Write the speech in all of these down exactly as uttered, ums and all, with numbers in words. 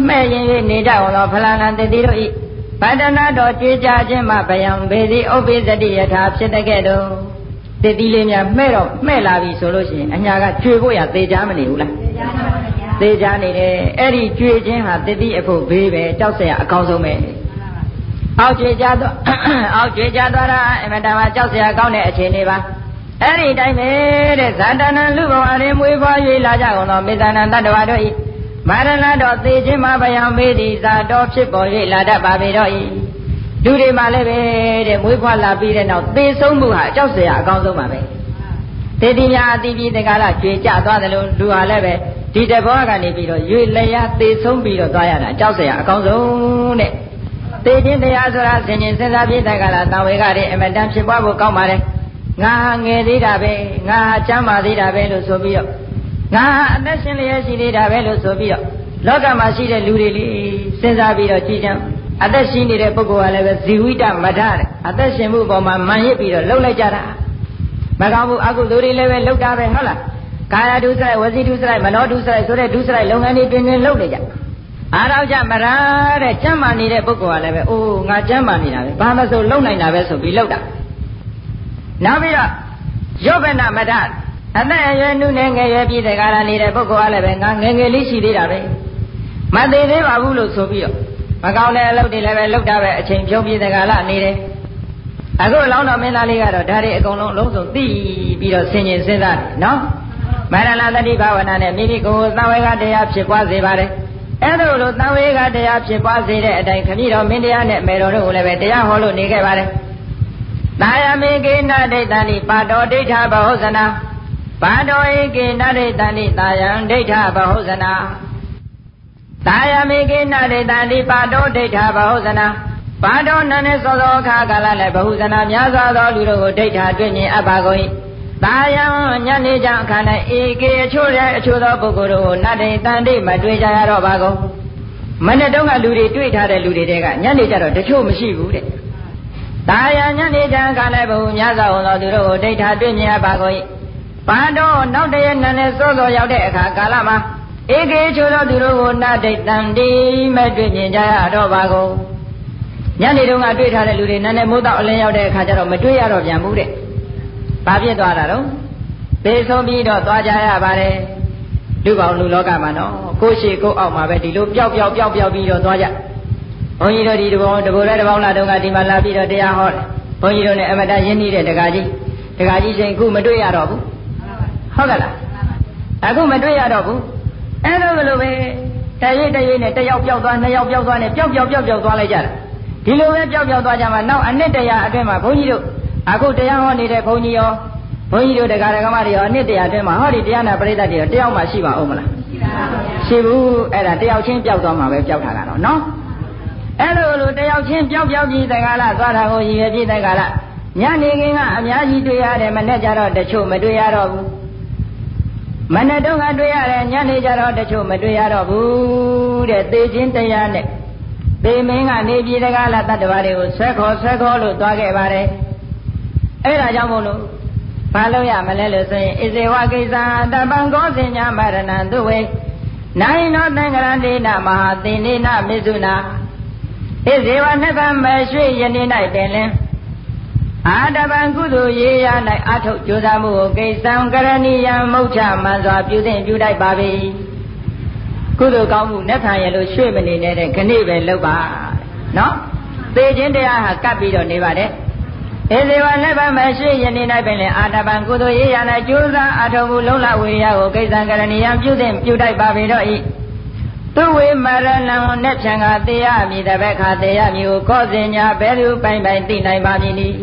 မဲ့ရင်၍နေကြအောင်သောဖလာလံတတိတို့ဤဗတနာတော်ကြွေးကြခြင်းမှဗျံဘေဒီဥပ္ပိသတိယထာဖြစ်တဲ့ကဲ့သို့တတိလေးများမှဲ့တော့မှဲ့လာပြီဆိုလို့ရှိရင်အညာကကြွေဖို့ရသေချာမနေဘူးလားသေချာနေတယ်အဲ့ဒီကြွေခြင်းဟာတတိအဖို့ဘေးပဲကြောက်เสียအကောင်းဆုံးပဲအောက်ကြွေကြတော့အောက်ကြွေကြသွားတာအမတန်မှကြောက်เสียကောင်းတဲ့အခြေအနေပါအဲ့ဒီတိုင်းပဲတဲ့ဇာတနာလူဘဝရင်းမွေးဖွား၍လာကြကုန်သောမေတ္တာနံတတ္တဝါတို့ဤမာရဏတော်သေခြင်းမှာဗျံမေးသည်ဇာတော်ဖြစ်ပေါ်၍လာတတ်ပါပေတော့ဤလူတွေမှလည်းပဲတဲ့မွေးဖွားလာပြီးတဲ့နောက်သေဆုံးမှုဟာကြောက်เสียအကောင်းဆုံးပါပဲသေတိများအတိပြည်တက္ကလာကြွေကြသွားတယ်လို့လူဟာလည်းပဲဒီတဘောကနေပြီးတော့ရွေလျာသေဆုံးပြီးတော့သွားရတာကြောက်เสียအကောင်းဆုံးတဲ့သေခြင်းတရားဆိုတာဆင်ញင်စဉ်းစားပြတက္ကလာတံဝေကတွေအမတန်ဖြစ်ပွားဖို့ကောင်းပါတယ်ငါငယ်သေးတာပဲငါချမ်းသာသေးတာပဲလို့ဆိုပြီးတော့ငါအသက်ရှင်လျက်ရှိသေးတာပဲလို့ဆိုပြီးတော့လောကမှာရှိတဲ့လူတွေလေးစဉ်းစားပြီးတော့ကြည်ကြံအသက်ရှင်နေတဲ့ပုဂ္ဂိုလ်ကလည်းပဲဇီဝိတမထတဲ့အသက်ရှင်မှုပေါ်မှာမှန်ရစ်ပြီးတော့လှုပ်လိုက်ကြတာမကောင်းဘူးအကုသိုလ်တွေလည်းပဲလှုပ်တာပဲဟုတ်လားကာယဒုစရိုက်ဝစီဒုစရိုက်မနောဒုစရိုက်ဆိုတဲ့ဒုစရိုက်လုပ်ငန်းတွေတွင်တွင်လှုပ်နေကြအားတော့ကြမရတဲ့ကျမ်းမာနေတဲ့ပုဂ္ဂိုလ်ကလည်းပဲအိုးငါကျမ်းမာနေတာပဲဘာမှဆိုလှုပ်နိုင်တာပဲဆိုပြီးလှုပ်တာနောက်ပြီးတော့ယောဘနာမထအသက်အရွယ်နုနယ်ငယ်ရွယ်ပြည်တဲ့ကာလနေတဲ့ပုဂ္ဂိုလ်ကလည်းပဲငါငယ်ငယ်လေးရှိသေးတာပဲမသေးသေးပါဘူးလို့ဆိုပြီးတော့မကောင်းတဲ့အလုပ်တွေလည်းပဲလုပ်တာပဲအချိန်ဖြုံးပြည်တဲ့ကာလနေတယ်အခုလောင်းတော်မင်းသားလေးကတော့ဒါတွေအကုန်လုံးအလုံးစုံသိပြီးတော့ဆင်ញင်စဉ်းစားတယ်နော်မရဏတတိဘာဝနာနဲ့မိမိကိုယ်သံဝေကတရားဖြစ်ပွားစေပါတယ်အဲ့ဒါလိုသံဝေကတရားဖြစ်ပွားစေတဲ့အတိုင်းခမည်းတော်မင်းတရားနဲ့မေတော်တို့ကိုလည်းပဲတရားဟောလို့နေခဲ့ပါတယ်သာယမေကေနဒိဋ္ဌာနိပါတော်ဒိဋ္ဌဘဟုဇနာပါတော်ဧကေနဒိဋ္ဌာနိသာယံဒိဋ္ဌဘဟုဇနာသာယမေကေနဒိဋ္ဌာနိပါတော်ဒိဋ္ဌဘဟုဇနာပါတော်နန်းနဲ့သောသောအခါကာလနဲ့ဘဟုဇနာများစွာသောလူတို့ကိုဒိဋ္ဌတွေ့မြင်အပ်ပါကုန်၏သာယံညနေကြအခါ၌ဧကေအချို့ရဲ့အချို့သောပုဂ္ဂိုလ်တို့ကိုနတ်ဒိဋ္ဌာနိမတွေ့ကြရတော့ပါကုန်မနေ့တုန်းကလူတွေတွေ့ထားတဲ့လူတွေတဲကညနေကြတော့တချို့မရှိဘူးတဲ့သာယညနေကြအခါ၌ဘဟုများစွာသောသူတို့ကိုဒိဋ္ဌတွေ့မြင်အပ်ပါကုန်၏ပါတော်နောက်တရက်နန်းနဲ့စောစောရောက်တဲ့အခါကာလမှာဧကေချို့သောသူတို့ကိုနတ်ဒိဋ္ဌာနိမတွေ့မြင်ကြရတော့ပါကုန်ညနေတုန်းကတွေ့ထားတဲ့လူတွေနန်းနဲ့မိုးတော့အလင်းရောက်တဲ့အခါကျတော့မတွေ့ရတော့ပြန်ဘူးတဲ့ဘာဖြစ်သွားတာတော့သေဆုံးပြီးတော့သွားကြရပါတယ်လူပေါင်းလူလောကမှာနော်ကိုရှိကိုအောက်မှာပဲဒီလိုပျောက်ပျောက်ပျောက်ပျောက်ပြီးတော့သွားကြဘုန်းကြီးတို့ဒီတဘောတဘောလဲတဘောလာတုန်းကဒီမှာလာပြီးတော့တရားဟောတယ်ဘုန်းကြီးတို့နဲ့အမတရင်းနှီးတဲ့တက္ကကြီးတက္ကကြီးချင်းအခုမတွေ့ရတော့ဘူးဟုတ်ကဲ့လားအခုမတွေ့ရတော့ဘူးအဲ့လိုလိုပဲတရိပ်တရိပ်နဲ့တယောက်ပျောက်သွားနှစ်ယောက်ပျောက်သွားနဲ့ပျောက်ပျောက်ပျောက်ပျောက်သွားလိုက်ကြတာဒီလိုပဲပျောက်ပျောက်သွားကြမှာနောက်အနှစ်တရာအတွင်းမှာဘုန်းကြီးတို့အခုတရားဟောနေတဲ့ဘုန်းကြီးရောဘုန်းကြီးတို့တရားဓမ္မတွေရောအနှစ်တရာအတွင်းမှာဟောဒီတရားနာပရိသတ်တွေရောတယောက်မှရှိပါဦးမလားရှိဘူးအဲ့ဒါတယောက်ချင်းပျောက်သွားမှာပဲပျောက်တာကတော့နော်အဲ့လိုလိုတယောက်ချင်းပျောက်ပျောက်ပြီးတက္ကလာသွားတာကိုရည်ရပြည့်တက္ကလာညနေခင်းကအများကြီးတွေ့ရတယ်မနေ့ကျတော့တချို့မတွေ့ရတော့ဘူးမနေ့တုန်းကတွေ့ရတယ်ညနေကျတော့တချို့မတွေ့ရတော့ဘူးတဲ့သေခြင်းတရားနဲ့သေမင်းကနေပြည်တက္ကလာတတ္တဝါတွေကိုဆွဲခေါ်ဆွဲခေါ်လို့သွားခဲ့ပါတယ်အဲ့ဒါကြောင့်မို့လို့ဘာလို့ရမလဲလို့ဆိုရင်ဣဇေဝကိစ္စတပံကောစင်ညာမရဏံသူဝေနိုင်နောသံဃရန္တိနမဟာသေနေနမေစုနာဣဇေဝနကမရွှေယနေ့၌ပင်လင်အာတပံကုသိုလ်ရေးရ၌အထုတ်ကြိုးစားမှုကိုကိစ္စံကရဏီယံမုတ်ချမှန်စွာပြုသင့်ပြုတိုက်ပါပြီကုသိုလ်ကောင်းမှုနဲ့ခံရလို့ရွှေမနေနဲ့တဲ့ခဏိပဲလုပ်ပါနော်သေခြင်းတရားဟာကပ်ပြီးတော့နေပါတယ်ဧဇေဝလက်ပါမရှိယနေ့၌ပင်လေအာတပံကုသိုလ်ရေးရ၌ကျိုးစားအထောက်မှုလုံးလဝေရကိုကိစ္စံကရဏီယံပြုသင့်ပြုတိုက်ပါပေတော့ဤသူဝေမရဏံနဲ့ဖြံကသေရမည်တပည့်ခါသေရမည်ကိုကောစင်ညာဘယ်သူပိုင်ပိုင်သိနိုင်ပါမည်နည်း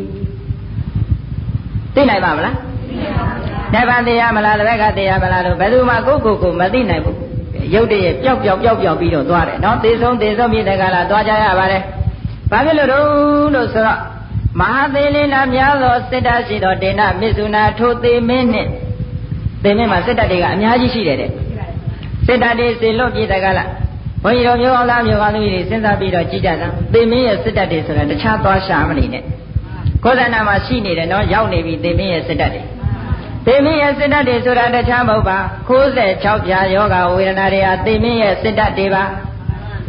သိနိုင်ပါမလားသိပါပါဘုရားနဗသေရမလားတပည့်ခါသေရမလားလို့ဘယ်သူမှကိုယ့်ကိုယ်ကိုမသိနိုင်ဘူးရုပ်တရက်ပျောက်ပျောက်ပျောက်ပျောက်ပြီးတော့သွားတယ်နော်သေဆုံးသေဆုံးပြည်တကလာသွားကြရပါတယ်ဘာဖြစ်လို့တော့လို့ဆိုတော့မဟာသေလင်းနာများသောစိတ္တရှိသောဒေနမစ္ဆုနာထိုသေမင်းနှင့်သေမင်းမှာစိတ္တတွေကအများကြီးရှိတယ်တဲ့စိတ္တတွေစေလွတ်ပြည်တကလာဘုန်းကြီးတို့မျိုးအောင်သားမျိုးကောင်းသမီးတွေစဉ်းစားပြီးတော့ကြည်ကြတာသေမင်းရဲ့စိတ္တတွေဆိုတာတခြားသွားရှာမနေနဲ့ကိုယ်တဏ္ဍာမှာရှိနေတယ်နော်ရောက်နေပြီသေမင်းရဲ့စိတ္တတွေသေမင်းရဲ့စိတ္တတွေဆိုတာတခြားမဟုတ်ပါ၉၆ဖြာယောဂဝေဒနာတွေဟာသေမင်းရဲ့စိတ္တတွေပါ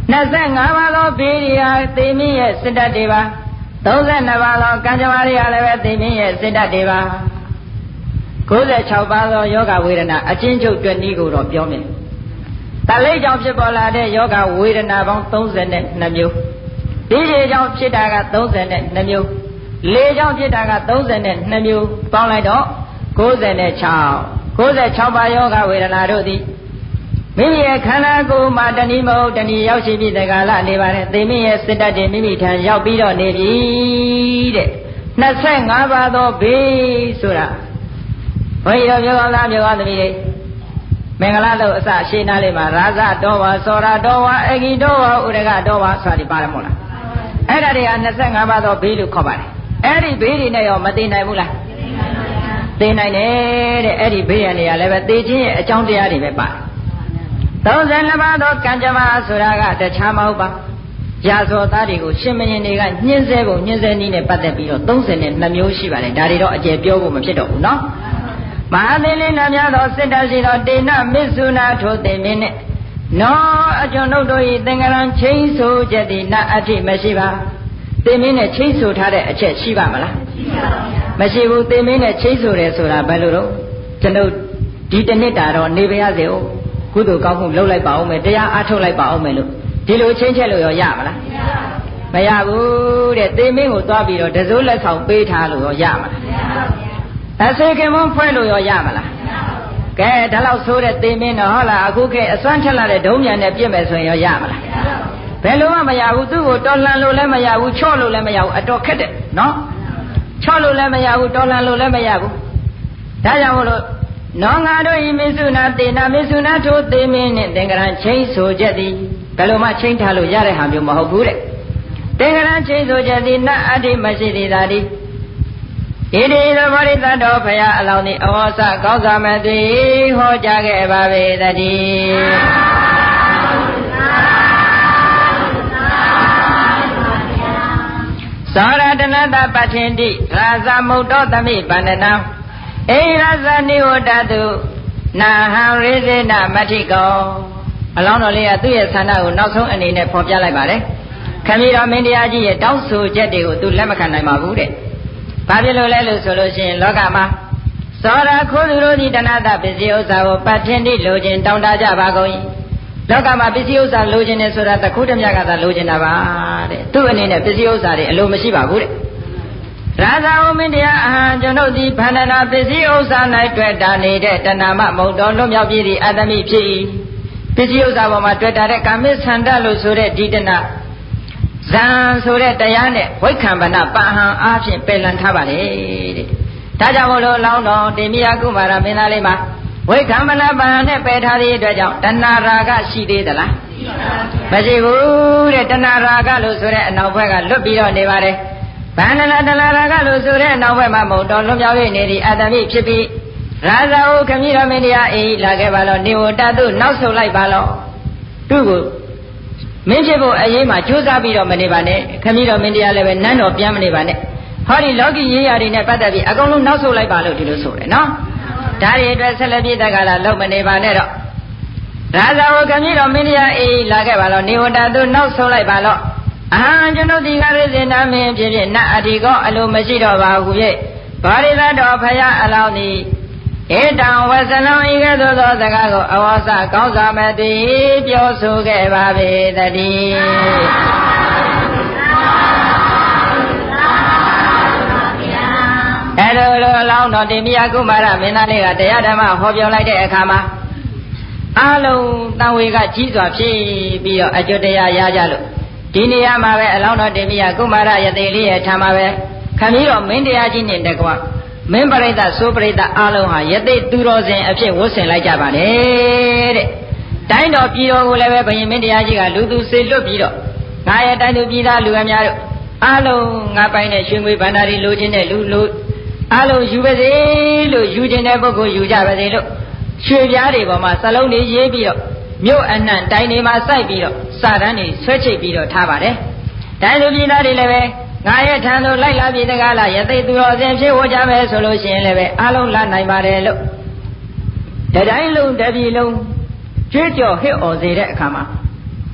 နှစ်ဆယ့်ငါးပါးသောဘေးတွေဟာသေမင်းရဲ့စစ်တပ်တွေပါသုံးဆယ့်နှစ်ပါးသောကံကြမ္မာတွေဟာလည်းပဲသေမင်းရဲ့စစ်တပ်တွေပါကိုးဆယ်ခြောက်ပါးသောယောဂဝေဒနာအချင်းချုပ်တွက်နည်းကိုတော့ပြောမယ်တလိပ်ကြောင့်ဖြစ်ပေါ်လာတဲ့ယောဂဝေဒနာပေါင်းသုံးဆယ်နှစ်မျိုးဒီရေကြောင့်ဖြစ်တာကသုံးဆယ်နှစ်မျိုးလေကြောင့်ဖြစ်တာကသုံးဆယ်နှစ်မျိုးပေါင်းလိုက်တော့ကိုးဆယ်ခြောက် ကိုးဆယ်ခြောက်ပါးယောဂဝေဒနာတို့သည်မိမိရဲ့ခန္ဓာကိုယ်မှာတဏှိမဟုတ်တဏှိရောက်ရှိပြီးတက္ကလနေပါတယ်သေမင်းရဲ့စစ်တပ်တွေမိမိထံရောက်ပြီးတော့နေပြီတဲ့နှစ်ဆယ့်ငါးပါးသောဘေးဆိုတာဘုန်းကြီးတို့ပြောကောင်းလားပြောကောင်းသမီးတွေမင်္ဂလာလို့အစရှင်းနာလေးမှာရာဇတော်ဝါစောရတော်ဝါအဂိတော်ဝါဥရကတော်ဝါဆိုတာဒီပါတယ်မို့လားအဲ့ဒါတွေကနှစ်ဆယ့်ငါးပါးသောဘေးလို့ခေါ်ပါတယ်အဲ့ဒီဘေးတွေနဲ့ရောမသိနိုင်ဘူးလားသိနိုင်တယ်တဲ့အဲ့ဒီဘေးရန်တွေကလည်းပဲသိခြင်းရဲ့အကြောင်းတရားတွေပဲပါတယ်သုံးဆယ်နှစ်ပါးသောကံကြမ္မာဆိုတာကတခြားမဟုတ်ပါရာဇောသားတွေကိုရှင်မင်းတွေကညှင်းဆဲပုံညှင်းဆဲနည်းနဲ့ပတ်သက်ပြီးတော့သုံးဆယ်နှစ်မျိုးရှိပါတယ်ဒါတွေတော့အကျယ်ပြောဖို့မဖြစ်တော့ဘူးနော်မဟာသီလနာများသောစစ်တရှိသောတေနမစ္ဆုနာထိုသေမင်းနဲ့နောအကျွန်ုပ်တို့၏သင်္ကရံချင်းဆိုချက်သည်နတ်အထိမရှိပါသေမင်းနဲ့ချင်းဆိုထားတဲ့အချက်ရှိပါမလားမရှိဘူးသေမင်းနဲ့ချင်းဆိုတယ်ဆိုတာဘယ်လိုတော့ကျွန်ုပ်ဒီတနစ်တာတော့နေပါရစေဦးကုသိုလ်ကောင်းမှုလုပ်လိုက်ပါဦးမယ်တရားအားထုတ်လိုက်ပါဦးမယ်လို့ဒီလိုချင်းချက်လို့ရောရမလားမရဘူးတဲ့သေမင်းကိုသွားပြီးတော့တစိုးလက်ဆောင်ပေးထားလို့ရောရမလားအစေခင်မွန်းဖွဲ့လို့ရောရမလားကဲဒါလောက်ဆိုးတဲ့သေမင်းတော့ဟုတ်လားအခုခေတ်အစွမ်းထက်လာတဲ့ဒုံမြန်နဲ့ပြစ်မယ်ဆိုရင်ရောရမလားဘယ်လိုမှမရဘူးသူ့ကိုတော်လှန်လို့လည်းမရဘူးချော့လို့လည်းမရဘူးအတော်ခက်တယ်နော်ချော့လို့လည်းမရဘူးတော်လှန်လို့လည်းမရဘူးဒါကြောင့်မို့လို့နောငါတို့ဤမေစုနာတေနာမေစုနာထိုသေမင်းနဲ့သင်္ကရံချင်းဆိုချက်သည်ဘယ်လိုမှချင်းထားလို့ရတဲ့ဟာမျိုးမဟုတ်ဘူးတဲ့သင်္ကရံချင်းဆိုချက်သည်နတ်အတ္တိမရှိသေးတာဒီဣတိသဘောရိသတော်ဖရာအလောင်းဤအဝါစကောင်းစွာမသိဟောကြားခဲ့ပါပေတည်းသောရတနတပဋ္ဌင်တိရာဇမုတ်တော်သမိဗန္ဒနံဧရဇနိဝတ္တတုနာဟံရိဇေနမတ္ထိကောအလောင်းတော်လေးကသူ့ရဲ့ဆန္ဒကိုနောက်ဆုံးအနေနဲ့ဖော်ပြလိုက်ပါတယ်ခမည်းတော်မင်းတရားကြီးရဲ့တောင်းဆိုချက်တွေကိုသူလက်မခံနိုင်ပါဘူးတဲ့ဘာဖြစ်လို့လဲလို့ဆိုလို့ရှိရင်လောကမှာသောရခိုးသူတို့ဒီတဏှတပစ္စည်းဥစ္စာကိုပဋ္ဌင်တိလိုချင်တောင်းတကြပါကုန်၏လောကမှာပစ္စည်းဥစ္စာလိုချင်တယ်ဆိုတာတခုတည်းမြတ်ကသာလိုချင်တာပါတဲ့သူ့အနေနဲ့ပစ္စည်းဥစ္စာတွေအလိုမရှိပါဘူးတဲ့ရာဇာဝမင်းတရားအဟံကျွန်ုပ်ဒီဗန္ဒနာပစ္စည်းဥစ္စာ၌တွေ့တာနေတဲ့တဏမမုတ်တော်လွတ်မြောက်ပြည်သည့်အတ္တမိဖြစ်၏ပစ္စည်းဥစ္စာပေါ်မှာတွေ့တာတဲ့ကာမိဆန္ဒလို့ဆိုတဲ့ဒီတဏဇံဆိုတဲ့တရားနဲ့ဝိခံပနာပဟံအားဖြင့်ပယ်လန်ထားပါလေတဲ့ဒါကြောင့်မို့လို့လောင်းတော်တေမိယကုမာရမင်းသားလေးမှာဝိခံပနာပဟံနဲ့ပယ်ထားသည့်အတွက်ကြောင့်တဏရာဂရှိသေးသလားမရှိဘူးတဲ့တဏရာဂလို့ဆိုတဲ့အနောက်ဘက်ကလွတ်ပြီးတော့နေပါတယ်ဗန္ဒနာတဏရာဂလို့ဆိုတဲ့အနောက်ဘက်မှာမဟုတ်တော့လွတ်မြောက်၍နေသည့်အတ္တမိဖြစ်ပြီးရာဇာဟုခမည်းတော်မင်းတရားအေးလာခဲ့ပါလောနေဝတ္တတုနောက်ဆုတ်လိုက်ပါလောသူ့ကိုမင်းဖြစ်ဖို့အရေးမှာကြိုးစားပြီးတော့မနေပါနဲ့ခမည်းတော်မင်းတရားလည်းပဲနန်းတော်ပြန်မနေပါနဲ့ဟောဒီလောကီရေးရာတွေနဲ့ပတ်သက်ပြီးအကုန်လုံးနောက်ဆုတ်လိုက်ပါလို့ဒီလိုဆိုတယ်နော်ဒါတွေအတွက်ဆက်လက်ပြည့်တက်ကလာလုံးမနေပါနဲ့တော့ရာဇာဟုခမည်းတော်မင်းတရားအေးလာခဲ့ပါလောနေဝတ္တတုနောက်ဆုတ်လိုက်ပါလောအဟံကျွန်ုပ်ဒီကရစေနာမင်းဖြစ်ဖြစ်နတ်အဒီကောအလိုမရှိတော့ပါဘူးဖြင့်ဘာရိသတော်ဖရာအလောင်းသည်ဧတံဝဇနံဤကဲ့သို့သောစကားကိုအဝါစကောင်းစွာမသိပြောဆိုခဲ့ပါပေတည်းအဲလိုလိုအလောင်းတော်တေမိယကုမာရမင်းသားလေးကတရားဓမ္မဟောပြောလိုက်တဲ့အခါမှာအလုံးတန်ဝေကကြီးစွာဖြစ်ပြီးတော့အကျွတ်တရားရကြလို့ဒီနေရာမှာပဲအလောင်းတော်တေမိယကုမာရယသိလေးရဲ့ထာမှာပဲခမည်းတော်မင်းတရားကြီးနဲ့တကွမင်းပရိသတ်ဆိုပရိသတ်အားလုံးဟာယသိသူတော်စင်အဖြစ်ဝတ်ဆင်လိုက်ကြပါလေတဲ့တိုင်းတော်ပြည်တော်ကိုလည်းပဲဘုရင်မင်းတရားကြီးကလူသူစေလွတ်ပြီးတော့ငါရဲ့တိုင်းသူပြည်သားလူအများတို့အားလုံးငါပိုင်တဲ့ရွှေငွေဗန္ဓာတွေလိုချင်တဲ့လူလူအားလုံးယူပါစေလို့ယူချင်တဲ့ပုဂ္ဂိုလ်ယူကြပါစေလို့ရွှေပြားတွေပေါ်မှာစလုံးတွေရေးပြီးတော့မြို့အနှံ့တိုင်းတွေမှာစိုက်ပြီးတော့စာတန်းတွေဆွဲချိတ်ပြီးတော့ထားပါတယ်တိုင်းသူပြည်သားတွေလည်းပဲငါရဲ့ထံသို့လိုက်လာပြီတကားလားယသိသူတော်စင်ဖြစ်ဝကြမယ်ဆိုလို့ရှိရင်လည်းပဲအားလုံးလာနိုင်ပါတယ်လို့တတိုင်းလုံးတပြည်လုံးကြွေးကြော်ဟစ်အော်စေတဲ့အခါမှာ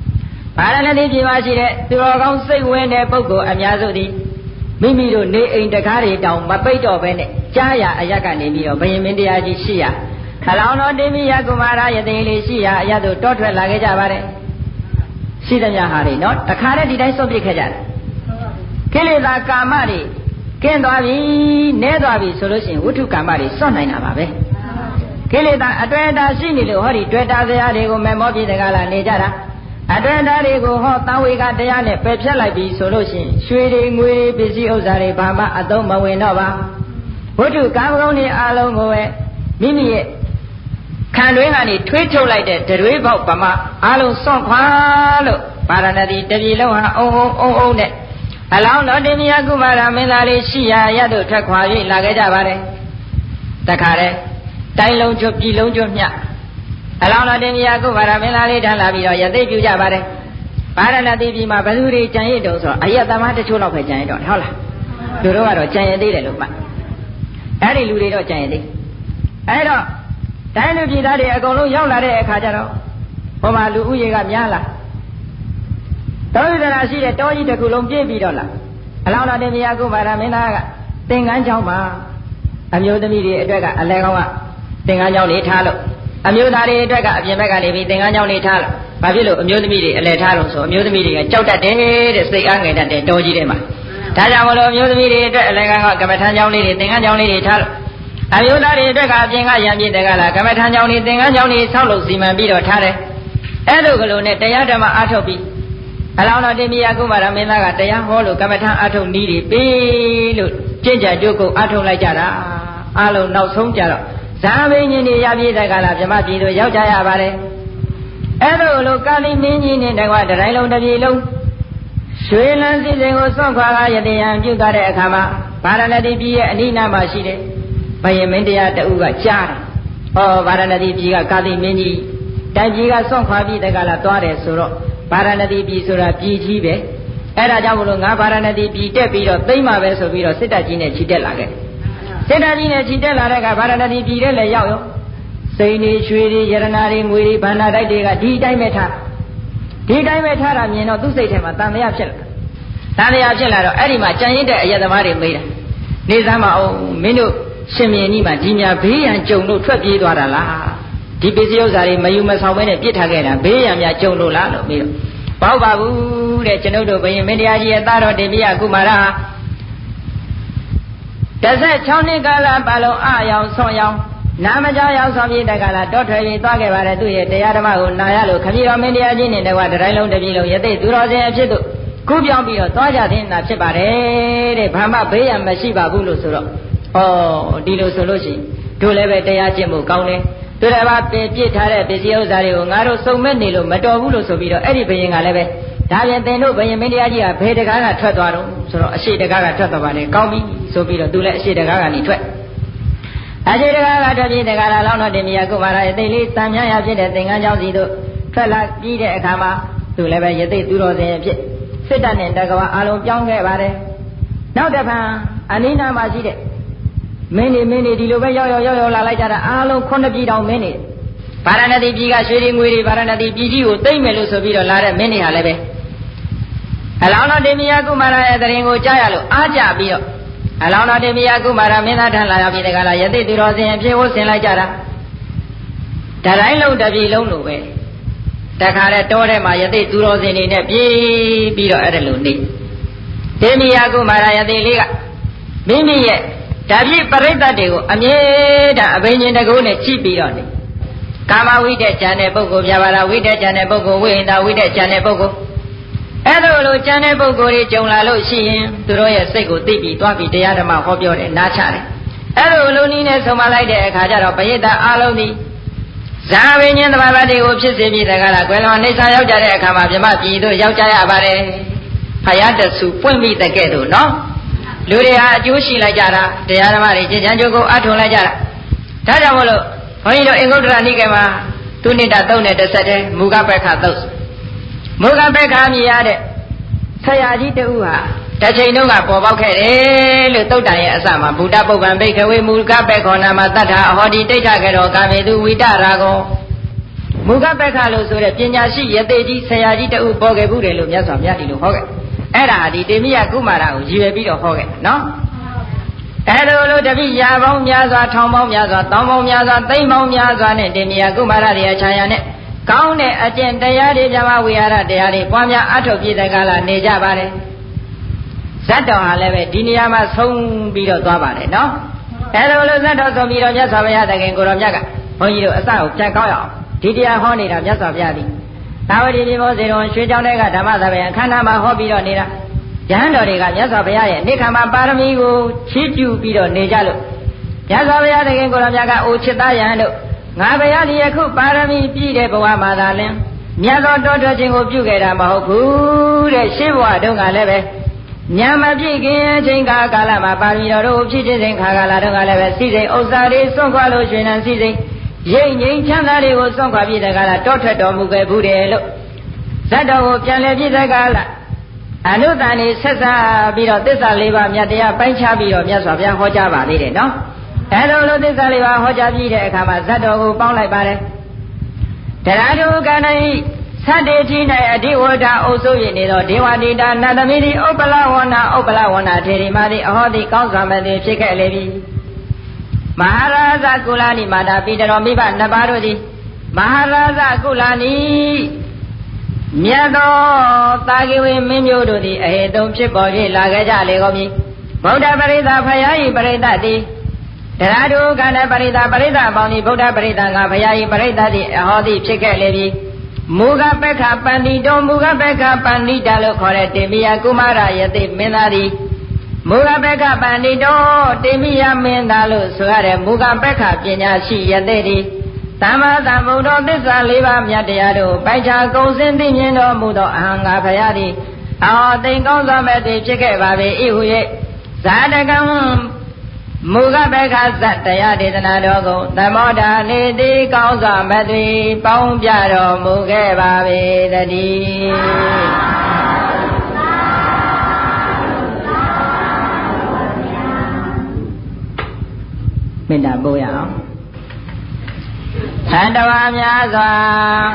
ဗာရဏသီပြည်မှာရှိတဲ့သူတော်ကောင်းစိတ်ဝင်တဲ့ပုဂ္ဂိုလ်အများစုသည်မိမိတို့နေအိမ်တကားတွေတောင်မပိတ်တော့ဘဲနဲ့ကြားရအရက်ကနေပြီးတော့ဘယင်မင်းတရားကြီးရှိရအလောင်းတော်တေမိယကုမာရယသိလေးရှိရအရက်တို့တောထွက်လာခဲ့ကြပါတယ်ရှိသမျှဟာတွေနော်တခါတည်းဒီတိုင်းစွန့်ပစ်ခဲ့ကြတယ်ကိလေသာကာမတွေကင်းသွားပြီနည်းသွားပြီဆိုလို့ရှိရင်ဝိထုကာမတွေစွန့်နိုင်တာပါပဲကိလေသာအတွေ့အတာရှိနေလို့ဟောဒီတွေ့တာစရာတွေကိုမမောပြည့်တကားလာနေကြတာအတွေ့အတာတွေကိုဟောတန်ဝေကတရားနဲ့ပယ်ဖြတ်လိုက်ပြီဆိုလို့ရှိရင်ရွှေတွေငွေတွေပစ္စည်းဥစ္စာတွေဘာမှအသုံးမဝင်တော့ပါဝိထုကာမဂုဏ်တွေအလုံးကိုပဲမိမိရဲ့ခံတွင်းကနေထွေးထုတ်လိုက်တဲ့တွေးပေါက်ဗမာအလုံးစွန့်ခွာလို့ပါရဏသီတပြည်လုံးဟာအုံအုံအုံအုံနဲ့အလောင်းတော်တေမိယကုမာရမင်းသားလေးရှိရာရတို့ထွက်ခွာ၍လာခဲ့ကြပါတယ်တခါတည်းတိုင်းလုံးကျွပြည်လုံးကျွမြအလောင်းတော်တေမိယကုမာရမင်းသားလေးထမ်းလာပြီးတော့ရသိပြကြပါတယ်ပါရဏသီပြည်မှာဘယ်သူတွေကြံရစ်တုံးဆိုတော့အယက်သမားတချို့လောက်ပဲကြံရစ်တော့ဟုတ်လားသူတို့ကတော့ကြံရစ်သေးတယ်လို့မှအဲ့ဒီလူတွေတော့ကြံရစ်သေးအဲ့တော့တိုင်းလူပြည်သားတွေအကုန်လုံးရောက်လာတဲ့အခါကျတော့ဟိုမှာလူဦးရေကများလာတောရဒရာရှိတဲ့တောကြီးတစ်ခုလုံးပြည့်ပြီးတော့လာအလောင်းတော်တေမိယကုမာရမင်းသားကသင်္ကန်းကျောင်းမှာအမျိုးသမီးတွေအတွက်ကအလဲကောင်းကသင်္ကန်းကျောင်းလေးထားလို့အမျိုးသားတွေအတွက်ကအပြင်ဘက်ကနေပြီးသင်္ကန်းကျောင်းလေးထားလို့ဘာဖြစ်လို့အမျိုးသမီးတွေအလဲထားလို့ဆိုအမျိုးသမီးတွေကကြောက်တတ်တယ်တဲ့စိတ်အားငယ်တတ်တယ်တောကြီးထဲမှာဒါကြောင့်မလို့အမျိုးသမီးတွေအတွက်အလဲကောင်းကကမ္မထမ်းကျောင်းလေးတွေသင်္ကန်းကျောင်းလေးတွေထားလို့အမျိုးသားတွေအတွက်ကအပြင်ကရံပြည့်တဲ့ကလာကမ္မထမ်းကျောင်းလေးသင်္ကန်းကျောင်းလေးဆောက်လို့စီမံပြီးတော့ထားတယ်အဲ့လိုကလေးနဲ့တရားဓမ္မအားထုတ်ပြီးအလောင်းတော်တေမိယကုမာရမင်းသားကတရားဟောလို့ကမ္မထမ်းအားထုတ်နည်းတွေပေးလို့ကြင်ကြကြုတ်ကိုအားထုတ်လိုက်ကြတာအလုံးနောက်ဆုံးကြတော့ဇာမင်းကြီးတွေရပြည့်တဲ့ကလာဗြဟ္မပြည်တို့ရောက်ကြရပါတယ်အဲ့လိုလိုကာလိမင်းကြီးနဲ့တကွာတတိုင်းလုံးတစ်ပြည်လုံးရွှေလန်းစည်းစိမ်ကိုစွန့်ခွာရတဲ့ရန်ပြုသွားတဲ့အခါမှာဗာရဏသီပြည်ရဲ့အနိနာမှာရှိတဲ့ဘယင်မင်းတရားတဦးကကြားတယ်။ဩဗာရဏသီပြည်ကကာလိမင်းကြီးတိုင်းပြည်ကစွန့်ခွာပြီးတဲ့ကလာသွားတယ်ဆိုတော့ဗာရဏသီပြည်ဆိုတာပြည်ကြီးပဲအဲ့ဒါကြောင့်မလို့ငါဗာရဏသီပြည်တက်ပြီးတော့သိမ့်မှာပဲဆိုပြီးတော့စစ်တပ်ကြီးနဲ့ခြိတက်လာခဲ့စစ်တပ်ကြီးနဲ့ခြိတက်လာတဲ့ကဗာရဏသီပြည်ထဲလည်းရောက်ရောစိန်တွေရွှေတွေရတနာတွေငွေတွေဗန္နာတိုက်တွေကဒီတိုင်းပဲထားဒီတိုင်းပဲထားတာမြင်တော့သူ့စိတ်ထဲမှာတန်တရားဖြစ်လာတန်တရားဖြစ်လာတော့အဲ့ဒီမှာကြံရစ်တဲ့အယက်သမားတွေမေးတာနေစမ်းမအောင်မင်းတို့ရှင်မြင်းကြီးမှာကြီးများဘေးရန်ကြုံလို့ထွက်ပြေးသွားတာလားဒီပစ္စည်းဥစ္စာတွေမယူမဆောင်မဲနဲ့ပြစ်ထားခဲ့တာဘေးရန်များကြုံလို့လားလို့ပြီးတော့ပေါ့ပါဘူးတဲ့ကျွန်ုပ်တို့ဘယင်မင်းတရားကြီးရဲ့သားတော်တေမိယကုမာရတစ်ဆက်၆နှစ်ကာလပတ်လုံးအယောင်ဆွန်ယောင်နာမကြောက်ရောက်ဆောင်ပြီးတက္ကလာတောထွက်ပြီးသွားခဲ့ပါတယ်သူရဲ့တရားဓမ္မကိုနာရလို့ခမည်းတော်မင်းတရားကြီးနဲ့တကွာတတိုင်းလုံးတစ်ပြည်လုံးယသိသူတော်စင်အဖြစ်တို့ကူးပြောင်းပြီးတော့သွားကြတဲ့နာဖြစ်ပါတယ်တဲ့ဘာမှဘေးရန်မရှိပါဘူးလို့ဆိုတော့ဩဒီလိုဆိုလို့ရှိရင်တို့လည်းပဲတရားကျင့်ဖို့ကောင်းတယ်သူလည်းပါပြစ်ထားတဲ့ပစ္စည်းဥစ္စာတွေကိုငါတို့စုံမဲ့နေလို့မတော်ဘူးလို့ဆိုပြီးတော့အဲ့ဒီဘယင်ကလည်းပဲဒါပြန်သင်တို့ဘယင်မင်းတရားကြီးကဘယ်တကားကထွက်သွားတော့ဆိုတော့အရှိတကားကထွက်သွားပါလေကောင်းပြီဆိုပြီးတော့သူလည်းအရှိတကားကနေထွက်အရှိတကားကထွက်ပြီးတကားလာလောင်းတော်တင်မြတ်ကုမာရယသိလေးတန်မြရဖြစ်တဲ့သင်္ကန်းကျောင်းစီတို့ထွက်လာပြီးတဲ့အခါမှာသူလည်းပဲယသိသူတော်စင်ဖြစ်စစ်တပ်နဲ့တက္ကဝါအလုံးပြောင်းခဲ့ပါတယ်နောက်တစ်ဖန်အနိနာမှာရှိတဲ့မင်းနေမင်းနေဒီလိုပဲရောက်ရောက်ရောက်ရောက်လာလိုက်ကြတာအားလုံးခုနှစ်ပြည်တောင်မင်းနေဗာရဏသီပြည်ကရွှေတွေငွေတွေဗာရဏသီပြည်ကြီးကိုသိမ့်မယ်လို့ဆိုပြီးတော့လာတဲ့မင်းနေဟာလည်းပဲအလောင်းတော်တေမိယကုမာရရဲ့တရင်ကိုကြားရလို့အားကြပြီးတော့အလောင်းတော်တေမိယကုမာရမင်းသားထံလာရောက်ပြီးတကလားယသိသူတော်စင်အဖြစ်ဝတ်ဆင်လိုက်ကြတာတတိုင်းလုံးတစ်ပြည်လုံးလိုပဲတခါလဲတောထဲမှာယသိသူတော်စင်တွေနဲ့ပြေးပြီးတော့အဲ့ဒါလိုနေတေမိယကုမာရယသိလေးကမိမိရဲ့ဓာပြည့်ပရိသတ်တွေကိုအမြဲတမ်းအဘိညာဉ်တကုနဲ့ကြည့်ပြီးတော့နေကာမဝိတ္တဉာဏ်တဲ့ပုဂ္ဂိုလ်ပြပါလားဝိတ္တဉာဏ်တဲ့ပုဂ္ဂိုလ်ဝိဟိတဝိတ္တဉာဏ်တဲ့ပုဂ္ဂိုလ်အဲ့လိုလိုဉာဏ်တဲ့ပုဂ္ဂိုလ်တွေကြုံလာလို့ရှိရင်သူတို့ရဲ့စိတ်ကိုသိပြီးသွားပြီးတရားဓမ္မဟောပြောတယ်နားချတယ်အဲ့လိုလိုနည်းနဲ့ဆုံးမလိုက်တဲ့အခါကျတော့ပရိသတ်အလုံးသည်ဇာဝိညာဉ်သဘာဝတွေကိုဖြစ်စေပြီးတကလားကွယ်လွန်အိဋ္ဌာရောက်ကြတဲ့အခါမှာဗြဟ္မပြည်တို့ရောက်ကြရပါတယ်ဖယားတဆူပွင့်ပြီးတဲ့ကဲ့သို့နော်လူတွေဟာအကျိုးရှိလိုက်ကြတာတရားဓမ္မတွေကျင့်ကြံကြိုးကိုအထုံလိုက်ကြတာဒါကြောင့်မို့လို့ဘုန်းကြီးတို့အင်္ဂုတ္တရနိကေမှာသူနိတသုံးနဲ့တစ်ဆက်တည်းမူကပက္ခသုတ်မူကပက္ခမြည်ရတဲ့ဆရာကြီးတူဟာတစ်ချိန်တုန်းကပေါ်ပေါက်ခဲ့တယ်လို့သုတ်တန်ရဲ့အစမှာဗုဒ္ဓပုဗ္ဗံဘိက္ခဝေမူကပက္ခောနာမတတ္ထာအဟောတိတိဋ္ဌကေရောကာမေတုဝိတရာကောမူကပက္ခလို့ဆိုတဲ့ပညာရှိယသိကြီးဆရာကြီးတဦးပေါ်ခဲ့ဘူးတယ်လို့မြတ်စွာဘုရားဒီလိုဟောခဲ့အဲ့ဒါဒီတေမိယကုမာရကိုရည်ရွယ်ပြီးတော့ဟောခဲ့နော်အဲ့လိုလိုတပိရာပေါင်းများစွာထောင်ပေါင်းများစွာတောင်းပေါင်းများစွာသိမ့်ပေါင်းများစွာနဲ့တေမိယကုမာရရဲ့ခြာယာနဲ့ကောင်းတဲ့အကျင့်တရားတွေပြမဝိဟာရတရားတွေပွားများအထောက်ပြည့်တဲ့ကာလနေကြပါတယ်ဇတ်တော်ဟာလည်းပဲဒီနေရာမှာဆုံးပြီးတော့သွားပါတယ်နော်အဲ့လိုလိုဇတ်တော်ဆုံးပြီးတော့မြတ်စွာဘုရားတခင်ကိုတော်မြတ်ကဘုန်းကြီးတို့အစကိုပြန်ကောက်ရအောင်ဒီတရားဟောနေတာမြတ်စွာဘုရားသည်သာဝတိဒီမောဇေတော်ရွှေကြောင်းတဲ့ကဓမ္မသဘင်အခမ်းအနားမှာဟောပြီးတော့နေတာယဟန်တော်တွေကမြတ်စွာဘုရားရဲ့နိခမပါရမီကိုချီးကျူးပြီးတော့နေကြလို့မြတ်စွာဘုရားတခင်ကိုတော်မြတ်ကအိုချစ်သားယဟန်တို့ငါဘုရားဒီယခုပါရမီပြည့်တဲ့ဘဝမှာသာလင်မြတ်သောတောထွက်ခြင်းကိုပြုခဲ့တာမဟုတ်ဘူးတဲ့ရှင်းဘဝတုန်းကလည်းပဲညာမပြည့်ခင်အချိန်ကာကာလမှာပါရမီတော်တို့ဖြစ်ခြင်းစဉ်ခါကာလတုန်းကလည်းပဲစိစိမ်ဥစ္စာတွေစွန့်ခွာလို့ရွှေနံစိစိမ်ရိတ်ငိမ့်ချမ်းသာတွေကိုစွန့်ခွာပြည့်တဲ့ကာလတောထွက်တော်မူခဲ့ဘူးတယ်လို့ဇတ်တော်ကိုပြန်လည်ပြည့်တဲ့ကာလအနုတ္တန်နေဆက်စားပြီးတော့သစ္စာလေးပါးမြတ်တရားပိုင်းခြားပြီးတော့မြတ်စွာဘုရားဟောကြားပါသေးတယ်နော်အဲလိုလိုသစ္စာလေးပါးဟောကြားပြီးတဲ့အခါမှာဇတ်တော်ကိုပေါင်းလိုက်ပါတယ်တရားတို့က၌သတ္တေတိ၌အဓိဝဒအုပ်စိုးရနေသောဒေဝတိတာနတ်သမီးသည်ဥပ္ပလဝဏဥပ္ပလဝဏထေရီမာသည်အဟောတိကောင်းစွာမသည်ဖြစ်ခဲ့လေပြီမဟာရာဇကုလာနိမာတာပိတတော်မိဘနှစ်ပါးတို့သည်မဟာရာဇကုလာနိမြတ်သောတာဂေဝေမင်းမျိုးတို့သည်အဟေတုံဖြစ်ပေါ်၍လာခဲ့ကြလေကုန်ပြီဗုဒ္ဓပရိသဖယား၏ပရိသတ်သည်တရားတို့ကလည်းပရိသပရိသအပေါင်းသည်ဗုဒ္ဓပရိသကဖယား၏ပရိသတ်သည်အဟောတိဖြစ်ခဲ့လေပြီမူကပက္ခပန္တိတောမူကပက္ခပန္တိတလို့ခေါ်တဲ့တေမိယကုမာရယသိမင်းသားသည်မူကပက္ခပန္တိတောတေမိယမင်းသားလို့ဆိုရတဲ့မူကပက္ခပညာရှိယသိသည်သမ္မာသမ္ဗုဒ္ဓသစ္စာလေးပါးမြတ်တရားတို့ပိုက်ခြားကုံစင်သိမြင်တော်မူသောအဟံငါဖယားသည်အော်သိင်ကောင်းစွာမဲ့သည်ဖြစ်ခဲ့ပါပေ၏ဟု၍ဇာတကံမူကပက္ခဇတ်တရားဒေသနာတော်ကိုသမောဒာနေတိကောင်းစွာမဲ့သည်ပေါင်းပြတော်မူခဲ့ပါပေတည်းမေတ္တာပို့ရအောင်သတ္တဝါများစွာ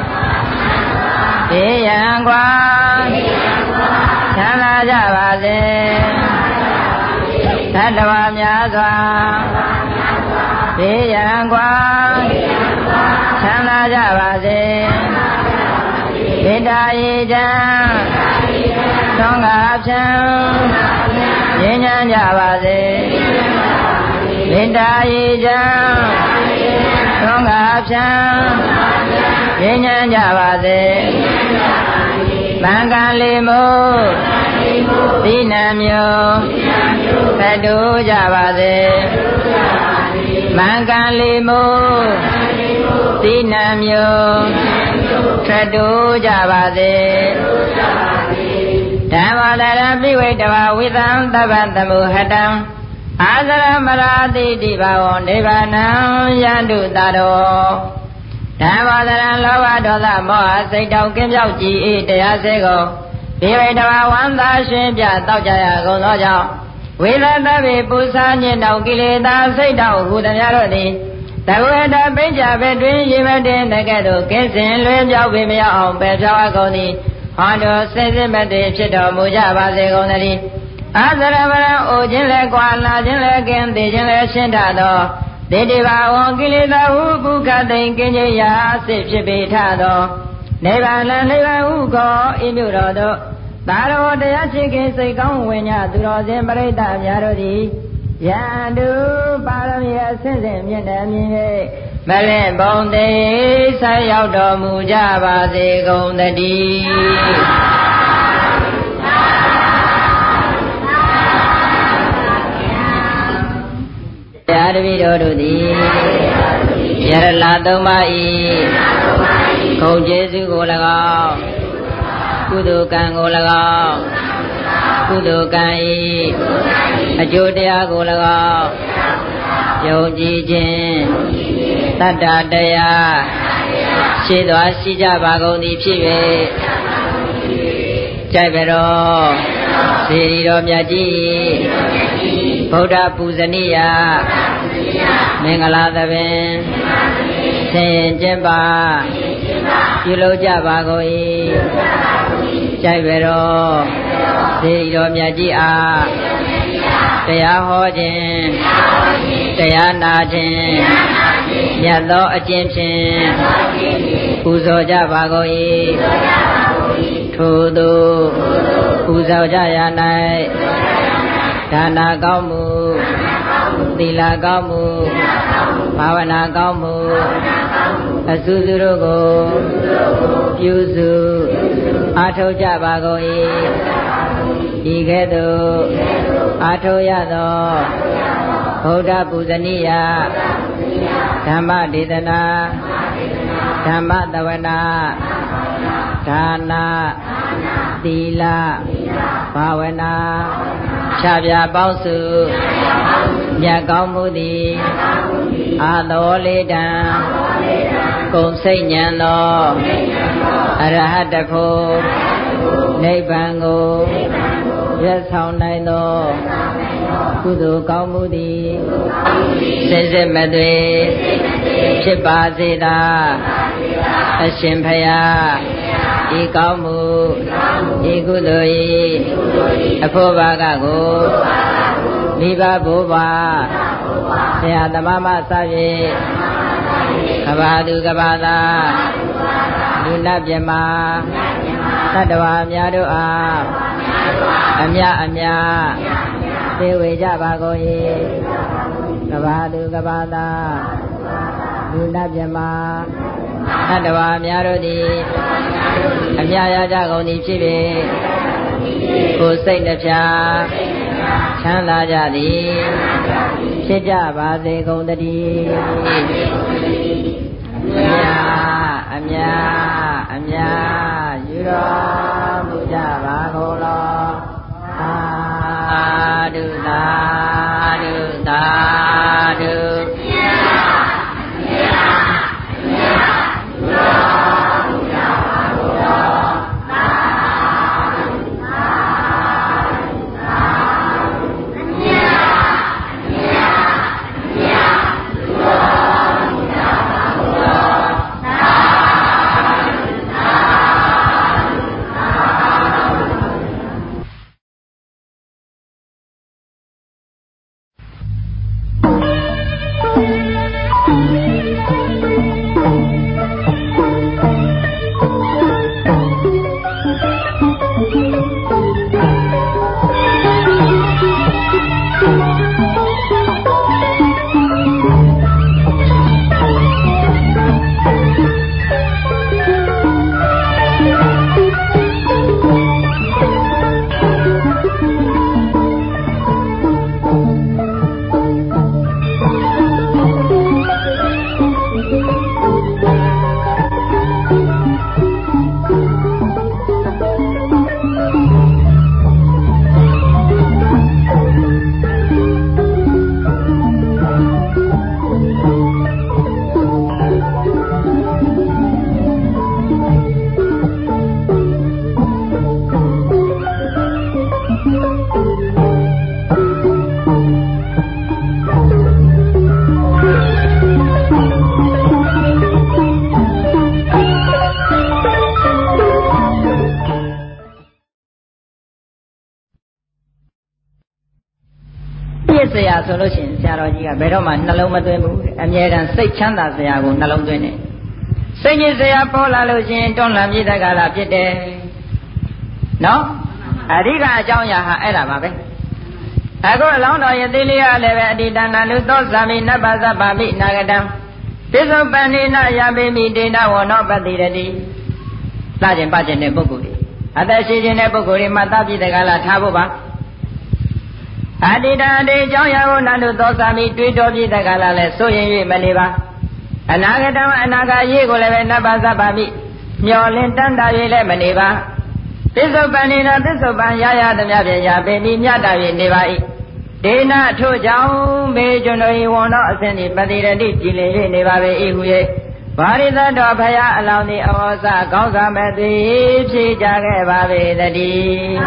ဘေးရန်ကွာချမ်းသာကြပါစေသတ္တဝါများစွာဘေးရန်ကွာချမ်းသာကြပါစေမေတ္တာရေချမ်းသောငါဖြံငြိမ်းချမ်းကြပါစေမေတ္တာရေချမ်းသောငါဖြံငြိမ်းချမ်းကြပါစေသံဃာလေးမို့သီနံမျိုးသတ္တုကြပါစေမင်္ဂလေးမို့သီနံမျိုးသတ္တုကြပါစေဓမ္မတရပိဝိတဝဝိသံသဗ္ဗတမုဟတံအာသရမရာတိတိဘဝနိဗ္ဗာနံယန္တုတတော်ဓမ္မတရလောဘဒေါသမောဟစိတ်တောင်ကင်းပြောက်ကြည်၏တရားစေကိုဒီဝိတဝဝန္တာရှင်ပြတောက်ကြရကုန်သောကြောင့်ဝိသတဗေပူဇာညင်တောင်ကိလေသာစိတ်တောင်ဟူသည်များတို့သည်တဝေတပိဋ္ဌဘက်တွင်ရေမတင်တကဲ့သို့ကင်းစင်လွင်ပြောက်ပေမရောက်အောင်ပယ်ဖြောက်အပ်ကုန်သည်ဟောတော်စေစစ်မတည်ဖြစ်တော်မူကြပါစေကုန်သတည်းအာသရမရအိုခြင်းလဲကွာလာခြင်းလဲကင်းသေးခြင်းလဲရှင်းထသောဒေတိဘာဝံကိလေသာဟုပုခသိင်ကင်းခြင်းရာစစ်ဖြစ်ပေထသောနိဗ္ဗာန်နိဗ္ဗာန်ဟုခေါ်ဤမြို့တော်သို့သာရောတရားရှိခင်စိတ်ကောင်းဝင်ညသူတော်စင်ပရိသတ်များတို့သည်ယန္တုပါရမီအစဉ်စဉ်မြင့်တယ်မြင်၍မလင့်ဘုံသေးဆက်ရောက်တော်မူကြပါစေကုန်သတည်းတရားတပည့်တော်တို့သည်ယရလာသုံးပါးဤဂုဏ်ကျေးဇူးကို၎င်းကုသိုလ်ကံကို၎င်းကုသိုလ်ကံဤအကျိုးတရားကို၎င်းယုံကြည်ခြင်းတတ္တတရားရှိသွားရှိကြပါကုန်သည်ဖြစ်၍ကြိုက်ကြတော်စေရီတော်မြတ်ကြီးဗုဒ္ဓပူဇနိယမင်္ဂလာသဘင်ဆင်ကျင်းပါပြုလုပ်ကြပါကုန်၏ကြိုက်ပဲတော့သေတော်မြတ်ကြီးအားတရားဟောခြင်းတရားနာခြင်းမြတ်သောအကျင့်ဖြင့်ပူဇော်ကြပါကုန်၏ထို့သို့ပူဇော်ကြရ၌ဒါနာကောင်းမှုသီလကောင်းမှုဘာဝနာကောင်းမှုအစုစုတို့ကိုပြုစုအားထုတ်ကြပါကုန်၏ဤကဲ့သို့အားထုတ်ရသောဗုဒ္ဓပူဇနိယဓမ္မဒေသနာဓမ္မသဝနာဒါနာသီလဘာဝနာခြားပြပေါင်းစုမြတ်ကောင်းမှုသည်အာသောလေးတံကုံစိတ်ဉဏ်သောအရဟတဖို့နိဗ္ဗာန်ကိုရဆောင်နိုင်သောကုသိုလ်ကောင်းမှုသည်စစ်စစ်မသွေဖြစ်ပါစေသာအရှင်ဘုရားဤကောင်းမှုဤကုသိုလ်၏အဖို့ဘာကကိုမိဘဘိုးဘွားဆရာသမားမစ၍ကဘာသူကဘာသာလူနတ်မြမသတ္တဝါများတို့အားအမြအမြသေဝေကြပါကုန်၏ကဘာသူကဘာသာလူနတ်မြမသတ္တဝါများတို့သည်အမြရကြကုန်သည်ဖြစ်ပေကိုယ်စိတ်နှပြချမ်းသာကြသည်ဖြစ်ကြပါစေကုန်သတည်းအမြအမြအမြယူတော်မူကြပါကုန်လောသာဓုသာဓုသာဓုဆရာဆိုလို့ရှိရင်ဆရာတော်ကြီးကဘယ်တော့မှနှလုံးမသွင်းဘူးအမြဲတမ်းစိတ်ချမ်းသာဆရာကိုနှလုံးသွင်းတယ်စိတ်ကြီးဆရာပေါ်လာလို့ရှိရင်တွန်းလှန်ပြည့်တဲ့ကာလဖြစ်တယ်နော်အဓိကအကြောင်းအရာဟာအဲ့ဒါပါပဲအခုအလောင်းတော်ယသိလေးရလည်းပဲအတိတဏလူသောဇာမိနဗ္ဗဇဗာမိနာဂတံပိစုပန္နိနာယပိမိဒေနဝနောပတိရတိလာခြင်းပါခြင်းတဲ့ပုဂ္ဂိုလ်တွေအသက်ရှိခြင်းတဲ့ပုဂ္ဂိုလ်တွေမှာသပြည့်တဲ့ကာလထားဖို့ပါအတိတအတေကြောင့်ရဟုနန္တုသောစာမိတွေးတော်ပြည့်တဲ့ကာလလဲဆိုရင်၍မနေပါအနာဂတံအနာဂတ်ရေးကိုလည်းပဲနဗ္ဗဇဗာမိမျောလင်းတန်းတာ၍လည်းမနေပါပိစုပန္နိနာပိစုပန်ရရသမျှဖြင့်ရပေမိမြတ်တာ၍နေပါ၏ဒေနထို့ကြောင့်မေကျွန်တော်ဤဝန်တော်အစဉ်ဒီပတိရတိကြည်လင်၍နေပါပေ၏ဟု၍ဘာရိသတော်ဖရာအလောင်းဒီအဝဇကောင်းစားမဲ့သည်ဖြေကြခဲ့ပါပေတည်း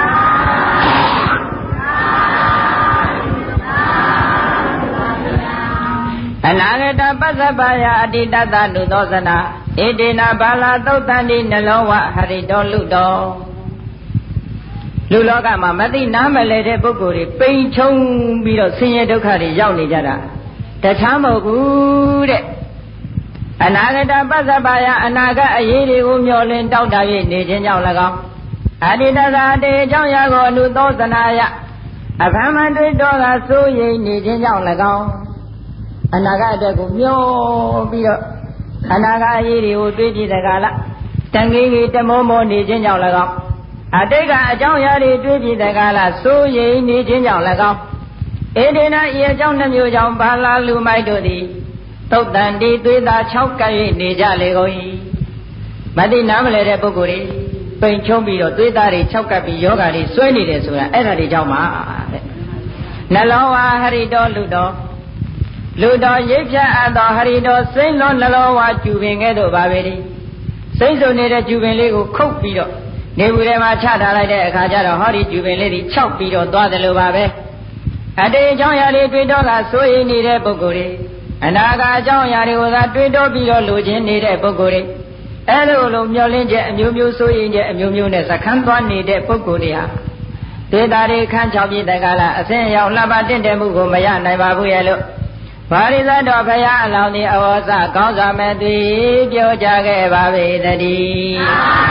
အနာဂတပသဗ္ဗယအတိတတနုသောဇနာဣတိနာဘာလာသုတ်တန်ဒီနှလုံးဝဟရိတောလူတော်လူလောကမှာမသိနားမလဲတဲ့ပုဂ္ဂိုလ်တွေပိန်ချုံပြီးတော့ဆင်းရဲဒုက္ခတွေရောက်နေကြတာတခြားမဟုတ်ဘူးတဲ့အနာဂတပစ္စပါယအနာဂတ်အရေးတွေကိုမျှော်လင့်တောက်တ၍နေခြင်းကြောင့်၎င်းအတိတသာတေအကြောင်းရာကိုအနုသောသနာယအဖမ်းမတွေ့တော့ကစိုးရိမ်နေခြင်းကြောင့်၎င်းအနာဂတ်အတွက်ကိုမျှော်ပြီးတော့အနာဂတ်အရေးတွေကိုတွေးကြည့်တဲ့ကာလတန်ကြီးကြီးတမောမောနေခြင်းကြောင့်၎င်းအတိတ်ကအကြောင်းအရာတွေတွေးကြည့်တဲ့ကာလစိုးရိမ်နေခြင်းကြောင့်၎င်းဧဒေနဤအကြောင်းနှမျိုးကြောင့်ဘာလာလူမိုက်တို့သည်သုတ်တန်ဒီသွေးသား၆ကပ်၍နေကြလေကုန်၏မသိနားမလဲတဲ့ပုဂ္ဂိုလ်တွေပိန်ချုံပြီးတော့သွေးသားတွေ၆ကပ်ပြီးယောဂါတွေဆွဲနေတယ်ဆိုတာအဲ့ဒါတွေကြောင့်ပါတဲ့နှလုံးဝဟရိတောလူတော်လူတော်ရိပ်ဖြတ်အပ်သောဟရိတောစိမ့်သောနှလုံးဝကျူပင်ကဲ့သို့ပါပဲဒီစိမ့်ဆိုနေတဲ့ကျူပင်လေးကိုခုတ်ပြီးတော့နေဘူးထဲမှာချထားလိုက်တဲ့အခါကျတော့ဟောဒီကျူပင်လေးတွေခြောက်ပြီးတော့သွားတယ်လို့ပါပဲအတေအကြောင်းအရာတွေတွေ့တော့ကစိုးရိမ်နေတဲ့ပုဂ္ဂိုလ်တွေအနာဂတ်အကြောင်းအရာတွေကိုသာတွေ့တော့ပြီးတော့လိုချင်နေတဲ့ပုဂ္ဂိုလ်တွေအဲလိုလိုမျောလင်းချက်အမျိုးမျိုးစိုးရိမ်ချက်အမျိုးမျိုးနဲ့စခန်းသွားနေတဲ့ပုဂ္ဂိုလ်တွေဟာဒေတာတွေခန်းချောက်ပြတဲ့ကာလအစဉ်ရောက်လှပတင့်တယ်မှုကိုမရနိုင်ပါဘူးရဲ့လို့ဘာရိသတော်ဘုရားအလောင်းဒီအဝေါစကောင်းစွာမဲ့သွေပြောကြခဲ့ပါပေတည်း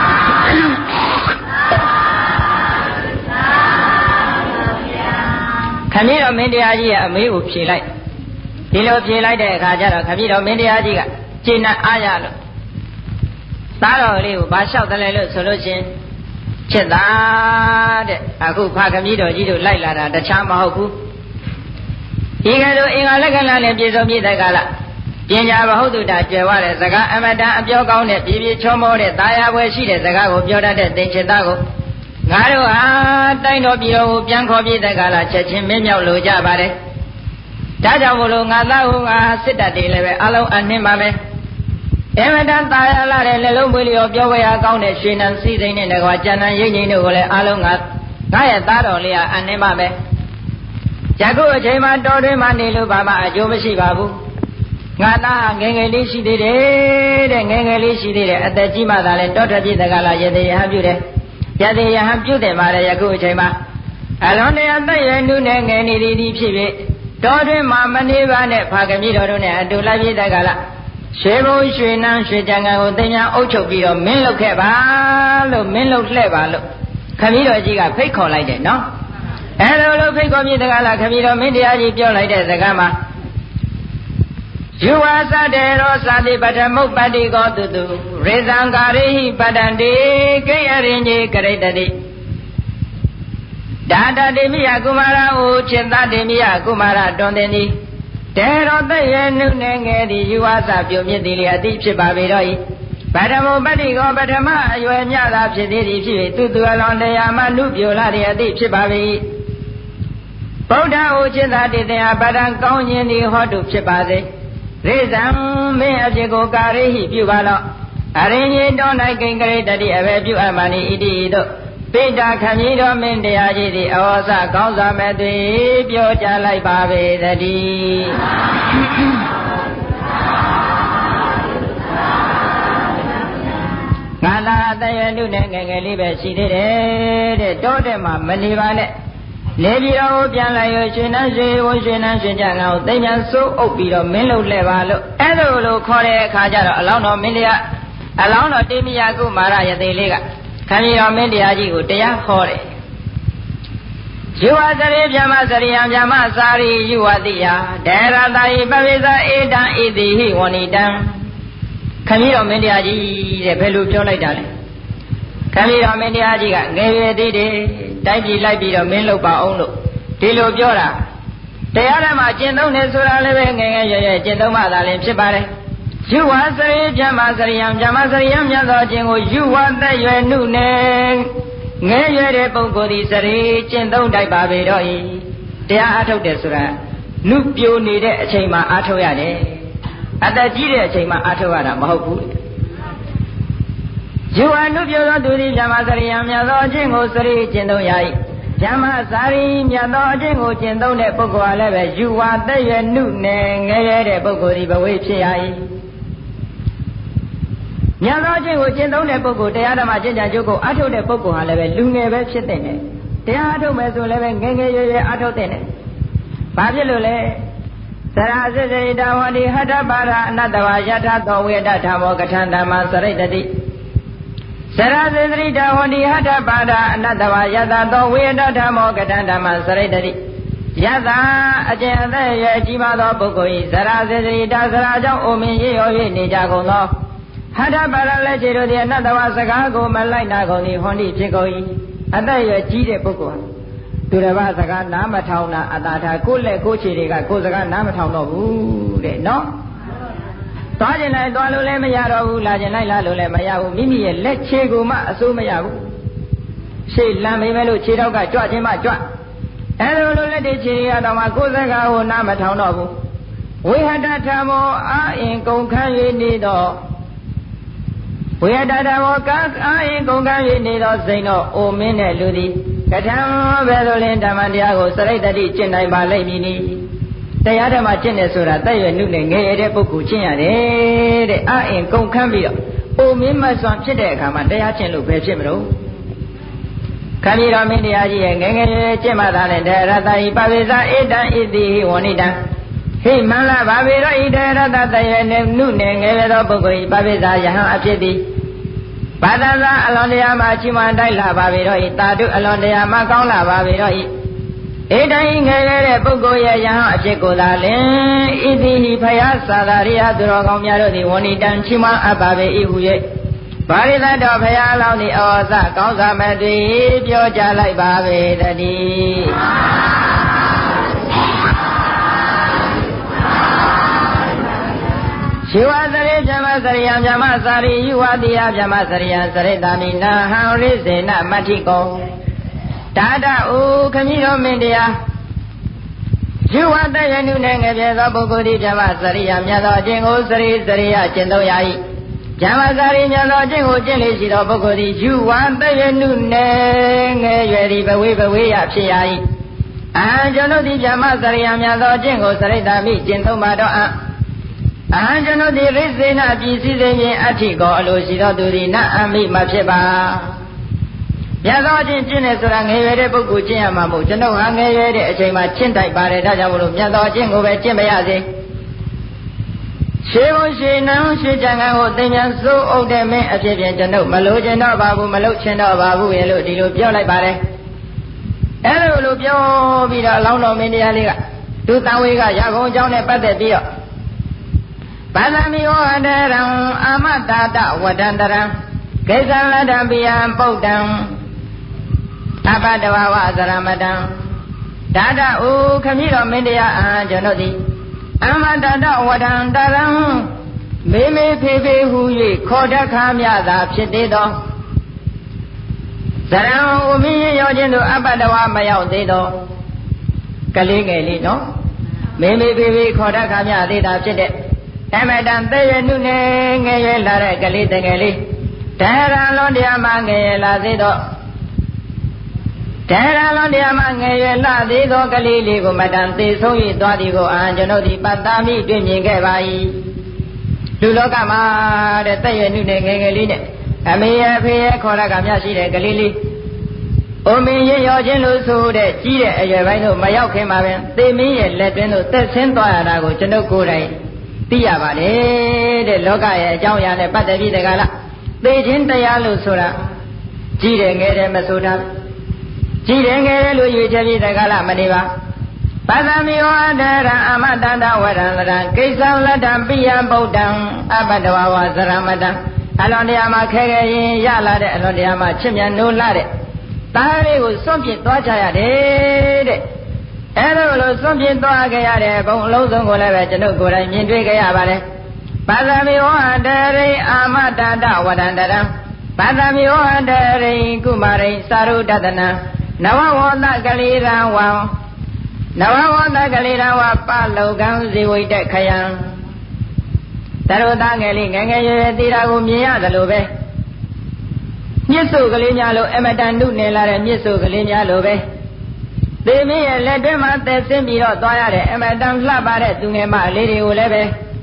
ခမည်းတော်မင်းတရားကြီးရဲ့အမေးကိုဖြေလိုက်ဒီလိုဖြေလိုက်တဲ့အခါကျတော့ခမည်းတော်မင်းတရားကြီးကကျေနပ်အားရလို့သားတော်လေးကိုဘာလျှောက်တယ်လဲလို့ဆိုလို့ချင်းဖြစ်တာတဲ့အခုဖခမည်းတော်ကြီးတို့လိုက်လာတာတခြားမဟုတ်ဘူးဒီကဲတော့အင်္ဂါလက္ခဏာနဲ့ပြည့်စုံပြည့်တဲ့ကာလပညာဘဟုတုတကျွယ်ဝတဲ့စကားအမတန်အပြောကောင်းတဲ့ပြည့်ပြည့်ချောမောတဲ့တာယာပွဲရှိတဲ့စကားကိုပြောတတ်တဲ့သင်္ချေသားကိုငါတို့ဟာတိုင်းတော်ပြည်တော်ကိုပြန်ခေါ်ပြည့်တဲ့ကာလချက်ချင်းမင်းမြောက်လိုကြပါတယ်ဒါကြောင့်မို့လို့ငါသားဟူငါစစ်တပ်တွေလည်းပဲအလုံးအနှင်းပါမယ်အမတန်တာယာလာတဲ့လက်လုံးပွေလျော်ပြောဝဲအားကောင်းတဲ့ရွှေနံစည်းစိမ်နဲ့ကွာကျန်တန်ရိပ်ငိမ့်တို့ကိုလည်းအလုံးငါငါရဲ့သားတော်လေးဟာအနှင်းပါမယ်ယခုအချိန်မှာတော်တွင်မှနေလို့ဘာမှအကျိုးမရှိပါဘူးငါသားငယ်ငယ်လေးရှိသေးတယ်တဲ့ငယ်ငယ်လေးရှိသေးတယ်အသက်ကြီးမှသာလဲတောထွက်ပြည့်တကလာရသေးရဟပြုတယ်ရသေးရဟပြုတယ်မှာလေယခုအချိန်မှာအလွန်တရာသက်ရနုနဲ့ငယ်နေသည်သည်ဖြစ်ဖြစ်တော်တွင်မှမနေပါနဲ့ဖခင်ကြီးတော်တို့နဲ့အတူလိုက်ပြည့်တကလာရွှေဘုံရွှေနန်းရွှေကြံကန်ကိုသင်များအုပ်ချုပ်ပြီးတော့မင်းလုပ်ခဲ့ပါလို့မင်းလုပ်လှဲ့ပါလို့ခမည်းတော်ကြီးကဖိတ်ခေါ်လိုက်တယ်နော်အဲလိုလိုဖိတ်ခေါ်ပြတဲ့ကလာခမည်းတော်မင်းတရားကြီးပြောလိုက်တဲ့စကားမှာယူဝါသတေရောသာတိပထမုပ္ပတ္တိကောတုတုရေဇံကာရိဟိပတ္တန္တိကိယရင်ကြီးကရိတတိဒါတတိမိယကုမာရဟုချင်သတိမိယကုမာရတွန်တင်သည်တေရောတယေနုနေငယ်သည်ယူဝါသပြုံမြင့်သည်လေအတိဖြစ်ပါပေတော့၏ပထမုပ္ပတ္တိကောပထမအရွယ်မြသာဖြစ်သည်ဖြစ်၍သူသူအလောင်းတရားမှနုပြိုလာတဲ့အတိဖြစ်ပါပေ၏ဗုဒ္ဓဟုจิตတိတေဟာပဒံကောင်းခြင်းသည်ဟောတုဖြစ်ပါစေရိဇံမင်းအဖြစ်ကိုကာရိဟိပြုပါလော့အရင်ကြီးတော်၌ကိင်္ဂရိတတိအဘယ်ပြုအပ်မှနိဣတိတို့ပိဋကခမည်းတော်မင်းတရားကြီးသည်အဝေါစကောင်းစွာမဲ့သွေပြောကြလိုက်ပါပေတည်းငါလာတရနုနဲ့ငယ်ငယ်လေးပဲရှိသေးတယ်တဲ့တောတဲ့မှာမနေပါနဲ့နေပြီးတော့ပြန်လာရရွှေနှမ်းရွှေဝရွှေနှမ်းရွှေကြံကောင်သိညာစိုးအုပ်ပြီးတော့မင်းလုပ်လဲပါလို့အဲ့လိုလိုခေါ်တဲ့အခါကျတော့အလောင်းတော်မင်းတရားအလောင်းတော်တေမိယကုမာရယသိလေးကခမည်းတော်မင်းတရားကြီးကိုတရားဟောတယ်ယူဝသရေဗျမစရိယံဗျမစာရိယူဝတိယဒေရတာယပဝိဇာဧတံဣတိဟိဝဏိတံခမည်းတော်မင်းတရားကြီးတဲ့ဘယ်လိုပြောလိုက်တာလဲခမည်းတော်မင်းတရားကြီးကငယ်ရွယ်သေးတယ်တိုက်ပြည်လိုက်ပြီးတော့မင်းလုပ်ပါအောင်လို့ဒီလိုပြောတာတရားထဲမှာကျင့်သုံးနေဆိုတာလည်းပဲငယ်ငယ်ရွယ်ရွယ်ကျင့်သုံးမှသာလျှင်ဖြစ်ပါတယ်ယူဝစရိဗျမစရိယံဗျမစရိယံမြတ်သောခြင်းကိုယူဝသက်ရွယ်နုနဲ့ငယ်ရွယ်တဲ့ပုဂ္ဂိုလ်ဒီစရိကျင့်သုံးတိုက်ပါပေတော့၏တရားအားထုတ်တယ်ဆိုတာနုပြိုနေတဲ့အချိန်မှာအားထုတ်ရတယ်အသက်ကြီးတဲ့အချိန်မှာအားထုတ်ရတာမဟုတ်ဘူးယူဝနုပြိုသောသူသည်ဗျမစရိယံမြတ်သောအခြင်းကိုစရိကျင့်သုံးရ၏ဗျမစာရိမြတ်သောအခြင်းကိုကျင့်သုံးတဲ့ပုဂ္ဂိုလ်ဟာလည်းပဲယူဝသက်ရွယ်နုနဲ့ငယ်ရွယ်တဲ့ပုဂ္ဂိုလ်ဒီဘဝဖြစ်ရ၏မြတ်သောခြင်းကိုကျင့်သုံးတဲ့ပုဂ္ဂိုလ်တရားဓမ္မကျင့်ကြံကြိုးကိုအထုတ်တဲ့ပုဂ္ဂိုလ်ဟာလည်းပဲလူငယ်ပဲဖြစ်တဲ့နဲ့တရားအထုတ်မယ်ဆိုလည်းပဲငယ်ငယ်ရွယ်ရွယ်အထုတ်တဲ့နဲ့ဘာဖြစ်လို့လဲသရစေစေတဝတိဟတပါရအနတ္တဝါယထာသောဝေဒဓမ္မောကထံဓမ္မစရိတ္တိသရစေစေတဝတိဟတပါရအနတ္တဝါယထာသောဝေဒဓမ္မောကထံဓမ္မစရိတ္တိယထာအကျင့်အသက်ရွယ်ကြီးမားသောပုဂ္ဂိုလ်၏သရစေစေတသရာကြောင့်အိုမင်းရေရော၍နေကြကုန်သောဟတပါရလက်ခြေတို့သည်အနတ္တဝါစကားကိုမလိုက်နာကုန်သည်ဟွန်ဒီဖြစ်ကုန်၏အသက်ရွယ်ကြီးတဲ့ပုဂ္ဂိုလ်သူတစ်ပါးစကားနားမထောင်တာအတားထားကိုယ့်လက်ကိုယ်ခြေတွေကကိုယ်စကားနားမထောင်တော့ဘူးတဲ့နော်သွားကျင်လိုက်သွားလို့လည်းမရတော့ဘူးလာကျင်လိုက်လာလို့လည်းမရဘူးမိမိရဲ့လက်ခြေကိုမှအစိုးမရဘူးရှေ့လမ်းမိမယ်လို့ခြေတော့ကကြွခြင်းမှကြွအဲလိုလိုလက်တွေခြေတွေကတော့မှကိုယ်စကားကိုနားမထောင်တော့ဘူးဝိဟတထမောအာအင်ကုန်ခန်း၍နေတော့ဝိဟတထမောကာအာအင်ကုန်ခန်း၍နေတော့စိန်တော့အိုမင်းတဲ့လူသည်ကထံဘယ်လိုလဲဓမ္မတရားကိုစရိတ်တတိကျင့်နိုင်ပါလိမ့်မည်နီတရားဓမ္မကျင့်တယ်ဆိုတာတက်ရွယ်နုနဲ့ငယ်ရတဲ့ပုဂ္ဂိုလ်ကျင့်ရတယ်တဲ့အအင်ကုန်ခန်းပြီးတော့အိုမင်းမဆွမ်းဖြစ်တဲ့အခါမှာတရားကျင့်လို့ပဲဖြစ်မလို့ခမည်းတော်မင်းတရားကြီးရဲ့ငယ်ငယ်ကျင့်မှသာနဲ့တေရတ္တိပဝိဇာဧတံဣတိဝဏိတံဟိမန္လဘာဝေရောဣတေရတ္တတယေနုနဲ့ငယ်ရသောပုဂ္ဂိုလ်ဤပဝိဇာယဟံအဖြစ်သည်ဘာသာသာအလွန်တရားမှာချီးမွမ်းတိုက်လာပါပေတော့ဤတာတုအလွန်တရားမှာကောင်းလာပါပေတော့ဤဧတံငယ်ရတဲ့ပုဂ္ဂိုလ်ရဲ့ယဟံအဖြစ်ကိုသာလင်ဣတိဟိဖယားသာသာရိယသူတော်ကောင်းများတို့သည်ဝဏိတံချီးမွမ်းအပ်ပါပေ၏ဟု၍ပါရိသတ်တော်ဖယားလောင်းသည်ဩဇကောင်းစွာမတွေ့ပြောကြလိုက်ပါပေတည်းရှိဝသရိဗြဟ္မစရိယဗြဟ္မစာရိယဝတိယဗြဟ္မစရိယစရိတာမိနာဟံရိစေနမတ္ထိကောဒါဒဥခမည်းတော်မင်းတရားယူဝတယနုနဲ့ငယ်ပြသောပုဂ္ဂိုလ်ဒီဗြဟ္မစရိယမြတ်သောအကျင့်ကိုစရိစရိယကျင့်သုံးရ၏ဗြဟ္မစာရိမြတ်သောအကျင့်ကိုကျင့်လေရှိသောပုဂ္ဂိုလ်ဒီယူဝတယနုနဲ့ငယ်ရွယ်သည်ဘဝေဘဝေယဖြစ်ရ၏အာကျွန်ုပ်ဒီဗြဟ္မစရိယမြတ်သောအကျင့်ကိုစရိတာမိကျင့်သုံးပါတော့အအာကျွန်ုပ်ဒီရိစေနပြည်စည်းစိမ်ဖြင့်အဋ္ဌိကောအလိုရှိသောသူသည်နအမိမဖြစ်ပါမြတ်သောအချင်းကျင့်နေဆိုတာငယ်ရွယ်တဲ့ပုဂ္ဂိုလ်ကျင့်ရမှာမဟုတ်ကျွန်ုပ်ဟာငယ်ရွယ်တဲ့အချိန်မှာကျင့်တိုက်ပါတယ်ဒါကြောင့်မလို့မြတ်သောအချင်းကိုပဲကျင့်ပါရစေရှေးဘုရှေးနံရှေးကြံကံကိုသင်ပြန်စိုးအုပ်တဲ့မင်းအဖြစ်ဖြင့်ကျွန်ုပ်မလိုချင်တော့ပါဘူးမလုပ်ချင်တော့ပါဘူးရေလို့ဒီလိုပြောလိုက်ပါတယ်အဲလိုလိုပြောပြီးတော့အလောင်းတော်မင်းတရားလေးကသူတန်ဝေကရကုံအကြောင်းနဲ့ပတ်သက်ပြီးတော့ပါဠိဝဟတရံအာမတာတဝဒန္တရံကိစ္စလတ္တပိယံပုဒ္ဒံအပတဝဝသရမတံဒါဒဥခမည်းတော်မင်းတရားအာကျွန်ုပ်သည်အာမတာတဝဒန္တရံမေမေဖေဖေဟူ၍ခေါ်တခါမြသာဖြစ်သေးသောဇရံဥမင်းရောခြင်းသို့အပတဝမရောက်သေးသောကလေးငယ်လေးနော်မေမေဖေဖေခေါ်တခါမြသေးတာဖြစ်တဲ့အမတန်သေရနုနဲ့ငယ်ရွယ်လာတဲ့ကလေးတငယ်လေးတဟရလွန်တရားမှငယ်ရွယ်လာသေးတော့တဟရလွန်တရားမှငယ်ရွယ်လာသေးသောကလေးလေးကိုမတန်သေဆုံး၍သွားသည်ကိုအာကျွန်ုပ်ဒီပတ္တာမိတွေ့မြင်ခဲ့ပါ၏လူလောကမှာတဲ့သေရနုနဲ့ငယ်ငယ်လေးနဲ့အမေရဖေရခေါ်ရကမြရှိတဲ့ကလေးလေးအိုမင်းရဲ့ရောခြင်းလို့ဆိုတဲ့ကြီးတဲ့အရွယ်ပိုင်းတို့မရောက်ခင်မှာပဲသေမင်းရဲ့လက်တွင်းတို့သက်ဆင်းသွားရတာကိုကျွန်ုပ်ကိုယ်တိုင်သိရပါတယ်တဲ့လောကရဲ့အကြောင်းအရာနဲ့ပတ်သက်ပြီးတကလားသေခြင်းတရားလို့ဆိုတာကြီးတယ်ငယ်တယ်မဆိုတာကြီးတယ်ငယ်တယ်လို့ရွေးချယ်ပြီးတကလားမနေပါပါသမိဝါဒရံအမတန္တဝရံလရံကိစ္စလတ္တပိယံဗုဒ္ဓံအပတဝဝဇရမတံအလွန်တရားမှာခဲခဲရင်ရလာတဲ့အလွန်တရားမှာချစ်မြတ်နိုးလာတဲ့သားလေးကိုစွန့်ပစ်သွားကြရတယ်တဲ့အဲလိုလိုစွန့်ပစ်သွားကြရတဲ့ဘုံအလုံးစုံကိုလည်းပဲကျွန်ုပ်ကိုယ်တိုင်မြင်တွေ့ကြရပါတယ်ပါသမိဝါဒရိအာမတန္တဝဒန္တရံပါသမိဝါဒရိကုမာရိသာရုဒတနံနဝဝတကလေးရံဝံနဝဝတကလေးရံဝပလောကံဇေဝိတခယံတရုသားငယ်လေးငယ်ငယ်ရွယ်ရွယ်သေးတာကိုမြင်ရတယ်လို့ပဲမြစ်စုကလေးများလို့အမတန်နုနယ်လာတဲ့မြစ်စုကလေးများလို့ပဲသေမင်းရဲ့လက်တွင်းမှာသက်ဆင်းပြီးတော့သွားရတဲ့အမတန်လှပတဲ့သူငယ်မလေးတွေကိုလည်းပဲ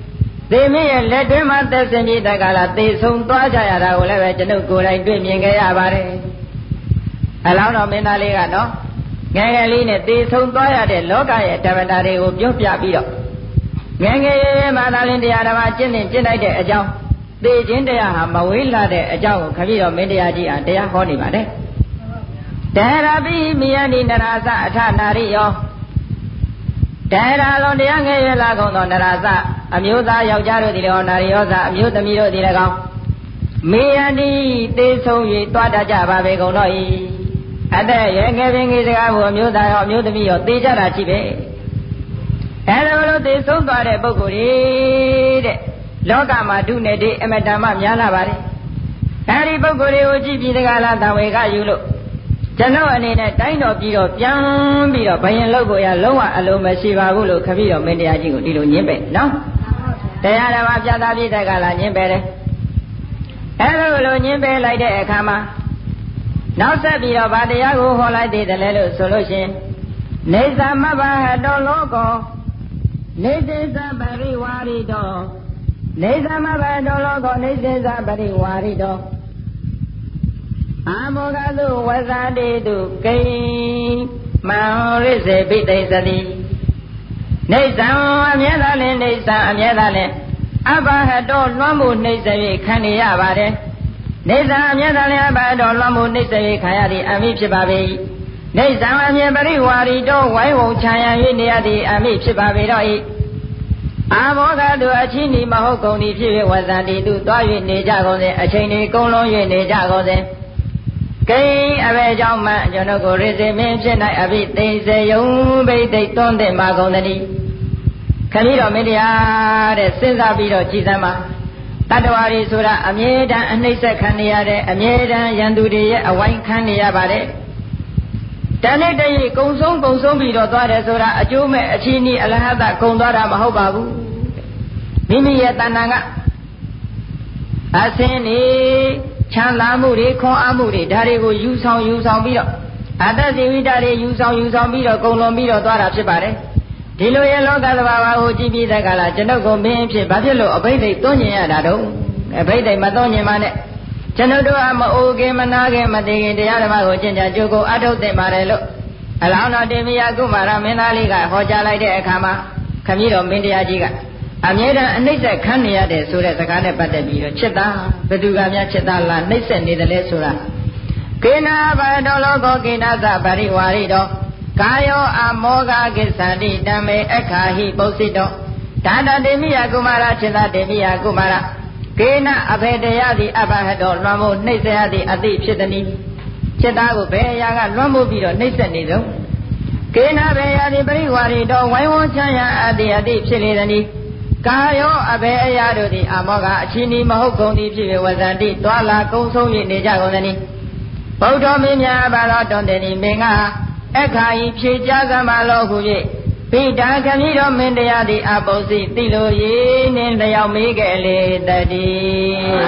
သေမင်းရဲ့လက်တွင်းမှာသက်စင်ပြီးတက္ကလာသေဆုံးသွားကြရတာကိုလည်းပဲကျွန်ုပ်ကိုယ်တိုင်တွေ့မြင်ခဲ့ရပါတယ်အလောင်းတော်မင်းသားလေးကတော့ငယ်ငယ်လေးနဲ့သေဆုံးသွားရတဲ့လောကရဲ့ဓမ္မတာတွေကိုပြောပြပြီးတော့ငယ်ငယ်ရဲ့မာသာလင်းတရားဓမ္မကျင့်နေကျင့်လိုက်တဲ့အကြောင်းသေခြင်းတရားဟာမဝေးလာတဲ့အကြောင်းကိုခပြီးတော့မင်းတရားကြီးအားတရားဟောနေပါတယ်တရပိမိယတိနရာသအထနာရိယောတရာလုံးတရားငယ်ရလာကုန်သောနရာသအမျိုးသားယောက်ျားတို့သည်လည်းနာရိယောသအမျိုးသမီးတို့သည်လည်းကောင်းမိယတိသေဆုံး၍တွားတတ်ကြပါပေကုန်တော့၏အသက်ရဲ့ငယ်ပင်ကြီးစကားကိုအမျိုးသားရောအမျိုးသမီးရောသေကြတာရှိပဲအဲလိုလိုသေဆုံးသွားတဲ့ပုဂ္ဂိုလ်တွေတဲ့လောကမှာဒုနဲ့ဒီအမတန်မှများလာပါတယ်အဲဒီပုဂ္ဂိုလ်တွေကိုကြည့်ပြီးတကားလားတဝေကယူလို့ကျွန်တော်အနေနဲ့တိုင်းတော်ပြီးတော့ပြန်ပြီးတော့ဘယင်လုပ်ကိုရလုံးဝအလုံးမရှိပါဘူးလို့ခပြီးတော့မင်းတရားကြီးကိုဒီလိုညင်းပဲနော်တရားဓမ္မပြသပြီးတကားလားညင်းပဲတယ်အဲလိုလိုညင်းပဲလိုက်တဲ့အခါမှာနောက်ဆက်ပြီးတော့ဗာတရားကိုဟောလိုက်သေးတယ်လေလို့ဆိုလို့ရှင်နေသမဘဟတောလောကောနေသေသပရိဝါရိတောနေသမဘဟတောလောကောနေသေသပရိဝါရိတောအာမောဂသုဝဇာတိတုကိမံရိစေပိသိသတိနေသံအမြဲတမ်းလည်းနေသံအမြဲတမ်းလည်းအဘဟတောလွှမ်းမှုနှိမ့်စေ၍ခံနေရပါတယ်နေသံအမြဲတမ်းလည်းအဘဟတောလွှမ်းမှုနှိမ့်စေ၍ခံရသည်အမိဖြစ်ပါပေ၏နေသံအမြဲပရိဝါရီတောဝိုင်းဝုံခြံရ၍နေရသည်အမိဖြစ်ပါပေတော့၏အာမောဂတုအချင်းဒီမဟုတ်ကုန်သည်ဖြစ်၍ဝဇာတိတုသွား၍နေကြကုန်စေအချိန်ဒီကုံလုံး၍နေကြကုန်စေကိအဘယ်ကြောင့်မှကျွန်တော်ကိုရစေမင်းဖြစ်၌အဘိသိစေယုံဘိသိတွန်းတဲ့မှာကုန်တည်းခဏတော်မင်းတရားတဲ့စဉ်းစားပြီးတော့ကြည်စမ်းပါတတ္တဝါတွေဆိုတာအမြဲတမ်းအနှိမ့်ဆက်ခံနေရတဲ့အမြဲတမ်းရန်သူတွေရဲ့အဝိုင်းခံနေရပါတယ်တဏိတရေကုံဆုံးကုံဆုံးပြီးတော့သွားတယ်ဆိုတာအကျိုးမဲ့အချင်းကြီးအလဟတကုံသွားတာမဟုတ်ပါဘူးမိမိရဲ့တဏ္ဍာကအစင်းနေချမ်းသာမှုတွေခွန်အားမှုတွေဒါတွေကိုယူဆောင်ယူဆောင်ပြီးတော့အတ္တဇီဝိတတွေယူဆောင်ယူဆောင်ပြီးတော့ကုံလွန်ပြီးတော့သွားတာဖြစ်ပါတယ်ဒီလိုရဲ့လောကသဘာဝကိုကြည့်ပြီးတဲ့ကလာကျွန်ုပ်ကိုမင်းဖြစ်ဘာဖြစ်လို့အဘိဓိတ်သွန်းကျင်ရတာတော့အဘိဓိတ်မသွန်းကျင်ပါနဲ့ကျွန်ုပ်တို့ကမအိုခင်မနာခင်မသိခင်တရားဓမ္မကိုကျင့်ကြံကြိုးကိုအထုတ်သိပါတယ်လို့အလောင်းတော်တင်မယကုမာရမင်းသားလေးကဟောကြားလိုက်တဲ့အခါမှာခမည်းတော်မင်းတရားကြီးကအမြဲတမ်းအနှိမ့်ဆက်ခံနေရတဲ့ဆိုတဲ့စကားနဲ့ပတ်သက်ပြီးတော့ချစ်သားဘယ်သူကများချစ်သားလားနှိမ့်ဆက်နေတယ်လဲဆိုတာကေနာဘတောလောကောကေနာသပရိဝါရိတောကာယောအမောဂကိစ္ဆန္တိတမေအခါဟိပုစိတောဒါတတေမိယကုမာရချစ်သားတေမိယကုမာရကေနအဘေတရားသည်အဘဟတောလွှမ်းမိုးနှိမ့်ဆက်ရသည့်အသည့်ဖြစ်သည်ချစ်သားကိုဘယ်အရာကလွှမ်းမိုးပြီးတော့နှိမ့်ဆက်နေသောကေနဘေယသည်ပရိဝါရိတောဝိုင်းဝန်းချမ်းရအသည့်အသည့်ဖြစ်လေသည်ကာယောအဘေအရာတို့သည်အမောကအချင်းဤမဟုတ်ကုန်သည်ဖြစ်၍ဝဇန္တိတွာလာကုံဆုံး၍နေကြကုန်သည်ဗုဒ္ဓမင်းများဘာတော်တွန်တယ်မင်းကအခါဤဖြေကြသမာလောဟု၍ဗိဓာခမည်းတော်မင်းတရားသည်အပုစီတိလိုရည်နှင့်လျောက်မေးခဲ့လေတည်း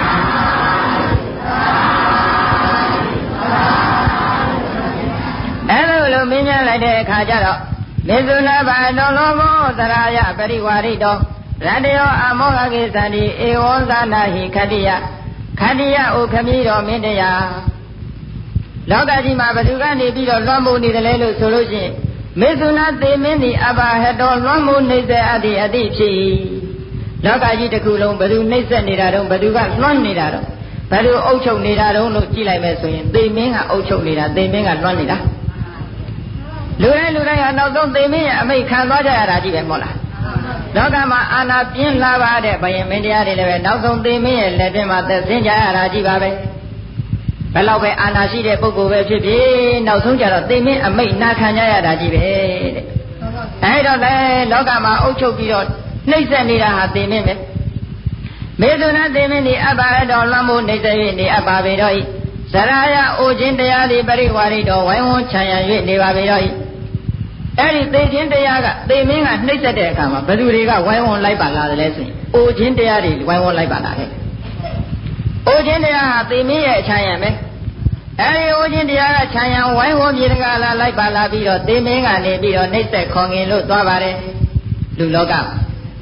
အဲ့လိုလိုမင်းများလိုက်တဲ့အခါကျတော့မေဇုနာဘာတော်လောဘောသရာယပရိဝါရိတောရတယောအမောဟကိသန္တိဧဝံသနာဟိခတ္တိယခတ္တိယဥခမည်းတော်မင်းတရားလောကကြီးမှာဘသူကနေပြီးတော့လွှမ်းမိုးနေတယ်လေလို့ဆိုလို့ရှိရင်မေဇုနာသေမင်းဒီအဘဟတောလွှမ်းမိုးနေစေအတ္တိအတိဖြစ်လောကကြီးတစ်ခုလုံးဘသူနှိမ့်ဆက်နေတာတော့ဘသူကလွှမ်းနေတာတော့ဘသူအုပ်ချုပ်နေတာတော့လို့ကြည့်လိုက်မယ်ဆိုရင်သေမင်းကအုပ်ချုပ်နေတာသေမင်းကလွှမ်းနေတာလူတိုင်းလူတိုင်းကနောက်ဆုံးသေမင်းရဲ့အမိတ်ခံသွားကြရတာကြီးပဲမဟုတ်လားလောကမှာအာနာပြင်းလာပါတဲ့ဘယင်မင်းတရားတွေလည်းပဲနောက်ဆုံးသေမင်းရဲ့လက်တွင်မှာသက်ဆင်းကြရတာကြီးပါပဲဘယ်လောက်ပဲအာနာရှိတဲ့ပုဂ္ဂိုလ်ပဲဖြစ်ဖြစ်နောက်ဆုံးကြတော့သေမင်းအမိတ်နာခံကြရတာကြီးပဲတဲ့အဲဒါလေလောကမှာအုပ်ချုပ်ပြီးတော့နှိမ့်ဆက်နေတာဟာသေမင်းပဲမေဇုနာသေမင်းဒီအဘဟတောလွှမ်းမိုးနှိမ့်ဆက်၍နေအပ်ပါပေတော့ဤဇရာယအိုခြင်းတရားသည်ပရိဝါရိတောဝိုင်းဝန်းချမ်းရ၍နေပါပေတော့ဤအဲ့ဒီသေခြင်းတရားကသေမင်းကနှိမ့်ဆက်တဲ့အခါမှာဘယ်သူတွေကဝိုင်းဝန်းလိုက်ပါလာတယ်လဲဆိုရင်အိုခြင်းတရားတွေဝိုင်းဝန်းလိုက်ပါလာတယ်အိုခြင်းတရားဟာသေမင်းရဲ့အချမ်းရံပဲအဲဒီအိုခြင်းတရားကချမ်းရံဝိုင်းဝန်းပြေတကလာလိုက်ပါလာပြီးတော့သေမင်းကနေပြီးတော့နှိမ့်ဆက်ခေါငင်လို့သွားပါတယ်လူလောက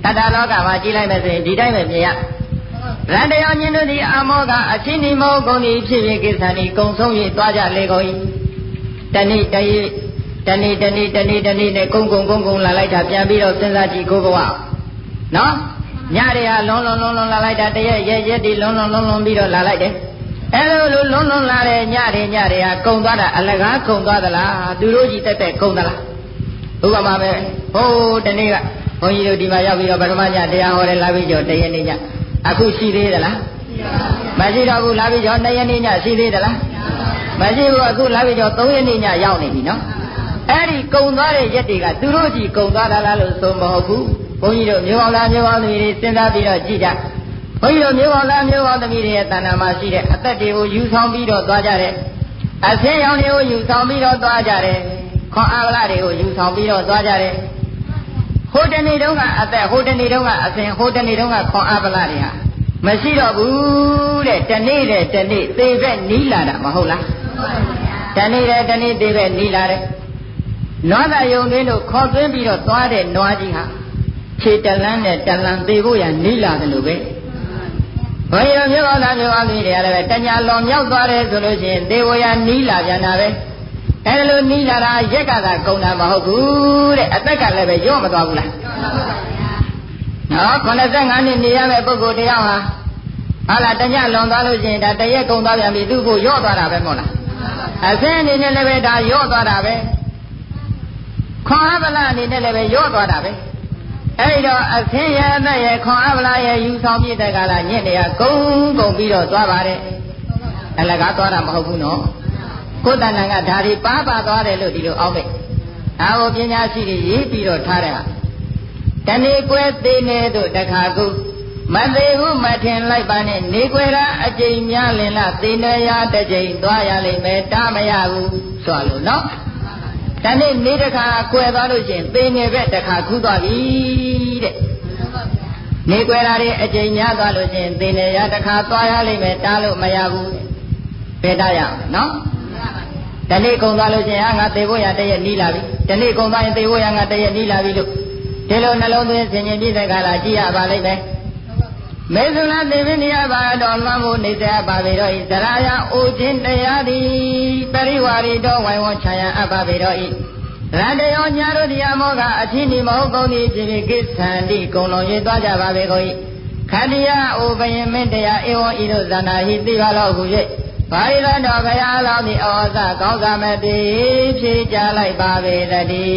တတလောကမှာကြည်လိုက်မယ်ဆိုရင်ဒီတိုင်းပဲမြင်ရရန်တရားညင်းတို့သည်အမောကအချင်းဒီမောကုန်သည်ဖြစ်ဖြစ်ကိစ္စသည်ကုံဆုံး၍သွားကြလေကုန်၏တဏိတယေတဏိတဏိတဏိတဏိနဲ့ကုံကုံကုံကုံလာလိုက်တာပြန်ပြီးတော့စဉ်းစားကြည့်ကိုဘဝနော်ညတွေဟာလွန်လွန်လွန်လွန်လာလိုက်တာတရက်ရက်ရက်ဒီလွန်လွန်လွန်လွန်ပြီးတော့လာလိုက်တယ်အဲလိုလိုလွန်လွန်လာတဲ့ညတွေညတွေဟာကုံသွားတာအလကားကုံသွားသလားသူတို့ကြီးတက်တက်ကုံသလားဥပမာပဲဟိုးတနေ့ကဘုန်းကြီးတို့ဒီမှာရောက်ပြီးတော့ပထမညတရားဟောတယ်လာပြီးကြောတရက်နေ့ညအခုရှိသေးသလားမရှိတော့ဘူးလာပြီးကြောနှစ်ရက်နေ့ညရှိသေးသလားမရှိဘူးအခုလာပြီးကြောသုံးရက်နေ့ညရောက်နေပြီနော်အဲ့ဒီကုံသွားတဲ့ရက်တွေကသူတို့ကြီးကုံသွားတာလားလို့ဆိုမဟုတ်ဘူးဘုန်းကြီးတို့မျိုးအောင်သားမျိုးအောင်သမီးတွေစဉ်းစားပြီးတော့ကြည့်ကြဘုန်းကြီးတို့မျိုးအောင်သားမျိုးအောင်သမီးတွေရဲ့တဏ္ဍာမှာရှိတဲ့အသက်တွေကိုယူဆောင်ပြီးတော့သွားကြတယ်အဆင်းရောင်တွေကိုယူဆောင်ပြီးတော့သွားကြတယ်ခွန်အားဗလာတွေကိုယူဆောင်ပြီးတော့သွားကြတယ်ဟိုတနေ့တုန်းကအသက်ဟိုတနေ့တုန်းကအဆင်းဟိုတနေ့တုန်းကခွန်အားဗလာတွေဟာမရှိတော့ဘူးတဲ့တနေ့တဲ့တနေ့သေဘက်နီးလာတာမဟုတ်လားတနေ့တဲ့တနေ့သေဘက်နီးလာတယ်နွားသာယုံတွင်တို့ခေါ်သွင်းပြီးတော့သွားတဲ့နွားကြီးဟာခြေတလန်းနဲ့တလန်းသေဖို့ရနီးလာတယ်လို့ပဲဘယ်လိုမျိုးအောင်သားမျိုးအောင်ကြီးတွေရတယ်ပဲတညာလွန်မြောက်သွားတယ်ဆိုလို့ရှိရင်သေဖို့ရနီးလာပြန်တာပဲအဲလိုနီးလာတာရက်ကသာကုန်တာမဟုတ်ဘူးတဲ့အသက်ကလည်းပဲရော့မသွားဘူးလားနော်ခုနှစ်ဆယ့်ငါးနှစ်နေရမယ့်ပုဂ္ဂိုလ်တရားဟာဟာလားတညလွန်သွားလို့ရှိရင်ဒါတရက်ကုန်သွားပြန်ပြီသူ့ကိုရော့သွားတာပဲမဟုတ်လားအစင်းအနေနဲ့လည်းပဲဒါရော့သွားတာပဲခွန်အားဗလာအနေနဲ့လည်းပဲရော့သွားတာပဲအဲဒီတော့အစင်းရဲ့အသက်ရဲ့ခွန်အားဗလာရဲ့ယူဆောင်ပြည့်တဲ့ကလာညင့်နေရဂုံဂုံပြီးတော့သွားပါတယ်အလကားသွားတာမဟုတ်ဘူးနော်ကိုယ်တဏ္ဍာကဓာရီပါပါသွားတယ်လို့ဒီလိုအောက်မဲ့ဒါကိုပညာရှိတွေရေးပြီးတော့ထားတဲ့ဟာတဏိကွဲသေးနေတို့တခါကုမသေးဘူးမထင်လိုက်ပါနဲ့နေကွယ်ရာအကျိန်များလင်လားသေနေရတစ်ကြိမ်သွားရလိမ့်မယ်တားမရဘူးဆိုလို့နော်တဏိနေတခါကွယ်သွားလို့ရှိရင်သေနေပဲတခါခုသွားပြီတဲ့နေကွယ်ရာတွေအကျိန်များသွားလို့ရှိရင်သေနေရတခါသွားရလိမ့်မယ်တားလို့မရဘူးဘယ်တားရအောင်နော်တနေ့ကုံသွားလို့ရှိရင်ဟာငါသေဖို့ရတရက်နီးလာပြီတနေ့ကုံသွားရင်သေဖို့ရငါတရက်နီးလာပြီလို့ဒီလိုနှလုံးသွင်းဆင်ခြင်ပြည့်တဲ့ကာလကြည့်ရပါလိမ့်မယ်မေဇုလသေဝိနိယဘာတော်လွမ်းမှုနေစေပါပေတော့ဤသရာယအိုခြင်းတရားသည်ပရိဝါရီတော်ဝိုင်ဝန်းချာယံအပ်ပါပေတော့ဤရတ္တယောညာတို့တရားမောကအထီးနိမဟုတ်ကုန်သည်ဖြစ်ဖြစ်ကိစ္ဆန္တိကုံလုံး၍သွားကြပါပေကုန်ဤခန္တီယအိုဘယင်မင်းတရားဧဝံဤသို့ဇန္နာဟိသိပါလောက်ဟု၍ဘာရီတော်ဘုရားလောင်းသည်ဩဇာကောင်းစားမတိဖြေကြလိုက်ပါပေတ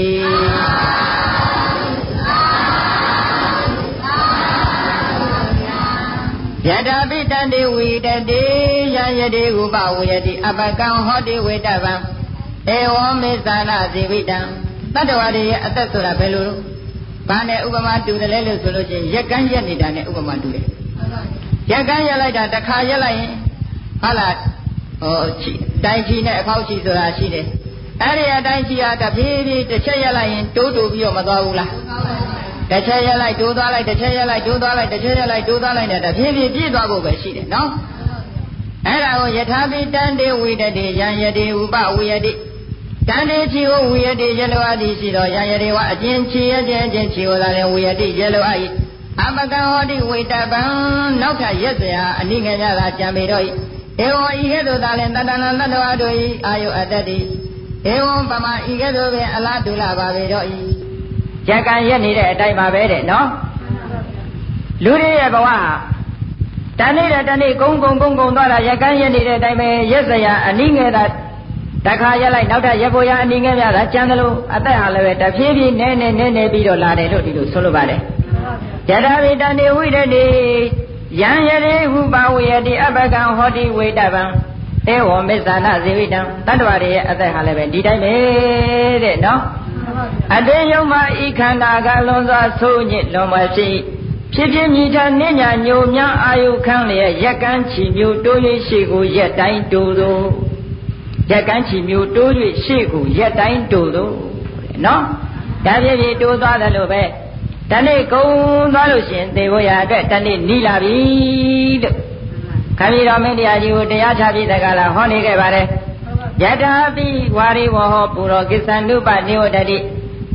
ည်းယထာပိတံတေဝိတတေယယတိဥပဝေယတိအပကံဟောတိဝေတဗံဧဝံမေသနာဇေဝိတံတတ္တဝါတွေရဲ့အသက်ဆိုတာဘယ်လိုဘာနဲ့ဥပမာတူတယ်လဲလို့ဆိုလို့ချင်းရက်ကန်းရက်နေတာနဲ့ဥပမာတူတယ်ရက်ကန်းရက်လိုက်တာတစ်ခါရက်လိုက်ရင်ဟာလားဟိုတိုင်းချီနဲ့အဖောက်ချီဆိုတာရှိတယ်အဲ့ဒီအတိုင်းချီဟာတဖြည်းဖြည်းတစ်ချက်ရက်လိုက်ရင်တိုးတိုးပြီးတော့မသွားဘူးလားတစ်ချက်ရက်လိုက်တိုးသွားလိုက်တစ်ချက်ရက်လိုက်တိုးသွားလိုက်တစ်ချက်ရက်လိုက်တိုးသွားလိုက်နဲ့တဖြည်းဖြည်းပြည့်သွားဖို့ပဲရှိတယ်နော်အဲ့ဒါကိုယထာပိတံတေဝိတတေယံယတိဥပဝေယတိတန်တေချီကိုဝေယတိရလောအတိရှိတော်ယံယတိဝအကျဉ်ချီအကျဉ်ချင်းချီဟောတာလေဝေယတိရလောအဤအပကံဟောတိဝေတပံနောက်ထပ်ရက်စရာအနိငယ်များသာကြံပေတော့ဤဧဝံဤကဲ့သို့သာလင်တတ္တနာတတ္တဝါတို့ဤအာယုအတ္တတိဧဝံပမဤကဲ့သို့ပင်အလားတူလာပါပေတော့ဤရက်ကံရက်နေတဲ့အတိုင်းပါပဲတဲ့နော်လူတွေရဲ့ဘဝတဏိတဲ့တဏိကုန်းကုန်းကုန်းကုန်းသွားတာရက်ကံရက်နေတဲ့အတိုင်းပဲရက်စရာအနိငယ်သာတခါရက်လိုက်နောက်ထပ်ရက်ဖို့ရအနိငယ်များသာကျန်တယ်လို့အသက်ဟာလည်းပဲတဖြည်းဖြည်းနဲနဲနဲနဲပြီးတော့လာတယ်လို့ဒီလိုဆိုလိုပါတယ်ယထာဝိတနေဝိရတိယံယရေဟုပဝေယတိအပကံဟောတိဝေတဗံဧဝံမစ္ဆာနဇေဝိတံတတ္တဝါတွေရဲ့အသက်ဟာလည်းပဲဒီတိုင်းပဲတဲ့နော်အတေယုံမှာဤခန္ဓာကလွန်စွာဆိုးညစ်လွန်မဖြစ်ဖြစ်ဖြစ်မြည်ထနှင်းညာညိုများအာယုခံလျက်ရက်ကန်းချီမျိုးတိုး၍ရှေ့ကိုရက်တိုင်းတိုးသောရက်ကန်းချီမျိုးတိုး၍ရှေ့ကိုရက်တိုင်းတိုးသောနော်ဒါဖြစ်ဖြစ်တိုးသွားတယ်လို့ပဲတနေ့ကုံသွားလို့ရှင်သေဖို့ရအတွက်တနေ့နီးလာပြီလို့ခမည်းတော်မင်းတရားကြီးကိုတရားချပြတဲ့ကလာဟောနေခဲ့ပါတယ်ယထာပိဝါရိဝဟောပုရောကိစ္ဆန္တုပနိဝတ္တိ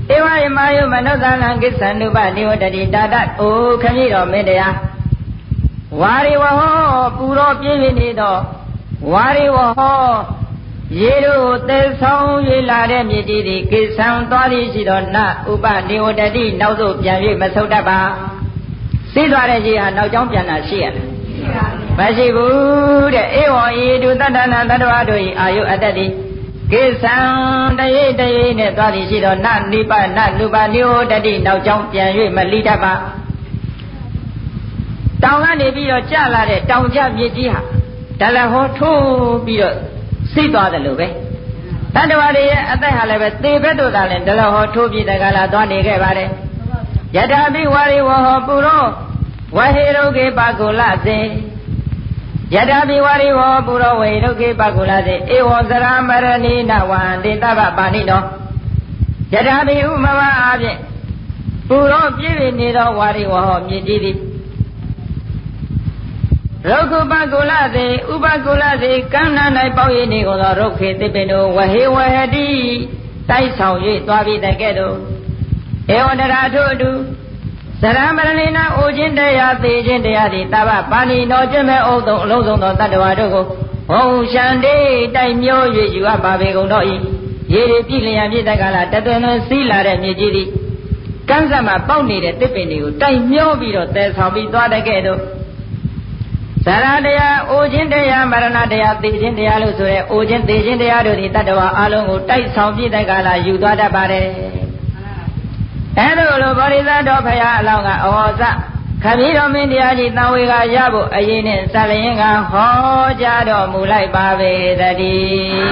ဧဝယမယုမနုဿလံကိစ္ဆန္တုပနိဝတ္တိတာတအိုခမည်းတော်မင်းတရားဝါရိဝဟောပူတော်ပြည့်ပြည့်နေသောဝါရိဝဟောရေတို့သေဆောင်၍လာတဲ့မြစ်ကြီးသည်ကိစ္ဆံသွားသည်ရှိသောနဥပနိဝတ္တိနောက်သို့ပြန်၍မဆုတ်တတ်ပါသိသွားတဲ့ရေဟာနောက်ကြောင်းပြန်လာရှိရလားမရှိဘူးတဲ့ဧဝံဤတုတတ္တနာတတ္တဝါတို့၏အာယုအတ္တတိကိစ္ဆံတရေတရေနဲ့သွားသည်ရှိသောနနိပနနုပနိဝတ္တိနောက်ကြောင်းပြန်၍မလိတတ်ပါတောင်ကနေပြီးတော့ကျလာတဲ့တောင်ကျမြစ်ကြီးဟာဒလဟောထိုးပြီးတော့စိတ်သွားတယ်လို့ပဲတတ္တဝါတွေရဲ့အသက်ဟာလည်းပဲသေဘက်တို့သာလည်းဒလဟောထိုးပြီးတကလာသွားနေခဲ့ပါတယ်ယထာပိဝါရိဝဟောပုရောဝဟေရုကေပကုလစေယထာပိဝါရိဝဟောပုရောဝဟေရုကေပကုလစေဧဝံသရမရဏိနဝံတေတဗ္ဗပါဏိတောယထာပိဥမဝအဖြင့်ပုရောပြည့်ပြည့်နေသောဝါရိဝဟောမြည်ကြည်သည်ရုက္ခပကုလစေဥပကုလစေကန္နာ၌ပေါရည်နေကုန်သောရုက္ခေသစ်ပင်တို့ဝဟေဝဟတိတိုက်ဆောင်၍သွားပြီးတဲ့ကဲ့သို့ဧဝတရာထို့အတူသရမရဏိနာအိုခြင်းတရားသေခြင်းတရားသည်တဗ္ဗပါဏိနောကျင့်မဲ့ဩသုံးအလုံးစုံသောတတ္တဝါတို့ကိုဝုံရှန်တေတိုက်မျော၍ယူအပ်ပါပေကုန်တော့၏ရေတွေပြည့်လျံပြည့်တက်ကလာတသွင်သွင်စီးလာတဲ့မြေကြီးသည်ကမ်းစပ်မှာပေါက်နေတဲ့တစ်ပင်တွေကိုတိုက်မျောပြီးတော့သယ်ဆောင်ပြီးသွားတဲ့ကဲ့သို့သရတရားအိုခြင်းတရားမရဏတရားသေခြင်းတရားလို့ဆိုရဲအိုခြင်းသေခြင်းတရားတို့သည်တတ္တဝါအလုံးကိုတိုက်ဆောင်ပြည့်တက်ကလာယူသွားတတ်ပါတယ်အဲဒါလိုဗောဓိသတော်ဖရာအလောင်းကအဟောစခမည်းတော်မင်းတရားကြီးတန်ဝေကရဖို့အရင်နဲ့စလျင်ကဟောကြားတော်မူလိုက်ပါပေတည်း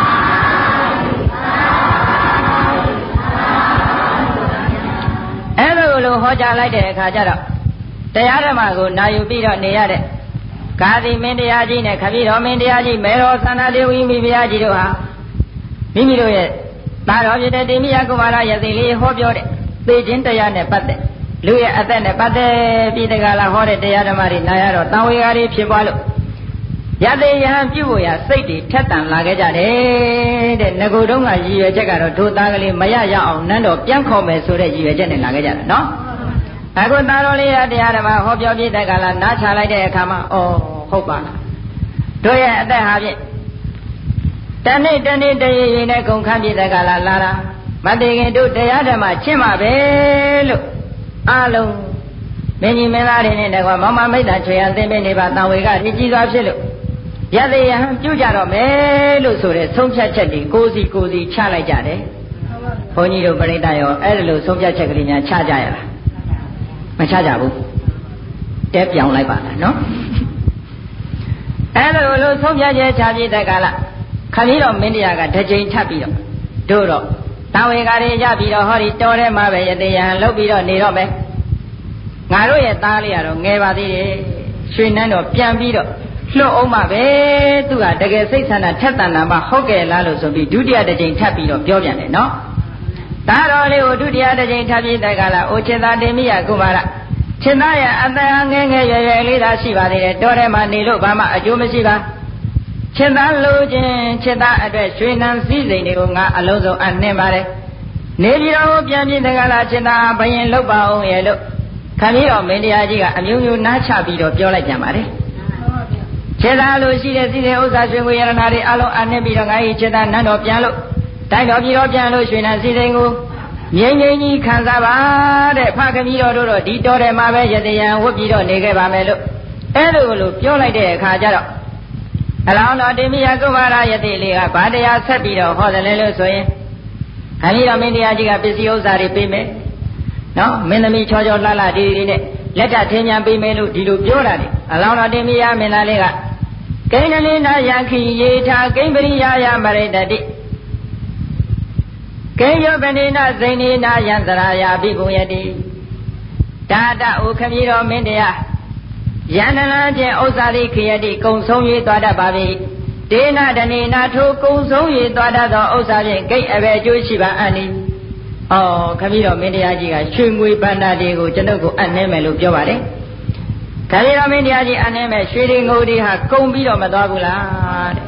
အဲဒါလိုဟောကြားလိုက်တဲ့အခါကျတော့တရားဓမ္မကိုနာယူပြီးတော့နေရတဲ့ကာသီမင်းတရားကြီးနဲ့ခမည်းတော်မင်းတရားကြီးမေတော်သန္တာဒေဝီမိဖုရားကြီးတို့ဟာမိမိတို့ရဲ့သာတော်ဖြစ်တဲ့တိမိယကုမာရယသိလေးဟောပြောတဲ့သေခြင်းတရားနဲ့ပတ်သက်လူရဲ့အသက်နဲ့ပတ်သက်ပြီးတကလားဟောတဲ့တရားဓမ္မတွေနာရတော့တန်ဝေကားတွေဖြစ်ပွားလို့ယသိယဟန်ပြုဖို့ရစိတ်တွေထက်တန်လာခဲ့ကြတယ်တဲ့ငကိုတုံးကရည်ရွယ်ချက်ကတော့ဒုသားကလေးမရရအောင်နန်းတော်ပြန်ခေါ်မယ်ဆိုတဲ့ရည်ရွယ်ချက်နဲ့လာခဲ့ကြတာနော်အခုသာတော်လေးရတရားဓမ္မဟောပြောပြတဲ့ကလားနားချလိုက်တဲ့အခါမှာဩဟုတ်ပါလားတို့ရဲ့အသက်ဟာဖြင့်တနေ့တနေ့တရေရေနဲ့ကုန်ခန်းပြတဲ့ကလားလာတာမတည်ခင်တို့တရားဓမ္မရှင်းပါပဲလို့အလုံးမင်းကြီးမင်းသားတွေနဲ့တကွာမောင်မမိတ်တာချွေရသိမ့်နေပါတန်ဝေကဒီကြီးစွာဖြစ်လို့ယသိယဟန်ပြုကြတော့မယ်လို့ဆိုတဲ့ဆုံးဖြတ်ချက်တွေကိုစီကိုစီချလိုက်ကြတယ်ဘုန်းကြီးတို့ပြိဿရောအဲ့ဒါလို့ဆုံးဖြတ်ချက်ကလေးများချကြရလားမချကြဘူးတဲပြောင်းလိုက်ပါလားနော်အဲ့ဒါလို့ဆုံးဖြတ်ချက်ချပြတဲ့ကလားခမည်းတော်မင်းတရားကတစ်ချိန်ထပ်ပြီးတော့တို့တော့တန်ဝေကားတွေကြပြီးတော့ဟောဒီတော်ထဲမှာပဲယသိယဟန်လှုပ်ပြီးတော့နေတော့မယ်ငါတို့ရဲ့သားလေးကတော့ငယ်ပါသေးတယ်ရွှေနန်းတော့ပြန်ပြီးတော့လွတ်အောင်ပါပဲသူကတကယ်စိတ်ဆန္ဒထက်တန်တာမှဟုတ်ကဲ့လားလို့ဆိုပြီးဒုတိယတစ်ချိန်ထပ်ပြီးတော့ပြောပြန်တယ်နော်ဒါတော်လေးကိုဒုတိယတစ်ချိန်ထပ်ပြီးတဲ့ကလာအိုချင်သာတင်မိယကုမာရချင်သားရဲ့အသက်ငယ်ငယ်ရွယ်ရွယ်လေးသာရှိပါသေးတယ်တော်ထဲမှာနေလို့ဘာမှအကျိုးမရှိပါချစ်သားလို့ခြင်းချစ်သားအတွက်ရွှေနံစည်းစိမ်တွေကိုငါအလုံးစုံအနှင်းပါတယ်နေပြည်တော်ပြန်ပြင်းတကလားချစ်သားဘယင်လောက်ပါအောင်ရဲ့လို့ခမည်းတော်မင်းတရားကြီးကအမျိုးမျိုးနားချပြီးတော့ပြောလိုက်ကြပါတယ်ချစ်သားလို့ရှိတဲ့စည်းစိမ်ဥစ္စာရွှေငွေရတနာတွေအလုံးအနှင်းပြီးတော့ငါ၏ချစ်သားနန်းတော်ပြန်လို့တိုက်တော်ပြည်တော်ပြန်လို့ရွှေနံစည်းစိမ်ကိုငြိမ့်ငြိမ့်ကြီးခံစားပါတဲ့ဖခမည်းတော်တို့တော့ဒီတော်တယ်မှာပဲယတယံဝတ်ပြီးတော့နေခဲ့ပါမယ်လို့အဲ့လိုလိုပြောလိုက်တဲ့အခါကျတော့အလောင်းတော်တိမိယကုမာရယတိလေးကဗာတရားဆက်ပြီးတော့ဟောတယ်လေလို့ဆိုရင်ခမည်းတော်မင်းတရားကြီးကပစ္စည်းဥစ္စာတွေပေးမယ်နော်မင်းသမီးချောချောလှလှဒီဒီနဲ့လက်ထထင်းညာပေးမယ်လို့ဒီလိုပြောတာလေအလောင်းတော်တိမိယမင်းသားလေးကကိဏ္ဍလိနာယခိယေထာကိမ္ပရိယာယမရိတတိကေယောပနေနဇိနေနာယံသရာယာဘိကုယတိဒါတဩခမည်းတော်မင်းတရားယန္တနာဖြင့်ဥစ္စာလေးခရတိကုံဆုံး၍သွားတတ်ပါပြီဒေနဒနေနာထိုကုံဆုံး၍သွားတတ်သောဥစ္စာဖြင့်ဂိတ်အဘယ်အကျိုးရှိပါအနိဩခမည်းတော်မင်းတရားကြီးကရွှေငွေပန္နာတွေကိုကျွန်ုပ်ကိုအနှဲမယ်လို့ပြောပါတယ်ခမည်းတော်မင်းတရားကြီးအနှဲမယ်ရွှေတွေငုံတွေဟာကုံပြီးတော့မသွားဘူးလားတဲ့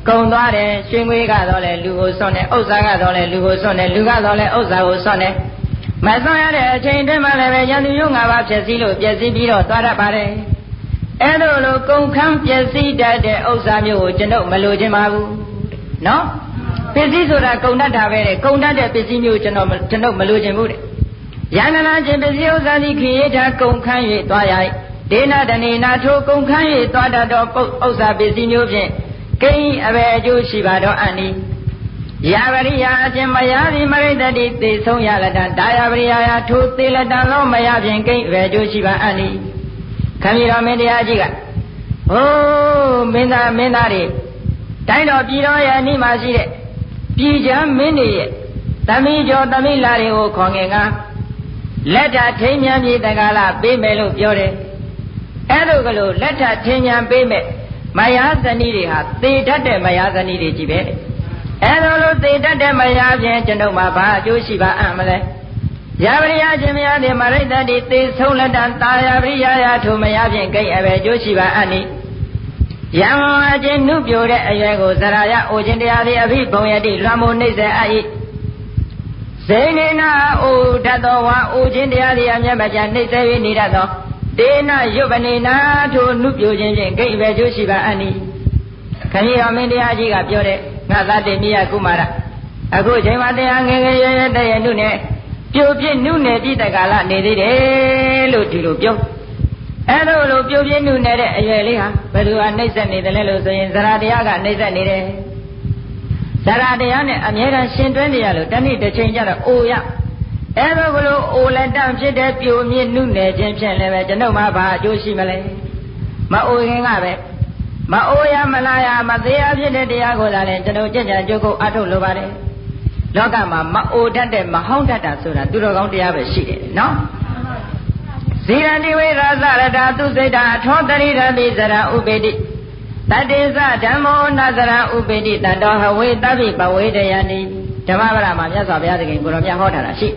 ကုံသွားတယ်ရွှေငွေကတော့လေလူကိုစွန့်တယ်ဥစ္စာကတော့လေလူကိုစွန့်တယ်လူကတော့လေဥစ္စာကိုစွန့်တယ်မစွန့်ရတဲ့အချိန်တည်းမှလည်းပဲယန္တုယုံငါးပါးဖြစ်စည်းလို့ပြည့်စည်ပြီးတော့သွားတတ်ပါတယ်အဲ့လိုလိုကုံခန်းပြည့်စည်တတ်တဲ့ဥစ္စာမျိုးကိုကျွန်တော်မလိုချင်ပါဘူးနော်ပစ္စည်းဆိုတာကုံတတ်တာပဲတဲ့ကုံတတ်တဲ့ပစ္စည်းမျိုးကျွန်တော်ကျွန်တော်မလိုချင်ဘူးတဲ့ယန္တနာချင်းပစ္စည်းဥစ္စာသည်ခေထာကုံခန်း၍သွားရ၏ဒေနာတနေနာထိုကုံခန်း၍သွားတတ်သောဥစ္စာပစ္စည်းမျိုးဖြင့်ကိဉ္အဘယ်အကျိုးရှိပါတော့အန်ဤယာပရိယာအချင်းမယားသည်မရိတ္တိသေဆုံးရလတံဒါယာပရိယာထိုသေလတံသောမယားဖြင့်ကိဉ္အဘယ်အကျိုးရှိပါအန်ဤခမည်းတော်မင်းတရားကြီးကဟိုးမင်းသားမင်းသားတွေတိုင်းတော်ပြည်တော်ရဲ့အနိမှာရှိတဲ့ပြည်ချမ်းမင်းတွေရဲ့သမီးကျော်သမီးလာတွေကိုခေါ်ငင်ကလက်ထထိမ်းမြန်းပြည်တက္ကလာပေးမယ်လို့ပြောတယ်အဲ့လိုကလို့လက်ထထိမ်းမြန်းပေးမယ်မယားဇနီးတွေဟာသေတတ်တဲ့မယားဇနီးတွေကြီးပဲအဲ့လိုလိုသေတတ်တဲ့မယားဖြင့်ကျွန်ုပ်မှာဘာအကျိုးရှိပါအံ့မလဲယာပရိယချင်းမယားတွေမရိတ္တိသေဆုံးလက်တံတာယာပရိယယာထိုမယားဖြင့်ကိဉ္အဘယ်အကျိုးရှိပါအံ့နိယံအချင်းနုပြိုတဲ့အရွယ်ကိုဇရာယအိုခြင်းတရားသည်အဘိဘုံယတိလွှမ်းမိုးနှိမ့်ဆက်အပ်၏ဇိနေနာအိုတတ်သောဝါအိုခြင်းတရားသည်အမျက်မပြနှိမ့်ဆက်၍နေတတ်သောဒေနယုပနေနာထိုနုပြိုခြင်းဖြင့်ကိဉ္အဘယ်အကျိုးရှိပါအံ့နိခမည်းတော်မင်းတရားကြီးကပြောတဲ့ငါသာတေမိယကုမာရအခုချိန်မှာတရားငယ်ငယ်ရွယ်ရွယ်တည်းရဲ့နုနဲ့ပြိုပြစ်နုနယ်ပြည်တက္ကလာနေသေးတယ်လို့ဒီလိုပြောအဲ့လိုလိုပြိုပြစ်နုနယ်တဲ့အရွယ်လေးဟာဘယ်သူကနှိမ့်ဆက်နေတယ်လဲလို့ဆိုရင်ဇရာတရားကနှိမ့်ဆက်နေတယ်ဇရာတရားနဲ့အမြဲတမ်းရှင်တွဲနေရလို့တဏှိတစ်ချိန်ကျတော့အိုရအဲ့လိုကလို့အိုလက်တန့်ဖြစ်တဲ့ပြိုမြစ်နုနယ်ခြင်းဖြင့်လည်းပဲကျွန်ုပ်မှာဘာအကျိုးရှိမလဲမအိုခင်ကပဲမအိုရမလားရမသေးရဖြစ်တဲ့တရားကိုသာလည်းကျွန်တော်ကြင်ကြံကြိုးကိုအထုတ်လိုပါတယ်လောကမှာမအိုတတ်တဲ့မဟောင်းတတ်တာဆိုတာသူတော်ကောင်းတရားပဲရှိတယ်နော်ဇီရတိဝိရာဇရတာသူစိတ်တာအထောတရိရတိဇရာဥပေတိတတေသဓမ္မောနဇရာဥပေတိတတောဟဝေတပိပဝေတယနိဓမ္မပဒမှာမြတ်စွာဘုရားသခင်ကိုတော်မြတ်ဟောထားတာရှိ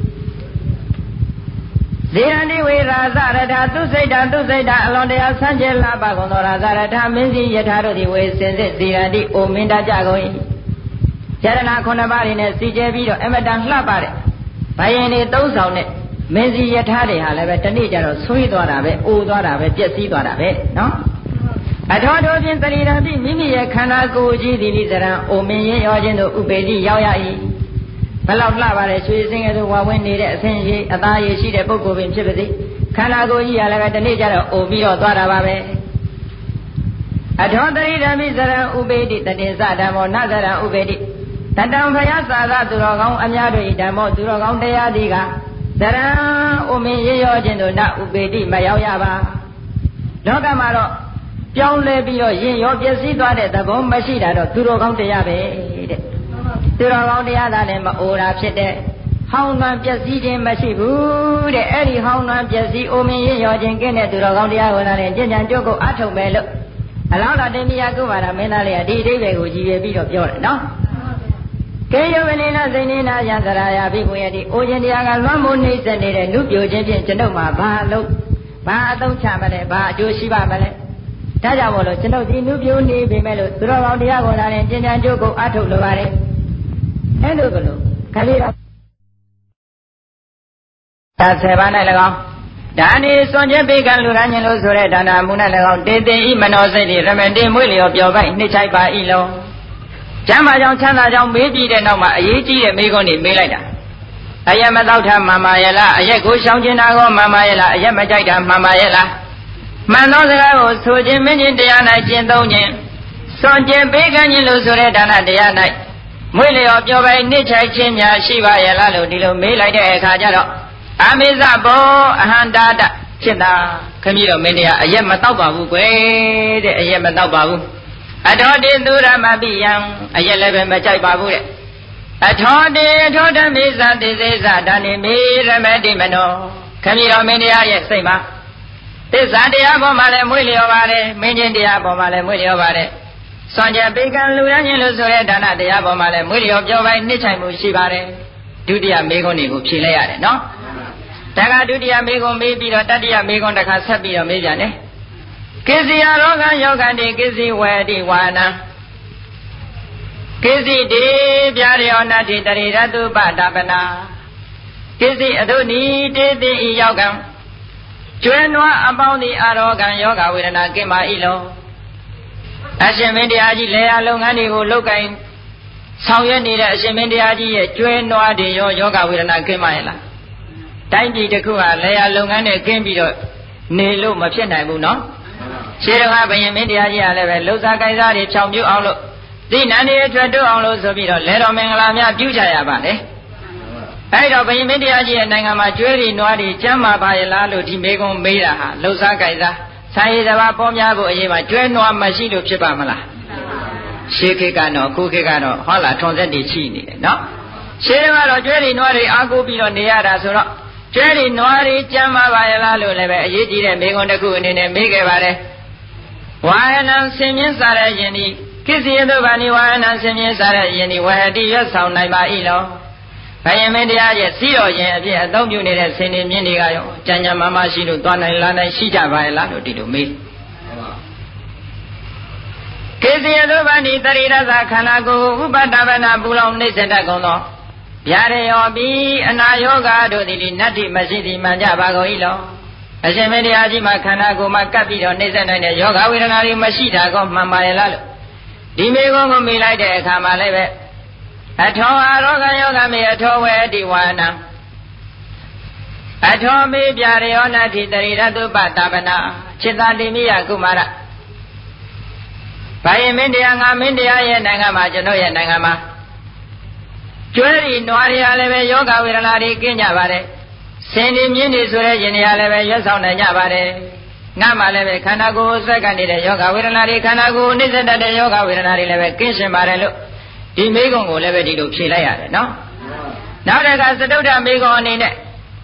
ဇေရဏိဝေရာဇရထာသူစိတ်တာသူစိတ်တာအလွန်တရာဆန်းကျင်လာပါကုန်သောရာဇရထာမင်းကြီးယထာတို့သည်ဝေစင်စစ်ဇေရဏိအိုမင်းတကြကုန်၏ယရဏခုနှစ်ပါးတွေနဲ့စီကျဲပြီးတော့အမတန်လှပတဲ့ဘယင်တွေသုံးဆောင်တဲ့မင်းကြီးယထာတွေဟာလည်းပဲတနေ့ကျတော့ဆွေးသွားတာပဲအိုသွားတာပဲပျက်စီးသွားတာပဲနော်အထောထိုဖြင့်တဏိရာတိမိမိရဲ့ခန္ဓာကိုယ်ကြီးဒီလိဇရံအိုမင်းရင်ရောခြင်းတို့ဥပေတိရောက်ရ၏ဘယ်လောက်လှပါလဲရွှေစင်ကဲ့သို့ဝါဝင်နေတဲ့အဆင်းကြီးအသားရည်ရှိတဲ့ပုဂ္ဂိုလ်ပင်ဖြစ်ပါစေခန္ဓာကိုယ်ကြီးရလည်းပဲဒီနေ့ကျတော့အိုပြီးတော့သွားတာပါပဲအထောတရိဓမ္မိဇရံဥပေတိတတေသဓမ္မောနဇရံဥပေတိတတံဖယသာသသူတော်ကောင်းအများတို့ဤဓမ္မောသူတော်ကောင်းတရားသည်ကဇရံအိုမင်းရေရောခြင်းတို့နဥပေတိမရောက်ရပါလောကမှာတော့ပြောင်းလဲပြီးတော့ရင်ရောပျက်စီးသွားတဲ့သဘောမရှိတာတော့သူတော်ကောင်းတရားပဲတဲ့သူတော်ကောင်းတရားသာလည်းမအိုတာဖြစ်တဲ့ဟောင်းနှံပျက်စီးခြင်းမရှိဘူးတဲ့အဲ့ဒီဟောင်းနှံပျက်စီးအိုမင်းရင်ရောခြင်းကင်းတဲ့သူတော်ကောင်းတရားကိုသာလည်းကြင်ကြံကြုတ်ကိုအထုတ်မယ်လို့အလောင်းတော်တင်မြတ်ကုမာရမင်းသားလေးကဒီအဓိပ္ပာယ်ကိုကြည်ရပြီးတော့ပြောတယ်နော်ကေယဝနေနာစိနေနာယသရာယဘိဘုယတိအိုခြင်းတရားကလွှမ်းမိုးနှိမ့်ဆက်နေတဲ့လူပြိုခြင်းဖြင့်ကျွန်ုပ်မှာဘာလို့ဘာအသုံးချမလဲဘာအကျိုးရှိပါမလဲဒါကြောင့်မို့လို့ကျွန်ုပ်ဒီလူပြိုနေပြီမဲ့လို့သူတော်ကောင်းတရားကိုသာလည်းကြင်ကြံကြုတ်ကိုအထုတ်လိုပါတယ်အဲ့လိုကလို့ခလေးတော်ဒါဆယ်ပါး၌၎င်းဒါနေစွန့်ခြင်းပေကံလူရန်ခြင်းလို့ဆိုတဲ့ဒါနာမှု၌၎င်းတေတေဤမနောစိတ်တွေရမတေမွေးလျော်ပျော်ပိုက်နှိမ့်ချိုက်ပါဤလုံးကျမ်းမာကြောင့်ချမ်းသာကြောင့်မေးကြည့်တဲ့နောက်မှာအရေးကြီးတဲ့မေးခွန်းတွေမေးလိုက်တာအယက်မတော့ထားမှန်ပါရဲ့လားအယက်ကိုရှောင်ကျင်တာကောမှန်ပါရဲ့လားအယက်မကြိုက်တာမှန်ပါရဲ့လားမှန်သောစကားကိုဆိုခြင်းမင်းချင်းတရား၌ကျင့်သုံးခြင်းစွန့်ခြင်းပေကံခြင်းလို့ဆိုတဲ့ဒါနတရား၌မွေးလျော်ပျော်ပိုက်နှိမ့်ချိုက်ခြင်းများရှိပါရဲ့လားလို့ဒီလိုမေးလိုက်တဲ့အခါကျတော့အမေဇဘောအဟန္တာတဖြစ်တာခမည်းတော်မင်းတရားအယက်မတော့ပါဘူးကွယ်တဲ့အယက်မတော့ပါဘူးအထောတေသူရမပိယံအယက်လည်းပဲမကြိုက်ပါဘူးတဲ့အထောတေအထောဓမေဇတိစေဇဒါနေမေရမတိမနောခမည်းတော်မင်းတရားရဲ့စိတ်မှာသစ္စာတရားပေါ်မှာလည်းမွေးလျော်ပါတယ်မင်းချင်းတရားပေါ်မှာလည်းမွေးလျော်ပါတယ်စွန့်ကြံပေကံလူရန်ခြင်းလို့ဆိုတဲ့ဒါနတရားပေါ်မှာလည်းမွေးလျော်ပြောပိုင်နှိမ့်ချိုင်မှုရှိပါတယ်ဒုတိယမေခွန်းတွေကိုဖြေလိုက်ရတယ်နော်ဒါကဒုတိယမေခွန်းမေးပြီးတော့တတိယမေခွန်းတစ်ခါဆက်ပြီးတော့မေးပြန်တယ်ကိစီယရောဂံယောဂန္တိကိစီဝေတိဝါနံကိစီတေပြရယောနာတိတရိရတုပတပနာကိစီအတုနိတေတိဤရောက်ကံကျွဲနွားအပေါင်းသည်အာရောဂံယောဂဝေဒနာကင်းပါ၏လောအရှင်မင်းတရားကြီးလေယာလုပ်ငန်းတွေကိုလုပ်ကိုင်ဆောင်ရွက်နေတဲ့အရှင်မင်းတရားကြီးရဲ့ကျွဲနွားတွေရောယောဂဝေဒနာကင်းပါရဲ့လားတိုင်းပြည်တစ်ခုဟာလေယာလုပ်ငန်းနဲ့ကင်းပြီးတော့နေလို့မဖြစ်နိုင်ဘူးနော်ရှေးကဘယင်မင်းတရားကြီးကလည်းပဲလှုပ်ရှားကြိုးစားတွေဖြောင်ပြအောင်လို့ဒီနန်းတွေအထွတ်တိုးအောင်လို့ဆိုပြီးတော့လေတော်မင်္ဂလာများပြုကြရပါလေအဲ့တော့ဘယင်မင်းတရားကြီးရဲ့နိုင်ငံမှာကျွဲတွေနွားတွေကျမ်းမာပါရဲ့လားလို့ဒီမေကွန်မေးတာဟာလှုပ်ရှားကြိုးစားဆိုင်ရည်တစ်ပါးပေါ်များဖို့အရေးမှာကျွဲနွားမရှိလို့ဖြစ်ပါမလားရှေးခေတ်ကတော့ခုခေတ်ကတော့ဟောလာထွန်သက်တွေရှိနေတယ်နော်ရှေးကတော့ကျွဲတွေနွားတွေအားကိုးပြီးတော့နေရတာဆိုတော့ကျွဲတွေနွားတွေကျမ်းမာပါရဲ့လားလို့လည်းပဲအရေးကြီးတဲ့မေကွန်တစ်ခုအနေနဲ့မေးခဲ့ပါတယ်ဝါဟနံဆင်မြင့်စားတဲ့ယင်ဒီကိစ္စယတုဗာနိဝါဟနံဆင်မြင့်စားတဲ့ယင်ဒီဝဟတိရွတ်ဆောင်နိုင်ပါ၏လောဘယင်မင်းတရားရဲ့စီတော်ရင်အဖြစ်အသုံးပြုနေတဲ့ဆင်နေမြင့်တွေကရောကြံကြံမာမရှိလို့သွားနိုင်လာနိုင်ရှိကြပါရဲ့လားလို့ဒီလိုမေးကိစ္စယတုဗာနိတရိရသခန္ဓာကိုယ်ဥပတဗနာပူလောင်နှိစ္စတတ်ကုန်သောဗျာရယောပိအနာယောဂတို့သည်နတ္တိမရှိသည်မှန်ကြပါကုန်၏လောအရှင်မင်းတရားကြီးမှာခန္ဓာကိုယ်မှာကပ်ပြီးတော့နှိစ္စနိုင်တဲ့ယောဂဝေဒနာတွေမရှိတာကောမှန်ပါရဲ့လားလို့ဒီမေကုန်းကိုမေးလိုက်တဲ့အခါမှာလည်းပဲအထောအာရောဂယောဂမေအထောဝေအတိဝါနံအထောမေပြရယောနာတိတရိရတုပတပနာจิตတိမိယကုမာရဘာယမင်းတရားငါမင်းတရားရဲ့နိုင်ငံမှာကျွန်တော်ရဲ့နိုင်ငံမှာကျွဲရီနွားရီရလည်းပဲယောဂဝေဒနာတွေကင်းကြပါတယ်ဆင်ဒီမြင်းတွေဆိုတဲ့ယင်တွေကလည်းပဲရွတ်ဆောင်နိုင်ကြပါတယ်ငါမှလည်းပဲခန္ဓာကိုယ်စက်ကနေတဲ့ယောဂဝေဒနာတွေခန္ဓာကိုယ်နှိစ္စတတ်တဲ့ယောဂဝေဒနာတွေလည်းပဲကင်းရှင်းပါတယ်လို့ဒီမိဂုံကိုလည်းပဲဒီလိုဖြေလိုက်ရတယ်နော်နောက်တစ်ခါသတုဒ္ဓမိဂုံအနေနဲ့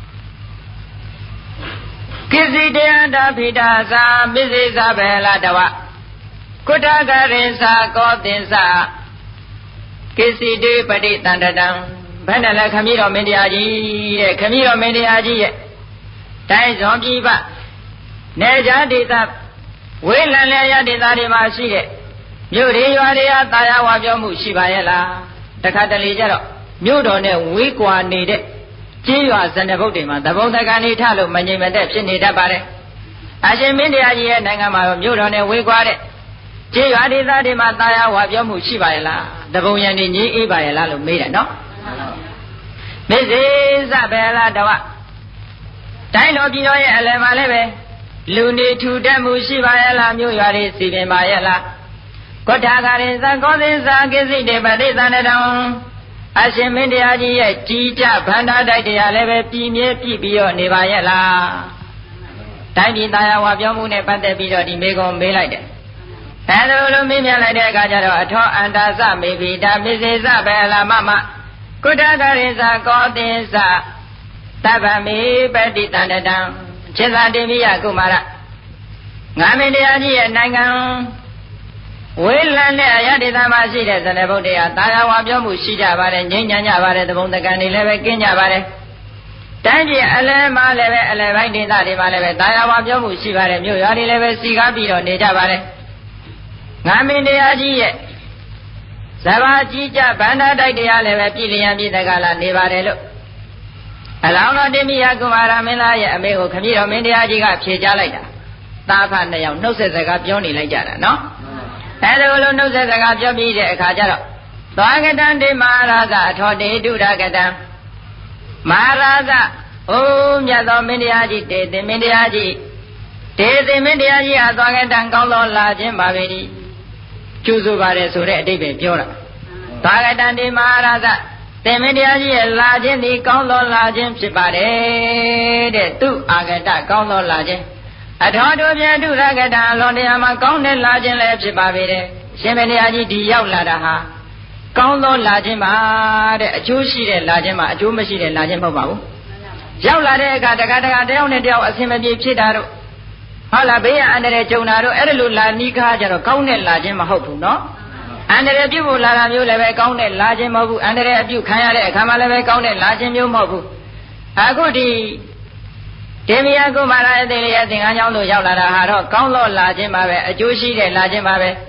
ကိစီတရားတာဖိတာသာမစ္စေသဗေလတဝကုဋ္ဌကရိသကောသင်္စကိစီတေပတိတန္တတံဘယ်နဲ့လဲခမည်းတော်မင်းတရားကြီးတဲ့ခမည်းတော်မင်းတရားကြီးရဲ့တိုင်းဇွန်ပြည်ပနေကြဒေသဝေးလံလျရဒေသတွေမှာရှိတဲ့မြို့တွေရွာတွေဟာတာယာဝါပြောမှုရှိပါရဲ့လားတခါတလေကျတော့မြို့တော်နဲ့ဝေးကွာနေတဲ့ကျေးရွာဇဏဘုတ်တွေမှာသဘုံတကန်နေထလို့မငြိမ်မသက်ဖြစ်နေတတ်ပါတယ်အရှင်မင်းတရားကြီးရဲ့နိုင်ငံမှာတော့မြို့တော်နဲ့ဝေးကွာတဲ့ကျေးရွာဒေသတွေမှာတာယာဝါပြောမှုရှိပါရဲ့လားသဘုံရံနေငြိမ်းအေးပါရဲ့လားလို့မေးတယ်နော်မစ္စေသဗေလတဝတိုင်းတော်ပြည်တော်ရဲ့အလယ်မှာလည်းပဲလူနေထူတက်မှုရှိပါရဲ့လားမြို့ရွာတွေစီပင်ပါရဲ့လားကုဋ္ဌကရိသကောသင်္စာကိစိတေပတိသန္တံအရှင်မင်းတရားကြီးရဲ့ကြီးကြဗန္ဓာတိုက်တရားလည်းပဲပြည်မြဲပြည့်ပြီးတော့နေပါရဲ့လားတိုင်းပြည်သားယာဝပြောမှုနဲ့ပတ်သက်ပြီးတော့ဒီမေကွန်မေးလိုက်တယ်အဲဒါလိုမေးမြန်းလိုက်တဲ့အခါကျတော့အထောအန္တာစမေဘိတာမစ္စေသဗေလမမကုဋ္ဌကရိသကောသင်္စာတဗ္ဗမေပတိတန္တံခြေသာတိမိယကုမာရငါမင်းတရားကြီးရဲ့နိုင်ငံဝေးလံတဲ့အရာဒေသမှာရှိတဲ့ဇဏဘုတ်တရားတာယာဝါပြောမှုရှိကြပါတယ်ငြိမ်းချမ်းကြပါတယ်သဘုံတကန်တွေလည်းပဲကင်းကြပါတယ်တိုင်းပြည်အလယ်မှာလည်းပဲအလယ်ပိုင်းဒေသတွေမှာလည်းပဲတာယာဝါပြောမှုရှိပါတယ်မြို့ရွာတွေလည်းပဲစီကားပြီးတော့နေကြပါတယ်ငါမင်းတရားကြီးရဲ့ဇဘာကြီးကြဗန္ဓာတိုက်တရားလည်းပဲပြည်လျံပြည်တကလာနေပါတယ်လို့အလောင်းတော်တိမိယကုမာရမင်းသားရဲ့အမေကိုခမည်းတော်မင်းတရားကြီးကဖြေကြားလိုက်တာသားဖနှစ်ယောက်နှုတ်ဆက်စကားပြောနေလိုက်ကြတာနော်အဲဒါလိုနှုတ်ဆက်စကားပြောပြီးတဲ့အခါကျတော့သွားကတံတိမဟာရာဇအထောတေတုရကတံမဟာရာဇအိုးမြတ်သောမင်းတရားကြီးတေသင်မင်းတရားကြီးတေသင်မင်းတရားကြီးဟာသွားကတံကောင်းသောလာခြင်းပါပဲဒီကျူးဆိုပါတယ်ဆိုတဲ့အတိတ်ပဲပြောတာသွားကတံတိမဟာရာဇသင်မင်းတရားကြီးရဲ့လာခြင်းဒီကောင်းသောလာခြင်းဖြစ်ပါတယ်တဲ့သူအာဂတကောင်းသောလာခြင်းအထောတို့ပြတုရကတံလွန်တရားမှာကောင်းတဲ့လာခြင်းလည်းဖြစ်ပါပေတဲ့ရှင်မင်းတရားကြီးဒီရောက်လာတာဟာကောင်းသောလာခြင်းပါတဲ့အကျိုးရှိတဲ့လာခြင်းပါအကျိုးမရှိတဲ့လာခြင်းမဟုတ်ပါဘူးရောက်လာတဲ့အခါတခါတခါတယောက်နဲ့တယောက်အဆင်မပြေဖြစ်တာတို့ဟုတ်လားဘေးရအန္တရာယ်ကြုံတာတို့အဲ့ဒါလိုလာနီးကားကြတော့ကောင်းတဲ့လာခြင်းမဟုတ်ဘူးနော်အန္တရာယ်ပြုတ်ဖို့လာတာမျိုးလည်းပဲကောင်းတဲ့လာခြင်းမဟုတ်ဘူးအန္တရာယ်အပြုတ်ခံရတဲ့အခါမှာလည်းပဲကောင်းတဲ့လာခြင်းမျိုးမဟုတ်ဘူးအခုဒီဒေမယကုမာရအသေးလေးအသင်္ကန်းကျောင်းတို့ရောက်လာတာဟာတော့ကောင်းသောလာခြင်းပါပဲအကျိုးရှိတဲ့လာခြင်းပါပဲ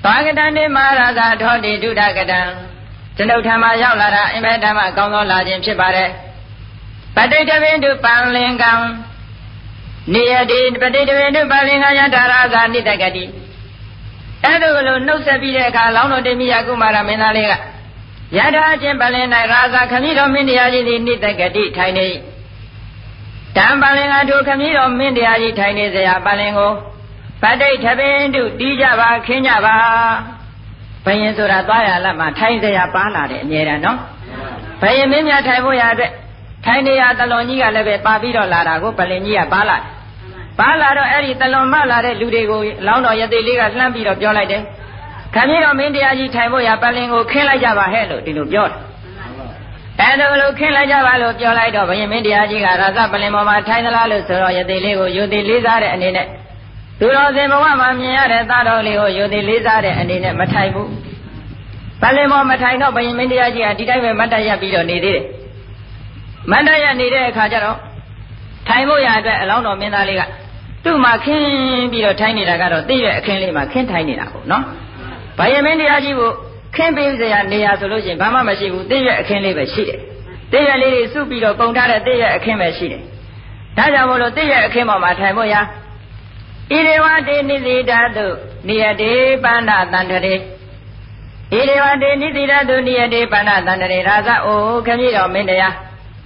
သွားကတံနေမဟာရာဇာထောတိဒုဒကတံကျွန်ုပ်ထံမှာရောက်လာတာအင်မတန်မှကောင်းသောလာခြင်းဖြစ်ပါတယ်ပဋိတဝိတုပံလင်ကံနေယတိပဋိတဝိတုပံလင်ကံယထာရာဇာနိတကတိအဲ့ဒါလိုနှုတ်ဆက်ပြီးတဲ့အခါလောင်းတော်တေမိယကုမာရမင်းသားလေးကယထာချင်းပလင်၌ရာဇာခမည်းတော်မင်းတရားကြီးသည်နိတကတိထိုင်နေတံပလင်ကထိုခမည်းတော်မင်းတရားကြီးထိုင်နေစရာပလင်ကိုပဋိထပင်တုတီးကြပါခင်းကြပါဘယင်ဆိုတာသွားရလတ်မှာထိုင်စရာပါလာတယ်အမြဲတမ်းနော်ဘယင်မင်းများထိုင်ဖို့ရအတွက်ထိုင်နေရတလွန်ကြီးကလည်းပဲပါပြီးတော့လာတာကိုပလင်ကြီးကပါလာပါလာတော့အဲ့ဒီတလွန်မလာတဲ့လူတွေကိုလောင်းတော်ရသေးလေးကလှမ်းပြီးတော့ပြောလိုက်တယ်ခမည်းတော်မင်းတရားကြီးထိုင်ဖို့ရပလင်ကိုခင်းလိုက်ကြပါဟဲ့လို့ဒီလိုပြောတယ်အဲ့ဒါလိုခင်းလိုက်ကြပါလို့ပြောလိုက်တော့ဘယင်မင်းတရားကြီးကရာဇပလင်ပေါ်မှာထိုင်သလားလို့ဆိုတော့ရသေးလေးကိုယုံသေးလေးစားတဲ့အနေနဲ့သူတော်စင်ဘဝမှာမြင်ရတဲ့သားတော်လေးကိုယုံသေးလေးစားတဲ့အနေနဲ့မထိုင်ဘူးပလင်ပေါ်မထိုင်တော့ဘယင်မင်းတရားကြီးကဒီတိုင်းပဲမတ်တရပြီးတော့နေသေးတယ်မတ်တရနေတဲ့အခါကျတော့ထိုင်ဖို့ရအတွက်အလောင်းတော်မင်းသားလေးကသူ့မှာခင်းပြီးတော့ထိုင်နေတာကတော့သိရဲ့အခင်းလေးမှာခင်းထိုင်နေတာပေါ့နော်ဘယင်မင်းတရားကြီးကိုခင်းပေးစရာနေရာဆိုလို့ရှိရင်ဘာမှမရှိဘူးသိရဲ့အခင်းလေးပဲရှိတယ်သိရဲ့လေးတွေစုပြီးတော့ပုံထားတဲ့သိရဲ့အခင်းပဲရှိတယ်ဒါကြောင့်မို့လို့သိရဲ့အခင်းပေါ်မှာထိုင်ဖို့ရဣရေဝတေနိတိဓာတုနိယတေပါဏတန္တရေဣရေဝတေနိတိဓာတုနိယတေပါဏတန္တရေရာဇအိုခမည်းတော်မင်းတရား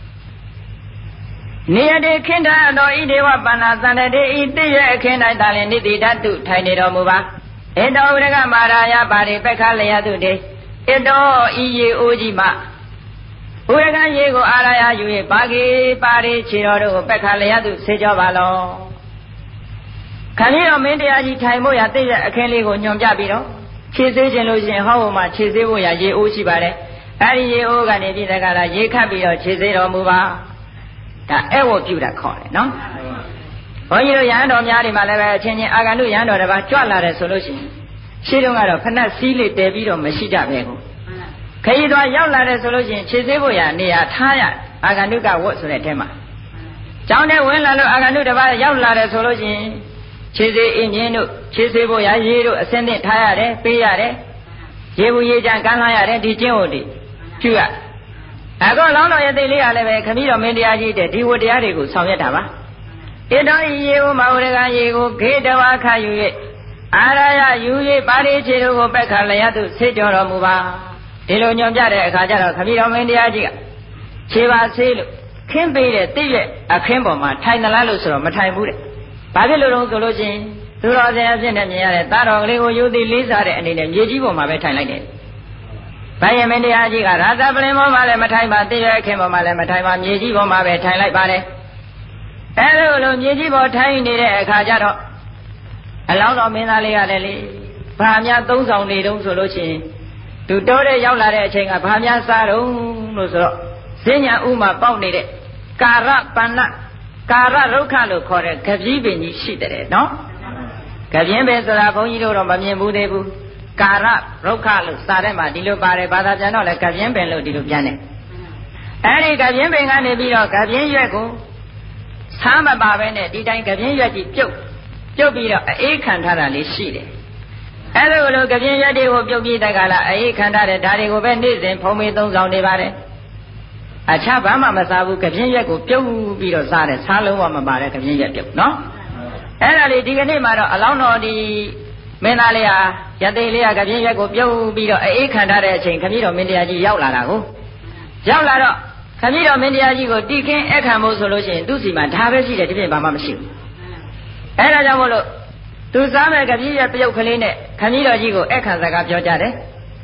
နိယတေခင်းထားတော်ဣဒေဝပါဏတန္တရေဤသိရဲ့အခင်း၌သာလင်နိတိဓာတုထိုင်နေတော်မူပါဧတောဝရကမာရာယပါရိပက္ခလယတုတေဧတောဤရေအိုးကြီးမှဥရကရေကိုအာရယယူ၍ပါကေပါရိခြေတော်တို့ကိုပက္ခလယတုဆေကြောပါလောခမည်းတော်မင်းတရားကြီးထိုင်ဖို့ရသိတဲ့အခင်းလေးကိုညွန်ပြပြီးတော့ခြေသေးခြင်းလို့ရှိရင်ဟောဘုံမှာခြေသေးဖို့ရရေအိုးရှိပါတယ်အဲဒီရေအိုးကနေပြည်တဲ့ကလာရေခတ်ပြီးတော့ခြေသေးတော်မူပါဒါအဲ့ဝပြုတာခေါ်တယ်နော်ဘုန်းကြီးတို့ရဟန်းတော်များတွေမှာလည်းပဲအချင်းချင်းအာဂန္တုရဟန်းတော်တစ်ပါးကြွလာတယ်ဆိုလို့ရှိရင်ရှင်းတော့ကတော့ဖဏတ်စည်းလေးတည်ပြီးတော့မရှိကြပဲကိုခရီးသွားရောက်လာတယ်ဆိုလို့ရှိရင်ခြေသေးဖို့ရနေရာထားရအာဂန္တုကဝတ်ဆိုတဲ့အထဲမှာကျောင်းထဲဝင်လာလို့အာဂန္တုတစ်ပါးရောက်လာတယ်ဆိုလို့ရှိရင်ခြေသေးအင်းချင်းတို့ခြေသေးဖို့ရရေတို့အစင်းနဲ့ထားရတယ်ပေးရတယ်ရေဘူးရေချမ်းကမ်းလာရတယ်ဒီကျင့်ဝတ်တွေပြုရအခုလောင်းတော်ရဲ့သိလေးကလည်းပဲခမည်းတော်မင်းတရားကြီးတဲ့ဒီဝတ်တရားတွေကိုဆောင်ရွက်တာပါဣတောဤရေကိုမဝရကရေကိုခေတဝါခယူ၍အာရယယူ၍ပါရိခြေတို့ကိုပက္ခလယတုဆေးကြော်တော်မူပါဒီလိုညွန်ပြတဲ့အခါကျတော့ခမည်းတော်မင်းတရားကြီးကခြေပါဆေးလို့ခင်းပေးတဲ့တိရဲ့အခင်းပေါ်မှာထိုင်သလားလို့ဆိုတော့မထိုင်ဘူးတဲ့ဘာဖြစ်လို့လဲဆိုလို့ချင်းသူတော်စင်အဖြစ်နဲ့မြင်ရတဲ့သားတော်ကလေးကိုယူသည်လေးစားတဲ့အနေနဲ့မြေကြီးပေါ်မှာပဲထိုင်လိုက်တယ်ဘယင်မင်းတရားကြီးကရာဇပလင်ပေါ်မှာလည်းမထိုင်ပါတိရဲ့အခင်းပေါ်မှာလည်းမထိုင်ပါမြေကြီးပေါ်မှာပဲထိုင်လိုက်ပါတယ်အဲလိုလိုမြေကြီးပေါ်ထိုင်နေတဲ့အခါကျတော့အလောင်းတော်မင်းသားလေးကလည်းလေဘာများသုံးဆောင်နေတုံးဆိုလို့ရှိရင်သူတိုးတဲ့ရောက်လာတဲ့အချိန်ကဘာများစားတုံးလို့ဆိုတော့ဈဉ္ညာဥမှာပေါက်နေတဲ့ကာရပဏ္ဏကာရရုက္ခလို့ခေါ်တဲ့ကပြည့်ပင်ကြီးရှိတယ်နော်ကပြင်းပင်ဆိုတာဘုန်းကြီးတို့တော့မမြင်ဘူးသေးဘူးကာရရုက္ခလို့စာထဲမှာဒီလိုပါတယ်ဘာသာပြန်တော့လည်းကပြင်းပင်လို့ဒီလိုပြန်တယ်အဲဒီကပြင်းပင်ကနေပြီးတော့ကပြင်းရွက်ကိုဆားမပါပဲနဲ့ဒီတိုင်းကပြင်းရွက်ကြီးပြုတ်ပြုတ်ပြီးတော့အေးခံထားတာလေးရှိတယ်အဲလိုလိုကပြင်းရွက်တွေကိုပြုတ်ပြီးတဲ့ကလာအေးခံထားတဲ့ဒါတွေကိုပဲနေ့စဉ်ဖုံးမေးသုံးဆောင်နေပါတယ်အခြားဘာမှမစားဘူးကပြင်းရွက်ကိုပြုတ်ပြီးတော့စားတယ်စားလုံးဝမပါတဲ့ကပြင်းရွက်ပြုတ်နော်အဲ့ဒါလေးဒီကနေ့မှာတော့အလောင်းတော်ဒီမင်းသားလေးဟာရသေးလေးကကပြင်းရွက်ကိုပြုတ်ပြီးတော့အေးခံထားတဲ့အချိန်ခမည်းတော်မင်းတရားကြီးရောက်လာတာကိုရောက်လာတော့ခမည်းတော်မင်းတရားကြီးကိုတိခင်းအခမ်းဖို့ဆိုလို့ရှိရင်သူ့စီမှာဒါပဲရှိတယ်ဒီပြင်ဘာမှမရှိဘူးအဲ့ဒါကြောင့်မို့လို့သူစားမဲ့ကပြည့်ရဲ့ပြုတ်ကလေးနဲ့ခမည်းတော်ကြီးကိုအခမ်းစကားပြောကြတယ်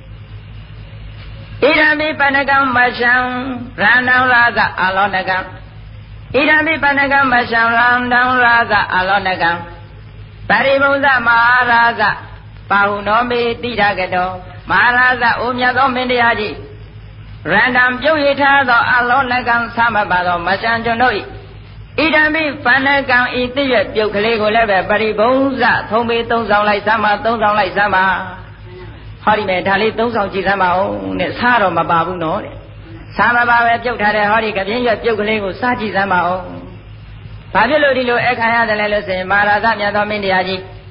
ဣဒံမိပဏကံမရှံရဏံရာဇအလောနကံဣဒံမိပဏကံမရှံရဏံရာဇအလောနကံပရိဘုဇမဟာရာဇပါဟုနောမေတိရကတောမဟာရာဇအိုမြတ်သောမင်းတရားကြီးရန္တံပြုတ်ရထားသောအလောနကံသမပါသောမရှံကျွန်တို့ဣဒံမိပဏကံဤတိရပြုတ်ကလေးကိုလည်းပဲပရိဘုဇသုံးပေသုံးဆောင်လိုက်စမ်းပါသုံးဆောင်လိုက်စမ်းပါဟောဒီမဲ့ဒါလေးသုံးဆောင်ကြည့်စမ်းပါဦးနဲ့စားတော့မပါဘူးနော်တဲ့စားမပါပဲပြုတ်ထားတဲ့ဟောဒီကပြင်းရွက်ပြုတ်ကလေးကိုစားကြည့်စမ်းပါဦးဘာဖြစ်လို့ဒီလိုအခါရတယ်လဲလို့ဆိုရင်မဟာရာဇမြတ်သောမင်းတရားကြီး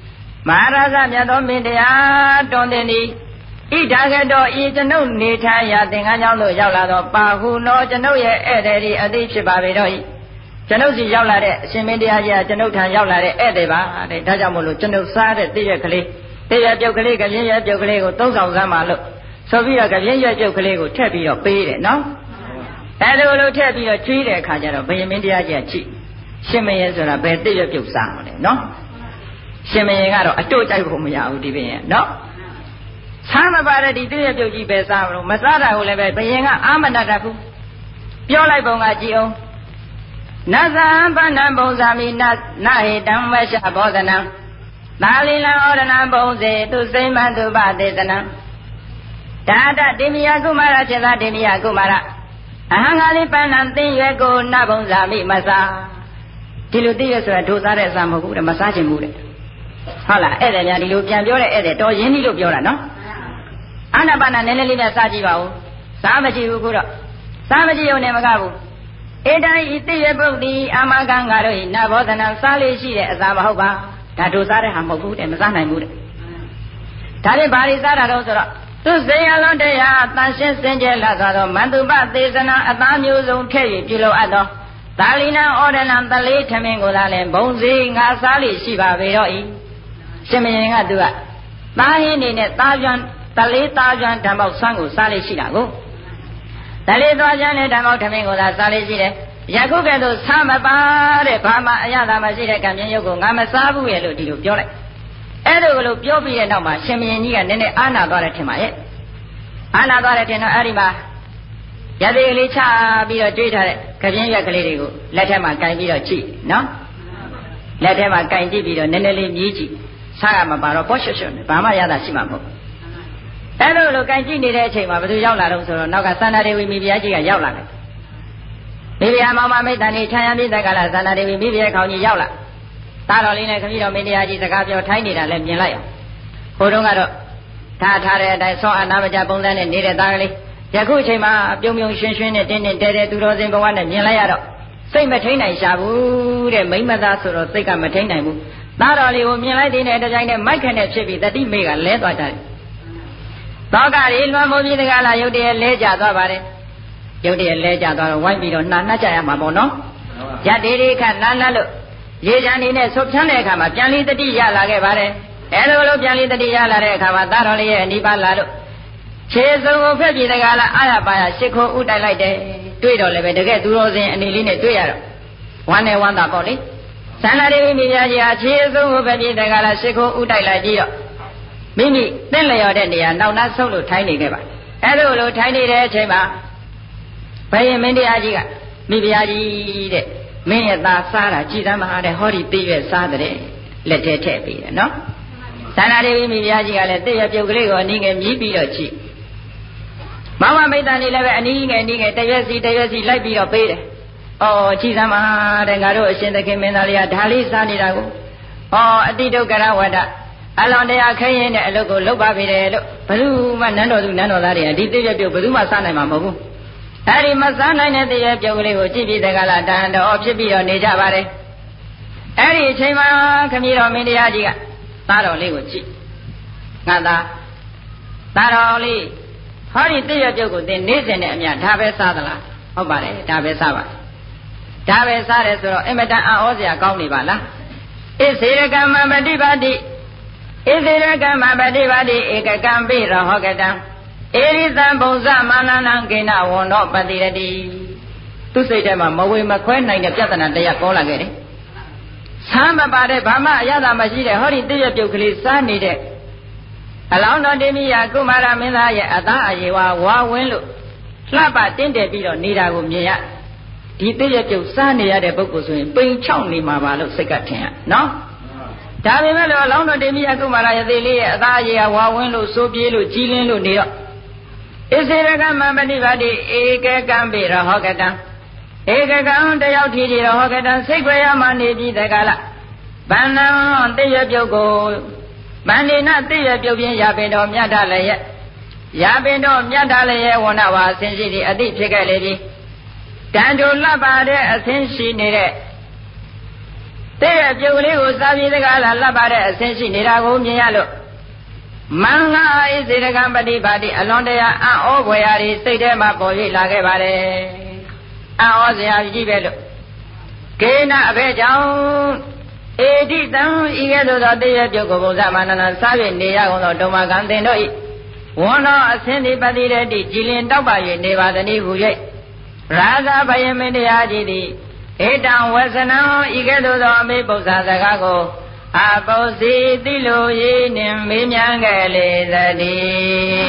မဟာရာဇမြတ်သောမင်းတရားတွင်သည်ဣဒာကတော်ဤကျွန်ုပ်နေထိုင်ရာသင်္ကန်းကျောင်းသို့ရောက်လာသောပါဟုနောကျွန်ုပ်ရဲ့ဧည့်သည်ဒီအသိဖြစ်ပါပေတော့၏ကျွန်ုပ်စီရောက်လာတဲ့အရှင်မင်းတရားကြီးကကျွန်ုပ်ထံရောက်လာတဲ့ဧည့်သည်ပါတဲ့ဒါကြောင့်မို့လို့ကျွန်ုပ်စားတဲ့တည့်ရက်ကလေးတည့်ရက်ပြုတ်ကလေးကပြင်းရက်ပြုတ်ကလေးကိုသုံးဆောင်စမ်းပါလို့ဆိုပြီးတော့ကပြင်းရက်ပြုတ်ကလေးကိုထည့်ပြီးတော့ပေးတယ်နော်အဲလိုလိုထည့်ပြီးတော့ကျွေးတဲ့အခါကျတော့ဘယင်မင်းတရားကြီးကကြည့်ရှင်မင်းဆိုတာဘယ်တည့်ရက်ပြုတ်စားမလဲနော်ရှင်မင်းကတော့အတို့ကြိုက်ဖို့မရဘူးဒီဘယင်နော်ဆမ်းမပါတဲ့ဒီတည့်ရက်ပြုတ်ကြီးပဲစားမလို့မစားတာကိုလည်းပဲဘယင်ကအာမနတတ်ဘူးပြောလိုက်ပုံကကြည့်အောင်နသံပဏံပုံဇာမိနနဟေတံဝရှဘောဓနံသာလီလံဩရဏံဘုံစေသူစိမ္မတုပသေသနံဒါတတိမိယကုမာရစေသာတိမိယကုမာရအဟံဃာလိပဏံသင်ရွယ်ကိုနဘုံဇာမိမစားဒီလိုသိရဆိုတာဒုစားတဲ့အစာမဟုတ်ဘူးတဲ့မစားခြင်းဘူးတဲ့ဟုတ်လားဧည့်သည်များဒီလိုပြန်ပြောတဲ့ဧည့်သည်တော်ရင်းကြီးလို့ပြောတာနော်အာနာပါနာနည်းနည်းလေးနဲ့စားကြည့်ပါဦးစားမကြည့်ဘူးခုတော့စားမကြည့်ုံနဲ့မကဘူးဧတံဤသိရပုဒ်တိအာမကံငါတို့ဤနဘောဓနံစားလေးရှိတဲ့အစာမဟုတ်ပါဒါတို့စားတဲ့ဟာမဟုတ်ဘူးတဲ့မစားနိုင်ဘူးတဲ့ဒါဖြင့်ဘာတွေစားတာတော့ဆိုတော့သူစေရလုံးတရားအတန်ရှင်းစင်ကြယ်လာသောမန္တုပသေသနာအသားမျိုးစုံထည့်၍ပြုလုပ်အပ်သောသာလီနံဩဒနံတလေးထမင်းကိုသာလည်းဘုံစီငါစားလေးရှိပါပေတော့ဤရှင်မင်းကသူကသားဟင်းနေနဲ့သားပြန်တလေးသားပြန်ဓမ္မောက်ဆန်းကိုစားလေးရှိတာကိုတလေးသွားပြန်နဲ့ဓမ္မောက်ထမင်းကိုသာစားလေးရှိတယ်ယခုကဲ့သို့ဆမ်းမပါတဲ့ဘာမှအရသာမရှိတဲ့ကံပြင်းရုပ်ကိုငါမစားဘူးရဲ့လို့ဒီလိုပြောလိုက်အဲ့လိုလိုပြောပြီးတဲ့နောက်မှာရှင်မင်းကြီးကနည်းနည်းအာနာသွားတယ်ထင်ပါရဲ့အာနာသွားတယ်ထင်တော့အဲ့ဒီမှာရသေးလေးချပြီးတော့တွေးထားတဲ့ကပြင်းရွက်ကလေးတွေကိုလက်ထက်မှာကင်ပြီးတော့ကြည့်နော်လက်ထက်မှာကင်ကြည့်ပြီးတော့နည်းနည်းလေးမြည်ကြည့်စားရမှာပါတော့ပေါ့ရွှွှွှဘာမှရတာရှိမှာမဟုတ်အဲ့လိုလိုကင်ကြည့်နေတဲ့အချိန်မှာဘယ်သူရောက်လာတော့ဆိုတော့နောက်ကသန္တာဒေဝီမိဖုရားကြီးကရောက်လာတယ်မိဖုရားမောင်မမိတ်တန်နေခြံရံပြည့်တက်ကလာသန္တာဒေဝီမိဖုရားခေါင်းကြီးရောက်လာသားတော်လေးနဲ့ခမည်းတော်မင်းတရားကြီးစကားပြောထိုင်းနေတာလည်းမြင်လိုက်အောင်ဟိုတုန်းကတော့ထားထားတဲ့အတိုင်းဆောအနာမကြပုံစံနဲ့နေတဲ့သားကလေးယခုအချိန်မှာပြုံပြုံရွှင်ရွှင်နဲ့တင်းတင်းတဲတဲသူတော်စင်ဘဝနဲ့မြင်လိုက်ရတော့စိတ်မထိန်နိုင်ရှာဘူးတဲ့မိမသားဆိုတော့စိတ်ကမထိန်နိုင်ဘူးသားတော်လေးကိုမြင်လိုက်တဲ့တကြိုင်နဲ့မိုက်ခနဲ့ဖြစ်ပြီးတတိမေကလဲသွားကြတယ်သောကရီလွန်မိုးပြီးတကားလာရုတ်တရက်လဲကျသွားပါတယ်ရုတ်တရက်လဲကျသွားတော့ဝိုင်းပြီးတော့နှာနှက်ကြရမှာပေါ့နော်ရတေရီခနာနာလို့ရေချမ်းနေနဲ့ဆုတ်ချမ်းတဲ့အခါမှာပြန်လီတတိရလာခဲ့ပါတယ်အဲလိုလိုပြန်လီတတိရလာတဲ့အခါမှာသားတော်လေးရဲ့အနိပါလာလို့ခြေစုံကိုဖက်ပြေတကားလာအာရပါရရှ िख ိုးဥတိုက်လိုက်တယ်တွေ့တော့လည်းပဲတကယ်သူတော်စင်အနေလေးနဲ့တွေ့ရတော့ဝမ်းနဲ့ဝမ်းသာပေါ့လေသန္တာဒေဝီမိဖုရားကြီးဟာခြေစုံကိုဖက်ပြေတကားလာရှ िख ိုးဥတိုက်လိုက်ပြီးတော့မိမိသင့်လျော်တဲ့နေရာနောက်နှဆုပ်လို့ထိုင်းနေခဲ့ပါအဲလိုလိုထိုင်းနေတဲ့အချိန်မှာဘယင်မင်းတရားကြီးကမိဖုရားကြီးတဲ့မင်းရဲ့သားစားတာကြည်သမ်းပါတဲ့ဟောဒီသိရွက်စားတဲ့လက်ထဲထည့်ပေးတယ်နော်သန္တာဒေဝီမိဖုရားကြီးကလည်းသိရွက်ပြုတ်ကလေးကိုအနည်းငယ်မြည်ပြီးတော့ကြည့်မောင်မမိတ်တန်လေးလည်းပဲအနည်းငယ်အနည်းငယ်တရွက်စီတရွက်စီလိုက်ပြီးတော့ပေးတယ်အော်ကြည်သမ်းပါတဲ့ငါတို့အရှင်သခင်မင်းသားလေးကဒါလေးစားနေတာကိုအော်အတိဒုက္ခရဝတ္တအလွန်တရားခဲရင်တဲ့အလုပ်ကိုလုပ်ပါပြီတယ်လို့ဘယ်သူမှနန်းတော်သူနန်းတော်သားတွေကဒီသိရွက်ပြုတ်ဘယ်သူမှစားနိုင်မှာမဟုတ်ဘူးအဲဒီမစားနိုင်တဲ့သိရွက်ပြုတ်ကလေးကိုကြည့်ပြီးတကလားတန်တော်ဖြစ်ပြီးတော့နေကြပါတယ်အဲဒီအချိန်မှာခမည်းတော်မင်းတရားကြီးကသားတော်လေးကိုကြည့်ငါသားသားတော်လေးဟောဒီသိရွက်ပြုတ်ကိုသင်နေစဉ်နဲ့အမြဒါပဲစားသလားဟုတ်ပါတယ်ဒါပဲစားပါဒါပဲစားတယ်ဆိုတော့အင်မတန်အံ့ဩစရာကောင်းနေပါလားဣစေရကမ္မပฏิပါတိဣသေရကမ္မပฏิပါတိဧကကံပိရဟောကတံဧရိသံဘုံဇမာနနံကိဏဝန္နောပတိရတိသူစိတ်ထဲမှာမဝေမခွဲနိုင်တဲ့ပြဿနာတရားပေါ်လာခဲ့တယ်ဆမ်းမပါတဲ့ဘာမှအရသာမရှိတဲ့ဟောဒီသိရွက်ပြုတ်ကလေးစားနေတဲ့အလောင်းတော်တေမိယကုမာရမင်းသားရဲ့အသားအယေဝဝါဝင်းလို့လှပတင်းတယ်ပြီးတော့နေတာကိုမြင်ရဒီသိရွက်ပြုတ်စားနေရတဲ့ပုဂ္ဂိုလ်ဆိုရင်ပိန်ချောက်နေမှာပါလို့စိတ်ကထင်ရနော်ဒါပေမဲ့လို့အလောင်းတော်တေမိယကုမာရရဲ့သေးလေးရဲ့အသားအယေဝါဝင်းလို့စိုးပြေးလို့ကြီးလင်းလို့နေတော့ဣစေရကမ္မပฏิပါတိဧကကံပိရဟောကတံဧကကံတယောက်ထီထီရဟောကတံစိတ်ကြွရမှနေပြီးတကလားဗန္နံသိရွက်ပြုတ်ကိုဗန္ဒီနသိရွက်ပြုတ်ပြင်းရပင်တော်မြတ်ထလည်းရဲ့ရပင်တော်မြတ်ထလည်းရဲ့ဝဏဝါအစဉ်ရှိသည့်အတိဖြစ်ခဲ့လေပြီတန်တူလှပ်ပါတဲ့အစဉ်ရှိနေတဲ့တတဲ့ရပြုတ်ကလေးကိုစာပြေတကားလာလှပ်ပါတဲ့အဆင့်ရှိနေတာကိုမြင်ရလို့မင်္ဂအိစေတကံပฏิပါတိအလွန်တရာအံ့ဩဖွယ်ရာတွေစိတ်ထဲမှာပေါ်၍လာခဲ့ပါတယ်အံ့ဩစရာကြီးပဲလို့ကေနအဘဲကြောင့်ဧတိတံဤကဲ့သို့သောတည့်ရပြုတ်ကိုဘုရားမနန္ဒစား၍နေရကုန်သောဒုမကံသင်တို့ဤဝန္နောအဆင်းဒီပတိရတိကြည်လင်တောက်ပါ၍နေပါသည်ဟု၍ရာဇဘယမင်းတရားကြီးသည်ဧတံဝဆနံဤကဲ့သို့သောအမေပု္ပ္ပာစကားကိုအပုစီတိလိုရည်နှင့်မေးမြန်းခဲ့လေသတည်း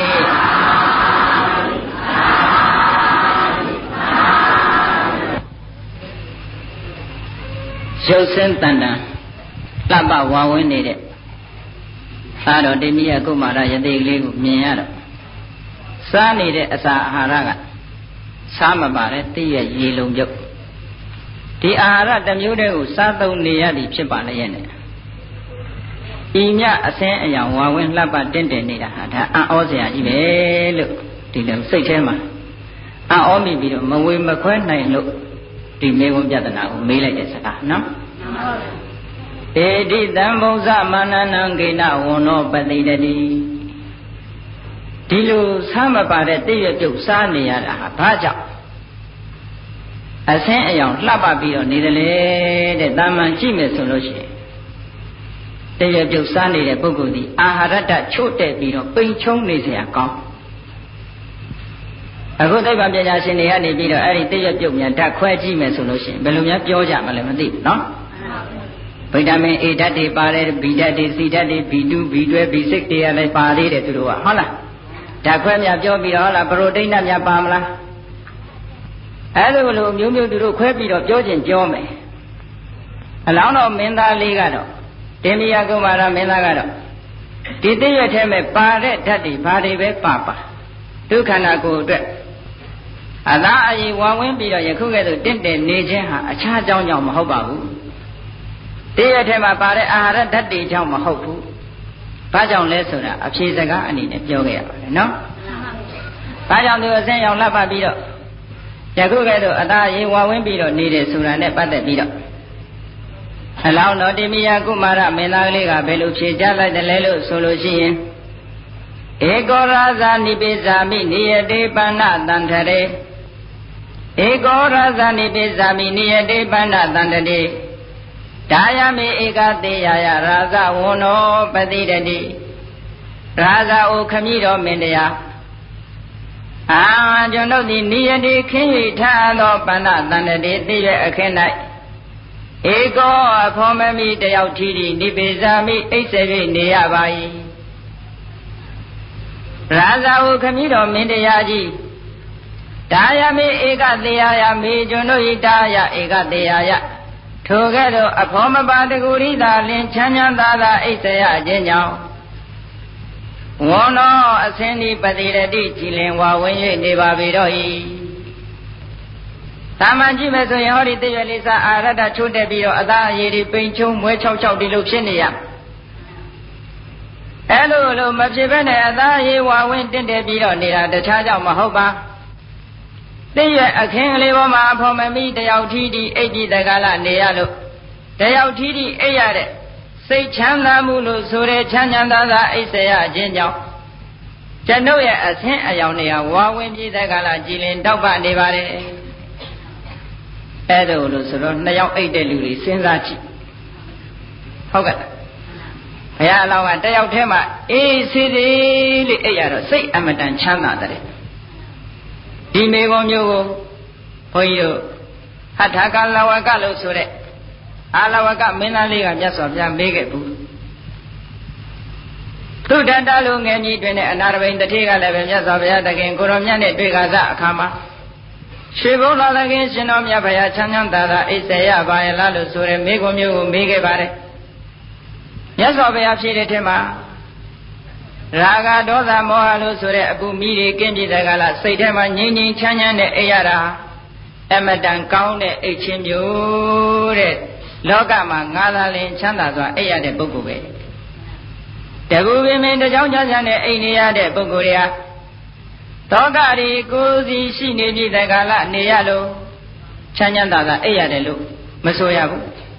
ရုပ်စင်းတန်တန်လှပဝါဝင်နေတဲ့သာတော်တိမိယကုမာရယတိကလေးကိုမြင်ရတော့စားနေတဲ့အစာအာဟာရကစားမပါတဲ့တည့်ရရေလုံးပြုတ်ဒီအာဟာရတစ်မျိုးတည်းကိုစားသုံးနေရသည်ဖြစ်ပါလေရဲ့နဲ့ဤမြအစင်းအယောင်ဝါဝင်လှပတင့်တယ်နေတာဟာဒါအံ့ဩစရာကြီးပဲလို့ဒီလိုစိတ်ထဲမှာအံ့ဩမိပြီးတော့မဝေမခွဲနိုင်လို့ဒီမေဝံပြဒနာကိုမေးလိုက်တဲ့စကားနော်ဧတိတံဘုဇမာနနံကိနဝန္နောပတိတတိဒီလိုစားမပါတဲ့တည့်ရပြုတ်စားနေရတာဟာဘာကြောင့်အဆင်းအယောင်လှပပြီးတော့နေတယ်လေတဲ့တာမန်ကြည့်မယ်ဆိုလို့ရှိရင်တည့်ရပြုတ်စားနေတဲ့ပုဂ္ဂိုလ်ဒီအာဟာရတ္တချို့တဲ့ပြီးတော့ပိန်ချုံနေเสียကောင်းအခုသိပ္ပံပညာရှင်တွေကနေပြီးတော့အဲ့ဒီတည့်ရပြုတ်များဓာတ်ခွဲကြည့်မယ်ဆိုလို့ရှိရင်ဘယ်လိုများပြောကြမလဲမသိဘူးနော်ဗီတာမင် A ဓာတ်တွေပါတယ် B ဓာတ်တွေ C ဓာတ်တွေ ဘီ တူ ဘီ တွဲ ဘီ စိတ် တွေကလည်းပါသေးတယ်သူတို့ကဟုတ်လားဓာတ်ခွဲများပြောပြီးတော့ဟုတ်လားပရိုတိန်းများပါမလားအဲ့လိုလိုမျိုးမျိုးသူတို့ခွဲပြီးတော့ပြောခြင်းပြောမယ်အလောင်းတော်မင်းသားလေးကတော့တင်မိယကုမာရမင်းသားကတော့ဒီတည့်ရထဲမှာပါတဲ့ဓာတ်တွေဘာတွေပဲပါပါဒုက္ခနာကိုအတွက်အသာအယီဝါဝင်ပြီးတော့ယခုကဲ့သို့တင့်တယ်နေခြင်းဟာအခြားကြောင်းကြောင့်မဟုတ်ပါဘူးတည့်ရထဲမှာပါတဲ့အာဟာရဓာတ်တွေကြောင့်မဟုတ်ဘူးဘာကြောင့်လဲဆိုတာအဖြေစကားအနေနဲ့ပြောခဲ့ရပါတယ်နော်ဘာကြောင့်သူအစင်းရောက်လှပ်ပါပြီးတော့ယခုကဲ့သို့အသာအယီဝါဝင်ပြီးတော့နေတယ်ဆိုတာနဲ့ပတ်သက်ပြီးတော့အလောင်းတော်တိမိယကုမာရမင်းသားကလေးကဘယ်လိုဖြေကြလိုက်တယ်လဲလို့ဆိုလို့ရှိရင်ဧကောရာဇာနိပိဇာမိနိယတေပန္နတန္ထရေဧကောရာဇာနိပိဇာမိနိယတေပန္နတန္တတိဒါယမေဧကသေယယရာဇဝန္နောပတိတတိရာဇအိုခမည်းတော်မင်းတရားအာကျွန်ုပ်သည်နိယတိခင်း၍ထားသောပန္နတန္တတိသိရအခင်း၌ဧကောအဖော်မမိတယောက်ထီးသည်နိပိဇာမိအိတ်စေ၍နေရပါ၏ရာဇဝခမည်းတော်မင်းတရားကြီးဒါယမေဧကသေယယမေကျွန်တို့ဤတာယဧကသေယယထိုကဲ့သို့အဖော်မပါတကူရိသာလင်ချမ်းချမ်းသာသာအိတ်စေရခြင်းကြောင့်ဝန္နောအစင်းဒီပတိရတိကြည်လင်ဝါဝင်၍နေပါပေတော့၏သာမန်ကြည့်မယ်ဆိုရင်ဟောဒီတည့်ရလေးစားအာရတ္တချိုးတက်ပြီးတော့အသာအရည်တွေပိန်ချုံမွဲ၆၆ဒီလိုဖြစ်နေရအဲ့လိုလိုမဖြစ်ဘဲနဲ့အသာအရည်ဝါဝင်တင့်တယ်ပြီးတော့နေတာတခြားကြောင့်မဟုတ်ပါတည့်ရအခင်းကလေးပေါ်မှာအဖော်မမီတယောက်ထီးဒီအိပ်ပြီးတကလာနေရလို့တယောက်ထီးဒီအိပ်ရတဲ့စိတ်ချမ်းသာမှုလို့ဆိုတဲ့ချမ်းချမ်းသာသာအိပ်စေရခြင်းကြောင့်ကျွန်ုပ်ရဲ့အဆင်းအယောင်တွေကဝါဝင်ပြီးတကလာကြည်လင်တောက်ပနေပါတယ်အဲ့ဒါလို့ဆိုတော့နှစ်ယောက်အိတ်တဲ့လူတွေစဉ်းစားကြည့်ဟုတ်ကဲ့ဘုရားအလောင်းကတယောက်တည်းမှာအေးဆေးသေးလေးအိတ်ရတော့စိတ်အမတန်ချမ်းသာတဲ့ဒီမေကွန်မျိုးကိုဘုန်းကြီးတို့ဟဋ္ဌကလဝကလို့ဆိုတဲ့အာလဝကမင်းသားလေးကမြတ်စွာဘုရားမေးခဲ့ဘူးသူတတလူငယ်ကြီးတွင်နဲ့အနာရဘိန်တတိကလည်းပဲမြတ်စွာဘုရားတခင်ကိုရောမြတ်နဲ့တွေ့ခါစအခါမှာရွှေဘုရားသခင်ရှင်တော်မြတ်ဘုရားချမ်းချမ်းသာသာအိပ်စေရပါရဲ့လားလို့ဆိုရဲမိကွန်မျိုးကိုမေးခဲ့ပါတယ်မြတ်စွာဘုရားဖြေတဲ့ထဲမှာရာဂဒေါသမောဟလို့ဆိုတဲ့အပူမီးတွေကင်းပြတဲ့ကလားစိတ်ထဲမှာငြိမ်ငြိမ်ချမ်းချမ်းနဲ့အိပ်ရတာအမတန်ကောင်းတဲ့အိပ်ခြင်းမျိုးတဲ့လောကမှာငါသာလင်ချမ်းသာစွာအိပ်ရတဲ့ပုဂ္ဂိုလ်ပဲတကူပင်ပင်တကြောင်ချမ်းချမ်းနဲ့အိပ်နေရတဲ့ပုဂ္ဂိုလ်တွေကတောကရီကိုယ်စီရှိနေပြီတကလာနေရလို့ချမ်းချမ်းသာသာအိပ်ရတယ်လို့မဆိုရဘူး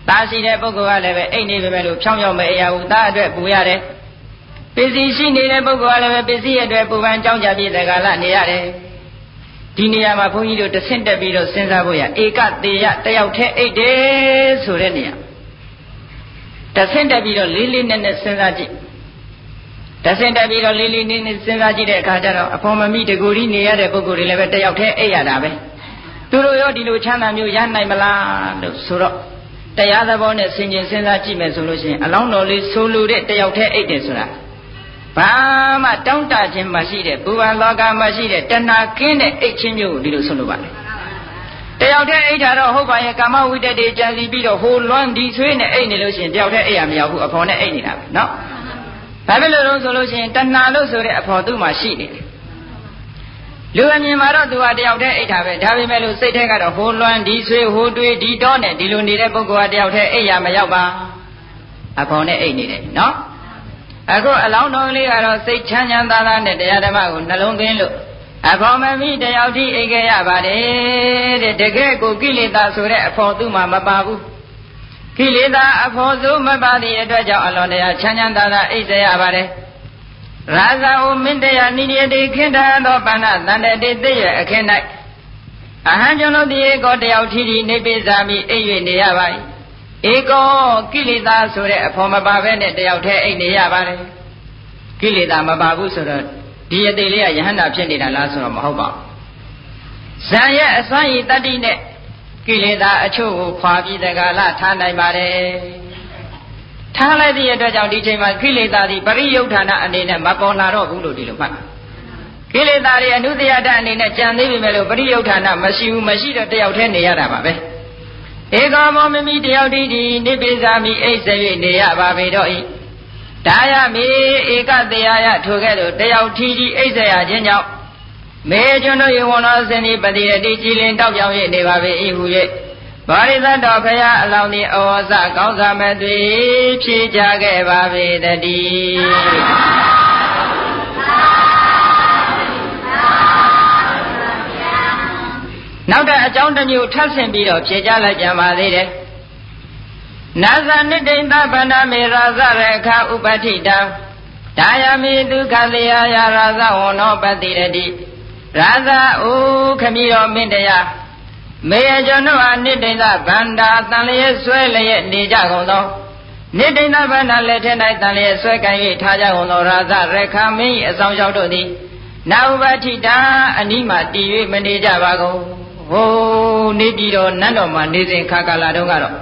သားရှိတဲ့ပုဂ္ဂိုလ်ကလည်းပဲအိတ်နေပေမဲ့လို့ဖြောင်းဖြောင်းမအေးရဘူးသားအတွက်ပူရတယ်ပစ္စည်းရှိနေတဲ့ပုဂ္ဂိုလ်ကလည်းပဲပစ္စည်းအတွက်ပူပန်ကြောင်းကြပြည့်တဲ့ကာလနေရတယ်ဒီနေရာမှာဘုန်းကြီးတို့တဆင့်တက်ပြီးတော့စဉ်းစားဖို့ရဧကတေယတယောက်တည်းအိတ်တယ်ဆိုတဲ့နေရာတဆင့်တက်ပြီးတော့လေးလေးနက်နက်စဉ်းစားကြည့်တဆင့်တက်ပြီးတော့လေးလေးနက်နက်စဉ်းစားကြည့်တဲ့အခါကျတော့အဖော်မမိတကူကြီးနေရတဲ့ပုဂ္ဂိုလ်တွေလည်းပဲတယောက်တည်းအိတ်ရတာပဲသူတို့ရောဒီလိုချမ်းသာမျိုးရနိုင်မလားလို့ဆိုတော့တရားသဘောနဲ့ဆင်ခြင်စဉ်းစားကြည့်မယ်ဆိုလို့ရှိရင်အလောင်းတော်လေးဆိုလိုတဲ့တယောက်တည်းအိတ်တယ်ဆိုတာဘာမှတောင်းတခြင်းမရှိတဲ့ဘူဗံလောကမရှိတဲ့တဏှာကင်းတဲ့အိတ်ချင်းမျိုးကိုဒီလိုဆိုလိုပါလေတယောက်တည်းအိတ်တာတော့ဟုတ်ပါရဲ့ကာမဝိတ္တတွေကြံစီပြီးတော့ဟိုလွမ်းဒီဆွေးနဲ့အိတ်နေလို့ရှိရင်တယောက်တည်းအိတ်ရမရောက်ဘူးအဖော်နဲ့အိတ်နေတာပဲနော်ဘာဖြစ်လို့လဲဆိုလို့ရှိရင်တဏှာလို့ဆိုတဲ့အဖော်သူ့မှာရှိနေတယ်လူအမြင်မှာတော့သူဟာတယောက်တည်းအိတ်တာပဲဒါပေမဲ့လို့စိတ်ထဲကတော့ဟိုလွမ်းဒီဆွေးဟိုတွေးဒီတော့နဲ့ဒီလိုနေတဲ့ပုဂ္ဂိုလ်ဟာတယောက်တည်းအိတ်ရမရောက်ပါအဖော်နဲ့အိတ်နေတယ်နော်အခုအလောင်းတော်လေးကတော့စိတ်ချမ်းချမ်းသာသာနဲ့တရားဓမ္မကိုနှလုံးသွင်းလို့အဖော်မမိတယောက်ထိအိတ်ခဲ့ရပါတယ်တဲ့တကယ်ကိုကိလေသာဆိုတဲ့အဖော်သူ့မှာမပါဘူးကိလေသာအဖော်စုမပါသည့်အတွက်ကြောင့်အလွန်တရာချမ်းချမ်းသာသာအိတ်စေရပါတယ်ရာဇာဥမင်းတရားနိယတိခိတသောပဏ္ဏတန္တတိသိရအခင်း၌အဟံကျွန်ုပ်ဒီကောတယောက်ထိထိနေပိစာမိအိတ်၍နေရပါ၏ဧကောကိလေသာဆိုတဲ့အဖော်မပါဘဲနဲ့တယောက်တည်းအိတ်နေရပါတယ်ကိလေသာမပါဘူးဆိုတော့ဒီအသေးလေးကယဟန္တာဖြစ်နေတာလားဆိုတော့မဟုတ်ပါဘူးဇံရဲ့အစွမ်းရည်တတ္တိနဲ့ကိလေသာအချို့ကိုခွာပြီးတက္ကလထားနိုင်ပါတယ်ထားလိုက်တဲ့အတွက်ကြောင့်ဒီချိန်မှာကိလေသာဒီပရိယုဌာဏအနေနဲ့မပေါ်လာတော့ဘူးလို့ဒီလိုမှတ်ကိလေသာတွေအနုတ္တယတအနေနဲ့ကြံသေးပြီမဲ့လို့ပရိယုဌာဏမရှိဘူးမရှိတော့တယောက်တည်းနေရတာပါပဲဧကောမောမမိတယောက်တည်းဒီနိဗ္ဗာန်မိအိတ်စေ၍နေရပါပေတော့ဤဒါယမေဧကတရားယထိုကဲ့သို့တယောက်ထီကြီးအိတ်စေရခြင်းကြောင့်မေကျွန်တို့ယေဝနောစင်ဒီပတိရတိကြည်လင်တောက်ပြောင်၍နေပါပေ၏ဟု၍ဘာရိသတ္တဖရာအလောင်းသည်ဩဝါစကောင်းစွာမသွေဖြေကြခဲ့ပါပေတည်းနောက်တဲ့အကြောင်းတစ်မျိုးထပ်ဆင့်ပြီးတော့ဖြေကြလိုက်ကြပါသေးတယ်နာဇာနိတိန်သဗ္ဗန္နမေရာဇရခဥပဋိတံဒါယမိဒုက္ခလေယရာဇဝနောပတိရတိရာဇဥခမီတော်မင်းတရားမေယကျွန်တို့ဟာနိတိန်သဗန္တာတန်လျက်ဆွဲလျက်နေကြကုန်သောနိတိန်သဗန္တာလက်ထက်၌တန်လျက်ဆွဲကံ၍ထားကြကုန်သောရာဇရခမင်း၏အဆောင်ရောက်တို့သည်နာဥပဋိတံအနိမတည်၍မနေကြပါကုန်ဟိုးနေပြီးတော့နန်းတော်မှာနေစဉ်ခါကာလတုန်းကတော့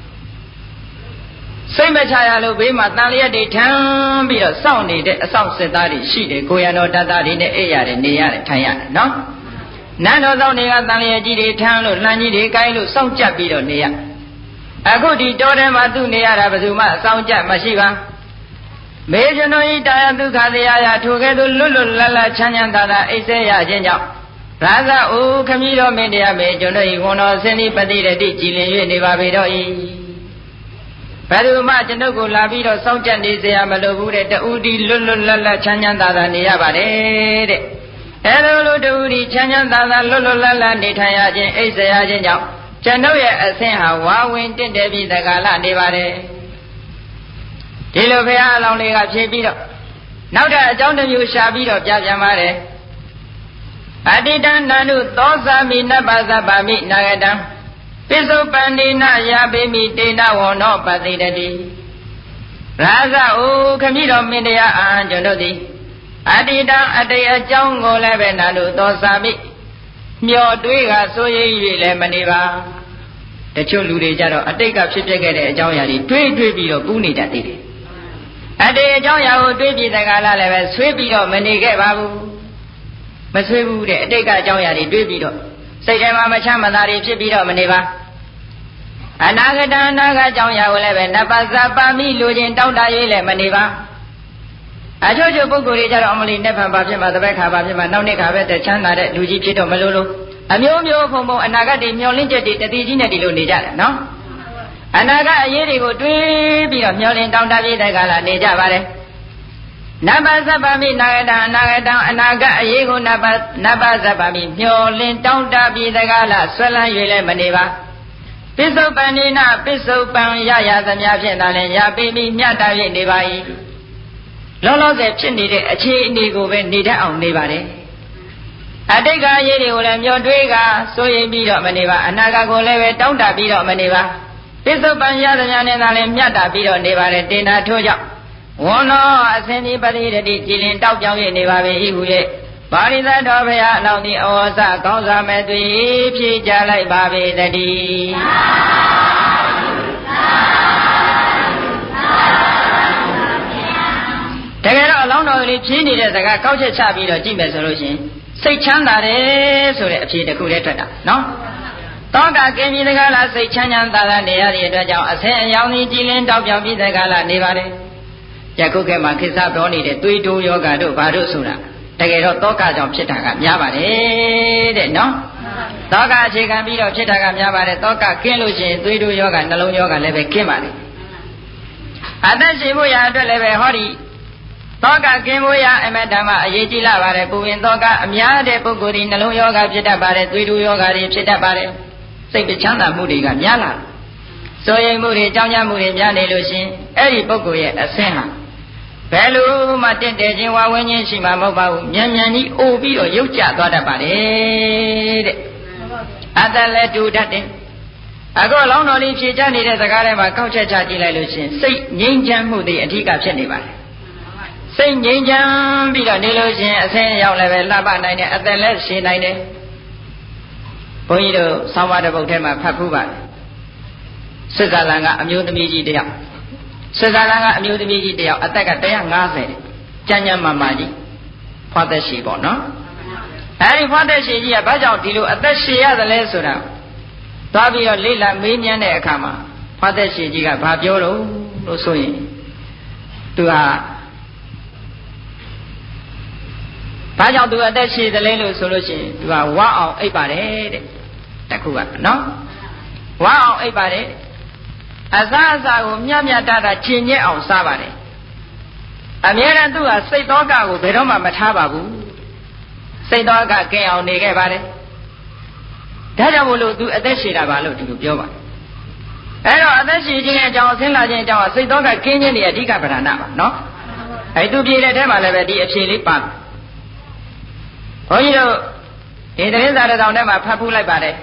စိတ်မချရလို့ဘေးမှာတန်လျက်တွေထမ်းပြီးတော့စောင့်နေတဲ့အဆောင်စစ်သားတွေရှိတယ်ကိုရံတော်တတ်သားတွေနဲ့အိပ်ရတယ်နေရတယ်ထိုင်ရတယ်နော်နန်းတော်ဆောင်တွေကတန်လျက်ကြီးတွေထမ်းလို့လှမ်းကြီးတွေကိုင်းလို့စောင့်ကြပ်ပြီးတော့နေရအခုဒီတောထဲမှာသူ့နေရတာဘယ်သူမှစောင့်ကြပ်မရှိပါမေကျွန်တော်ဤတာယဒုက္ခတရားရထိုကဲ့သို့လွတ်လွတ်လပ်လပ်ချမ်းချမ်းသာသာအိပ်စေရခြင်းကြောင့်ရာဇဥခမီးတော်မင်းတရားမေကျွန်တော်ဤဝန်တော်စင်ဒီပတိရတိကြည်လင်၍နေပါပေတော့၏ဘယ်သူမှကျွန်ုပ်ကိုလာပြီးတော့စောင့်ကြပ်နေเสียမလိုဘူးတဲ့တူဒီလွတ်လွတ်လပ်လပ်ချမ်းချမ်းသာသာနေရပါတယ်တဲ့အဲလိုလိုတူဒီချမ်းချမ်းသာသာလွတ်လွတ်လပ်လပ်နေထိုင်ရခြင်းအိပ်เสียခြင်းကြောင့်ကျွန်ုပ်ရဲ့အဆင်းဟာဝါဝင်တင့်တယ်ပြီးတက္ကလနေပါတယ်ဒီလိုဘုရားအလောင်းလေးကဖြေပြီးတော့နောက်တဲ့အကြောင်းတစ်မျိုးရှာပြီးတော့ပြပြန်ပါတယ်အတိတံနန္တုသောဇာမိနပသဗ္ဗမိနာဂတံပိစုပန္တိနယာပိမိတေနဝန္နောပတိတတိရာဇဥခမီးတော်မင်းတရားအာကျွန်တို့သည်အတိတံအတိတ်အကြောင်းကိုလည်းပဲနန္တုသောဇာမိမျောတွေးကစိုးရိမ်၍လည်းမနေပါတချို့လူတွေကြတော့အတိတ်ကဖြစ်ပျက်ခဲ့တဲ့အကြောင်းအရာတွေတွေးတွေးပြီးတော့ပူးနေတတ်သေးတယ်အတိတ်အကြောင်းအရာကိုတွေးပြီးတဲ့ကာလလည်းပဲဆွေးပြီးတော့မနေခဲ့ပါဘူးမဆွေးဘူးတဲ့အတိတ်ကအကြောင်းအရာတွေတွေးပြီးတော့စိတ်ထဲမှာမချမ်းမသာတွေဖြစ်ပြီးတော့မနေပါအနာဂတအနာဂတ်အကြောင်းအရာကိုလည်းပဲနပဇပါမိလိုခြင်းတောင်းတ၍လည်းမနေပါအချို့ချို့ပုဂ္ဂိုလ်တွေကြတော့အမလီနဲ့ဖန်ပါဖြစ်မှာတပည့်ခါပါဖြစ်မှာနောက်နှစ်ခါပဲတချမ်းသာတဲ့လူကြီးဖြစ်တော့မလို့လို့အမျိုးမျိုးဖုံဖုံအနာဂတ်တွေမျောလင့်ချက်တွေတတိကြီးနဲ့ဒီလိုနေကြတယ်နော်အနာဂတ်အရေးတွေကိုတွေးပြီးတော့မျောလင့်တောင်းတပြီးတဲ့ကာလနေကြပါတယ်နပဇပမိနာဂတအနာဂတအနာဂတ်အရေးကိုနပနပဇပမိမျောလင့်တောင်းတပြီးတဲ့ကာလဆွဲလန်း၍လည်းမနေပါပိစုပန်နိနာပိစုပန်ရရသမျှဖြင့်သာလည်းညာပိမိမြတ်တာ၍နေပါ၏လောလောဆယ်ဖြစ်နေတဲ့အခြေအနေကိုပဲနေတတ်အောင်နေပါတယ်အတိတ်ကအရေးတွေကိုလည်းမျောတွေးကစိုးရိမ်ပြီးတော့မနေပါအနာဂတ်ကိုလည်းပဲတောင်းတပြီးတော့မနေပါပိစုပန်ရသမျှနဲ့သာလည်းမြတ်တာပြီးတော့နေပါတယ်တင်တာထို့ကြောင့်ဝန္နောအစဉ်ဒီပရိဒတိကြည်လင်တောက်ပြောင်း၍နေပါပေ၏ဟု၍ပါရိသတ်တော်ဘုရားအလောင်းဒီဩဝါစကောင်းစွာမဲ့သွေဖြည့်ကြလိုက်ပါပေတည်းတကယ်တော့အလောင်းတော်လေးဖြည့်နေတဲ့စကားကောက်ချက်ချပြီးတော့ကြည့်မယ်ဆိုလို့ရှိရင်စိတ်ချမ်းသာတယ်ဆိုတဲ့အဖြေတစ်ခုတည်းထွက်တာနော်တောကကင်းပြီးတကားလားစိတ်ချမ်းချမ်းသာသာနေရတဲ့အတွက်ကြောင့်အဆင်အယောင်ကြီးကြည်လင်တောက်ပြောင်ပြီးတကားလားနေပါတယ်ယခုခေတ်မှာခေတ်စားပြောနေတဲ့သွေးတိုးယောဂတို့ဘာတို့ဆိုတာတကယ်တော့တောကကြောင့်ဖြစ်တာကများပါတယ်တဲ့နော်တောကအခြေခံပြီးတော့ဖြစ်တာကများပါတယ်တောကကင်းလို့ရှိရင်သွေးတိုးယောဂနှလုံးယောဂလည်းပဲကင်းပါတယ်အသက်ရှင်ဖို့ရအတွက်လည်းပဲဟောဒီတောကကင်းဖို့ရအမတ္တမအရေးကြီးလာပါတယ်ပူဝင်တောကအများတဲ့ပုဂ္ဂိုလ်ဒီနှလုံးယောဂဖြစ်တတ်ပါတယ်သွေးတိုးယောဂတွေဖြစ်တတ်ပါတယ်စိတ်ချမ်းသာမှုတွေကများလာစိုးရိမ်မှုတွေကြောင်းကြမှုတွေများနေလို့ရှိရင်အဲ့ဒီပုဂ္ဂိုလ်ရဲ့အဆင်းဟာဘယ်လိုမှတင့်တယ်ခြင်းဝါဝင်းခြင်းရှိမှာမဟုတ်ပါဘူးမြန်မြန်ကြီးအိုပြီးတော့ရုပ်ကျသွားတတ်ပါတယ်တဲ့အတ္တလည်းတူတတ်တယ်အခုလောင်းတော်လေးဖြေချနေတဲ့စကားထဲမှာကောက်ချက်ချကြည့်လိုက်လို့ရှင်စိတ်ငြိမ်းချမ်းမှုတွေအဓိကဖြစ်နေပါတယ်စိတ်ငြိမ်းချမ်းပြီးတော့နေလို့ရှင်အဆင်းရောက်လည်းပဲလှပနိုင်တယ်အသက်လည်းရှည်နိုင်တယ်ဘုန်းကြီးတို့ဆောင်းပါးတစ်ပုဒ်ထဲမှာဖတ်ဖူးပါတယ်စစ်ဇာလန်ကအမျိုးသမီးကြီးတယောက်စစ်ဇာလန်ကအမျိုးသမီးကြီးတယောက်အသက်ကone hundred fiftyကျန်းကျန်းမာမာကြီးဖွာသက်ရှည်ပေါ့နော်အဲဒီဖွာသက်ရှည်ကြီးကဘာကြောင့်ဒီလိုအသက်ရှည်ရသလဲဆိုတာသွားပြီးတော့လေ့လာမေးမြန်းတဲ့အခါမှာဖွာသက်ရှည်ကြီးကဘာပြောလို့လို့ဆိုရင်သူဟာဘာကြောင့်သူအသက်ရှည်သလဲလို့ဆိုလို့ရှိရင်သူကဝါအောင်အိပ်ပါတယ်တဲ့တခုကနော်ဝါအောင်အိပ်ပါတယ်အစားအစာကိုမြတ်မြတ်တတာချင်ကျက်အောင်စားပါတယ်အမြဲတမ်းသူကစိတ်တော်ကကိုဘယ်တော့မှမထားပါဘူးစိတ်တော်ကကင်းအောင်နေခဲ့ပါတယ်ဒါကြောင့်မို့လို့သူအသက်ရှည်တာပါလို့ဒီလိုပြောပါတယ်အဲ့တော့အသက်ရှည်ခြင်းအကြောင်းဆင်းလာခြင်းအကြောင်းစိတ်တော်ကကင်းခြင်းတွေအဓိကပဓာနပါနော်အဲ့သူပြေတဲ့ထဲမှာလည်းပဲဒီအဖြေလေးပါဘုန်းကြီးတို့ဒီသတင်းစာတောင်ထဲမှာဖတ်ဖူးလိုက်ပါတယ်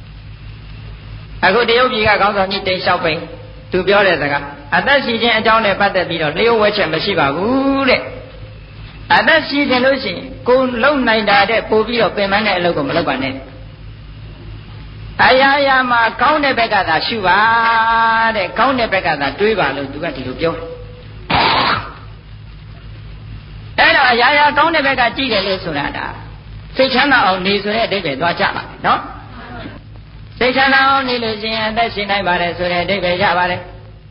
အခုတရုတ်ပြည်ကခေါင်းဆောင်ကြီးတိန်လျှောက်ပိန်သူပြောတဲ့စကားအသက်ရှိခြင်းအကြောင်းနဲ့ပတ်သက်ပြီးတော့လျှို့ဝှက်ချက်မရှိပါဘူးတဲ့အသက်ရှိတယ်လို့ရှိရင်ကိုလုံနိုင်တာတဲ့ပို့ပြီးတော့ပင်ပန်းတဲ့အလုပ်ကိုမလုပ်ပါနဲ့အရာရာမှာကောင်းတဲ့ဘက်ကသာရှုပါတဲ့ကောင်းတဲ့ဘက်ကသာတွေးပါလို့သူကဒီလိုပြောအဲ့တော့အရာရာကောင်းတဲ့ဘက်ကကြည့်တယ်လို့ဆိုတာဒါစိတ်ချမ်းသာအောင်နေဆိုတဲ့အဓိပ္ပာယ်သွားကြပါနော်စိတ်ချမ်းသာအောင်နေလို့ရှိရင်အသက်ရှင်နိုင်ပါတယ်ဆိုတဲ့အဓိပ္ပာယ်ရပါတယ်